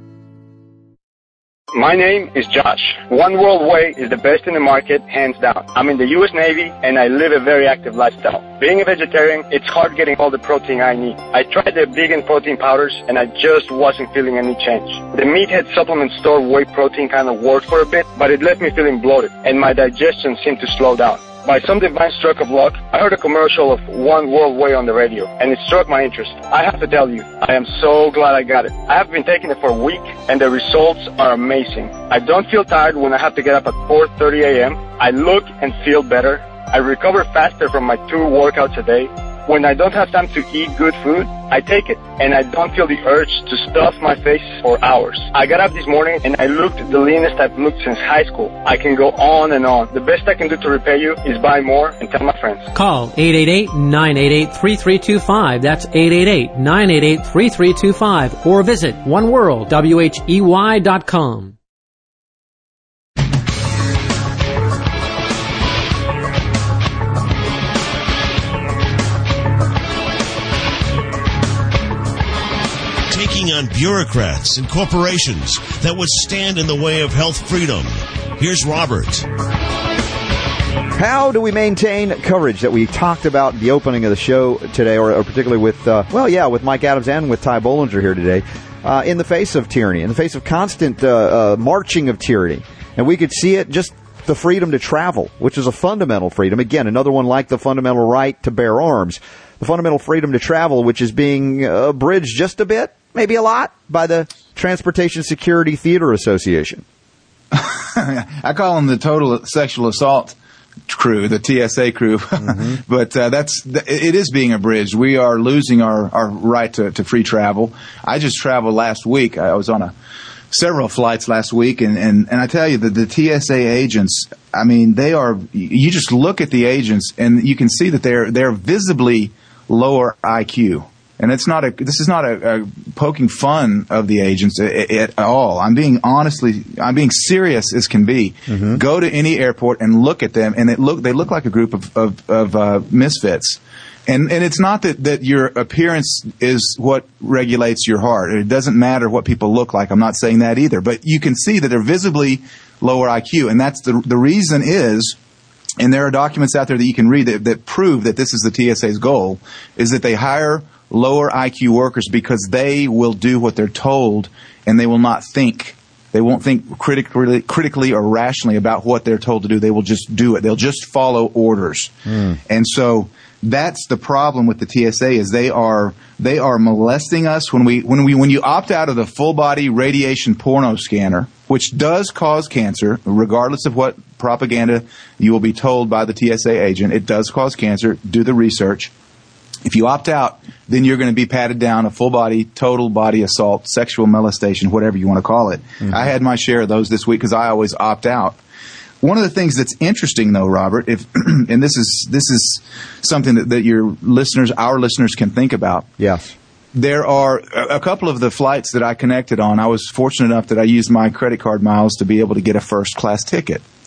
My name is Josh. One World Way is the best in the market, hands down. I'm in the U.S. Navy, and I live a very active lifestyle. Being a vegetarian, it's hard getting all the protein I need. I tried the vegan protein powders, and I just wasn't feeling any change. The Meathead supplement store whey protein kind of worked for a bit, but it left me feeling bloated, and my digestion seemed to slow down. By some divine stroke of luck, I heard a commercial of One World Way on the radio, and it struck my interest. I have to tell you, I am so glad I got it. I have been taking it for a week, and the results are amazing. I don't feel tired when I have to get up at 4:30 a.m. I look and feel better. I recover faster from my 2 workouts a day. When I don't have time to eat good food, I take it, and I don't feel the urge to stuff my face for hours. I got up this morning, and I looked the leanest I've looked since high school. I can go on and on. The best I can do to repay you is buy more and tell my friends. Call 888-988-3325. That's 888-988-3325. Or visit oneworldwhey.com. On bureaucrats and corporations that would stand in the way of health freedom. Here's Robert. How do we maintain coverage that we talked about at the opening of the show today, or particularly with, with Mike Adams and with Ty Bollinger here today, in the face of tyranny, in the face of constant marching of tyranny? And we could see it just the freedom to travel, which is a fundamental freedom. Again, another one like the fundamental right to bear arms. The fundamental freedom to travel, which is being abridged just a bit, maybe a lot, by the Transportation Security Theater Association. I call them the total sexual assault crew, the TSA crew. Mm-hmm. But it is being abridged. We are losing our right to free travel. I just traveled last week. I was on several flights last week, and I tell you that the TSA agents, I mean, you just look at the agents and you can see that they're visibly lower IQ. And this is not a poking fun of the agents at all. I'm being serious as can be. Mm-hmm. Go to any airport and look at them, and they look like a group of misfits. And it's not that your appearance is what regulates your heart. It doesn't matter what people look like. I'm not saying that either. But you can see that they're visibly lower IQ, and that's the reason is. And there are documents out there that you can read that prove that this is the TSA's goal, is that they hire lower IQ workers because they will do what they're told, and they will not think. They won't think critically or rationally about what they're told to do. They will just do it. They'll just follow orders. And so that's the problem with the TSA is they are molesting us when you opt out of the full body radiation porno scanner, which does cause cancer, regardless of what propaganda you will be told by the TSA agent. It does cause cancer. Do the research. If you opt out, then you're going to be patted down a full body, total body assault, sexual molestation, whatever you want to call it. Mm-hmm. I had my share of those this week because I always opt out. One of the things that's interesting, though, Robert, and this is something that our listeners can think about. Yes. There are a couple of the flights that I connected on. I was fortunate enough that I used my credit card miles to be able to get a first class ticket.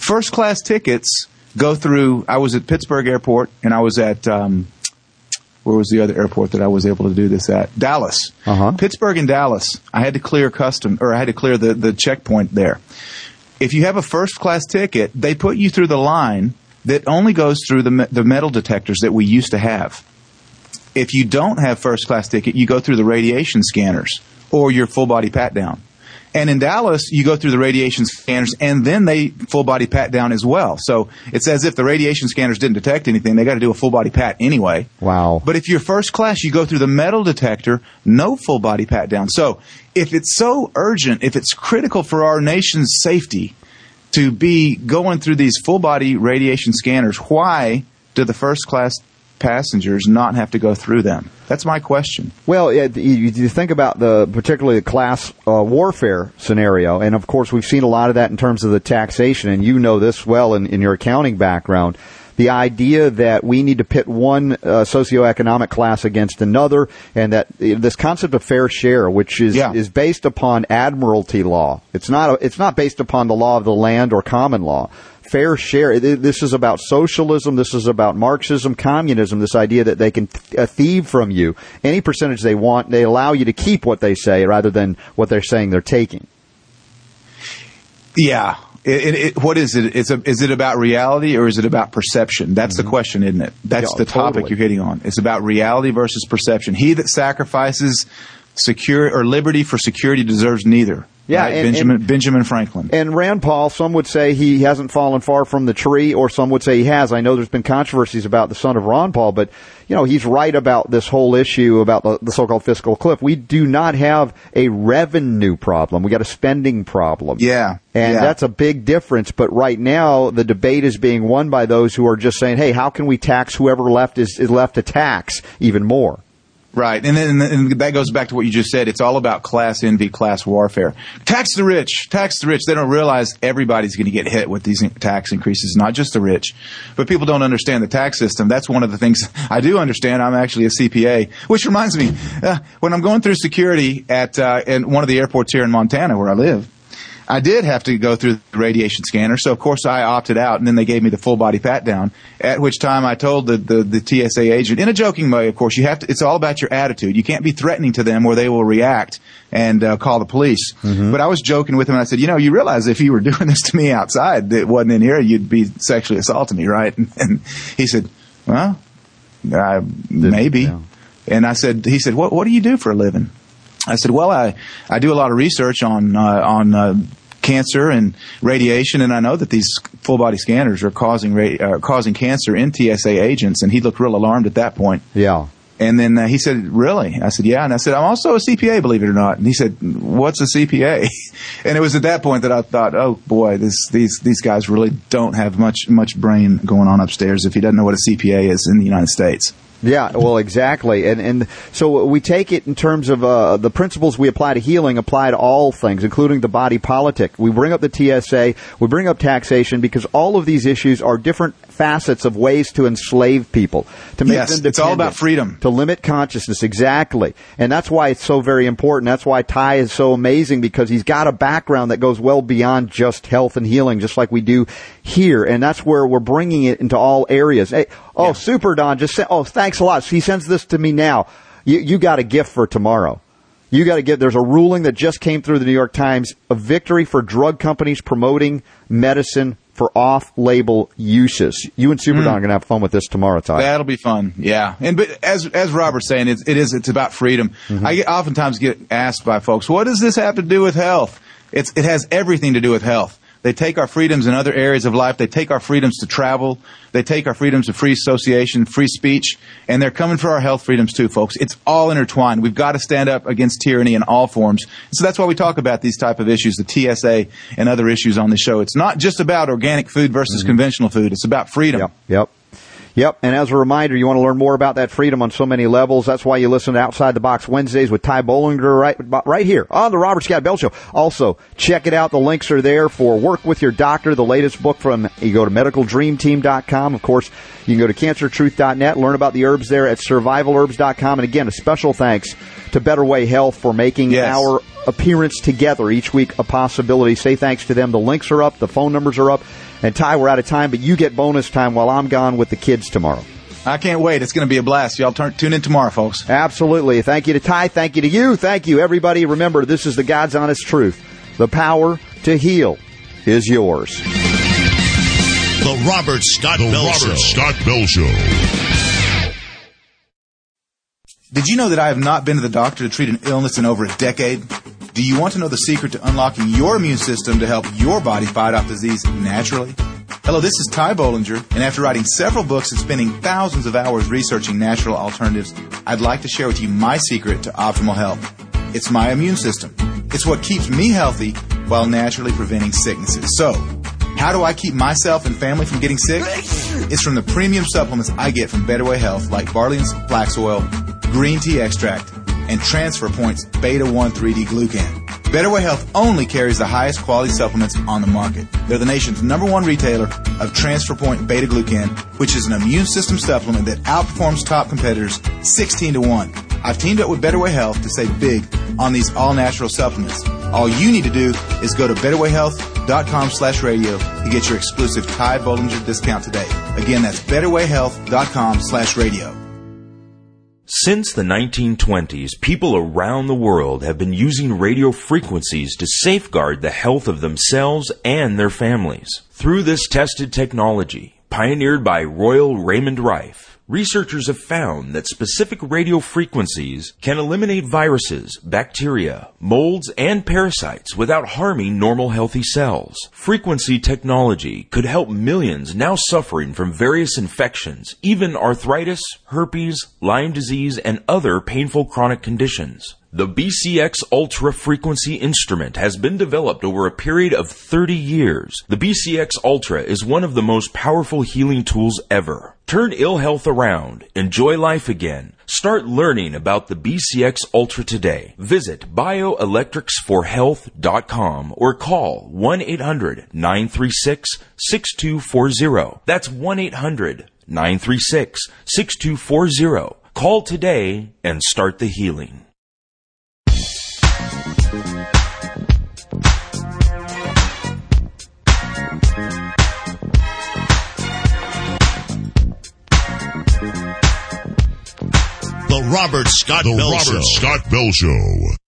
First class tickets go through. I was at Pittsburgh Airport, and I was at where was the other airport that I was able to do this at? Dallas. Pittsburgh and Dallas. I had to clear the checkpoint there. If you have a first class ticket, they put you through the line that only goes through the metal detectors that we used to have. If you don't have first class ticket, you go through the radiation scanners or your full body pat down. And in Dallas, you go through the radiation scanners, and then they full-body pat down as well. So it's as if the radiation scanners didn't detect anything. They got to do a full-body pat anyway. Wow. But if you're first class, you go through the metal detector, no full-body pat down. So if it's so urgent, if it's critical for our nation's safety to be going through these full-body radiation scanners, why do the first-class passengers not have to go through them? That's my question. Well, you think about particularly the class warfare scenario, and of course we've seen a lot of that in terms of the taxation, and you know this well in your accounting background. The idea that we need to pit one socioeconomic class against another, and that this concept of fair share, which is based upon admiralty law. It's not based upon the law of the land or common law. Fair share. This is about socialism. This is about Marxism, communism, this idea that they can thieve from you any percentage they want. They allow you to keep what they say rather than what they're saying they're taking. Yeah. What is it? Is it about reality or is it about perception? That's the question, isn't it? That's the topic you're hitting on. It's about reality versus perception. He that sacrifices liberty for security deserves neither. Yeah, right? Benjamin Franklin. And Rand Paul, some would say he hasn't fallen far from the tree, or some would say he has. I know there's been controversies about the son of Ron Paul, but he's right about this whole issue about the so-called fiscal cliff. We do not have a revenue problem. We got a spending problem. Yeah. And that's a big difference. But right now, the debate is being won by those who are just saying, hey, how can we tax whoever left is left to tax even more? Right, and that goes back to what you just said. It's all about class envy, class warfare. Tax the rich, tax the rich. They don't realize everybody's going to get hit with these tax increases, not just the rich. But people don't understand the tax system. That's one of the things I do understand. I'm actually a CPA, which reminds me, when I'm going through security at in one of the airports here in Montana where I live, I did have to go through the radiation scanner, so of course I opted out, and then they gave me the full body pat down. At which time I told the TSA agent, in a joking way, of course, it's all about your attitude. You can't be threatening to them, or they will react and call the police. Mm-hmm. But I was joking with him, and I said, you realize if you were doing this to me outside, that wasn't in here, you'd be sexually assaulting me, right? And he said, well, maybe. Yeah. And he said, what do you do for a living? I said, well, I do a lot of research on cancer and radiation, and I know that these full-body scanners are causing cancer in TSA agents, and he looked real alarmed at that point. Yeah. And then he said, really? I said, yeah. And I said, I'm also a CPA, believe it or not. And he said, what's a CPA? And it was at that point that I thought, oh, boy, these guys really don't have much brain going on upstairs if he doesn't know what a CPA is in the United States. Yeah, well, exactly. And so we take it in terms of the principles we apply to healing apply to all things, including the body politic. We bring up the TSA, we bring up taxation, because all of these issues are different facets of ways to enslave people, to make them dependent. It's all about freedom. To limit consciousness, exactly. And that's why it's so very important. That's why Ty is so amazing, because he's got a background that goes well beyond just health and healing, just like we do here. And that's where we're bringing it into all areas. Hey, Super Don, thanks a lot. He sends this to me now. You got a gift for tomorrow. You got to give. There's a ruling that just came through the New York Times, a victory for drug companies promoting medicine for off-label uses. You and Super Don are going to have fun with this tomorrow, Todd. That'll be fun, yeah. But as Robert's saying, it's about freedom. Mm-hmm. I oftentimes get asked by folks, what does this have to do with health? It has everything to do with health. They take our freedoms in other areas of life. They take our freedoms to travel. They take our freedoms of free association, free speech, and they're coming for our health freedoms too, folks. It's all intertwined. We've got to stand up against tyranny in all forms. So that's why we talk about these type of issues, the TSA and other issues on the show. It's not just about organic food versus conventional food. It's about freedom. Yep, and as a reminder, you want to learn more about that freedom on so many levels. That's why you listen to Outside the Box Wednesdays with Ty Bollinger right here on the Robert Scott Bell Show. Also, check it out. The links are there for Work With Your Doctor, the latest book you go to medicaldreamteam.com. Of course, you can go to cancertruth.net, learn about the herbs there at survivalherbs.com. And again, a special thanks to Better Way Health for making our appearance together each week a possibility. Say thanks to them. The links are up. The phone numbers are up. And Ty, we're out of time, but you get bonus time while I'm gone with the kids tomorrow. I can't wait. It's going to be a blast. Y'all tune in tomorrow, folks. Absolutely. Thank you to Ty. Thank you to you. Thank you, everybody. Remember, this is the God's honest truth. The power to heal is yours. The Robert Scott Bell Show. Did you know that I have not been to the doctor to treat an illness in over a decade? Do you want to know the secret to unlocking your immune system to help your body fight off disease naturally? Hello, this is Ty Bollinger, and after writing several books and spending thousands of hours researching natural alternatives, I'd like to share with you my secret to optimal health. It's my immune system. It's what keeps me healthy while naturally preventing sicknesses. So, how do I keep myself and family from getting sick? It's from the premium supplements I get from Better Way Health, like Barley and Flax Oil, Green Tea Extract, and Transfer Points Beta-1 3D Glucan. Better Way Health only carries the highest quality supplements on the market. They're the nation's #1 retailer of Transfer Point Beta Glucan, which is an immune system supplement that outperforms top competitors 16-1. I've teamed up with Better Way Health to save big on these all-natural supplements. All you need to do is go to betterwayhealth.com/radio to get your exclusive Ty Bollinger discount today. Again, that's betterwayhealth.com/radio. Since the 1920s, people around the world have been using radio frequencies to safeguard the health of themselves and their families. Through this tested technology, pioneered by Royal Raymond Rife, researchers have found that specific radio frequencies can eliminate viruses, bacteria, molds, and parasites without harming normal healthy cells. Frequency technology could help millions now suffering from various infections, even arthritis, herpes, Lyme disease, and other painful chronic conditions. The BCX Ultra frequency instrument has been developed over a period of 30 years. The BCX Ultra is one of the most powerful healing tools ever. Turn ill health around. Enjoy life again. Start learning about the BCX Ultra today. Visit bioelectricsforhealth.com or call 1-800-936-6240. That's 1-800-936-6240. Call today and start the healing. The Robert Scott Bell Show.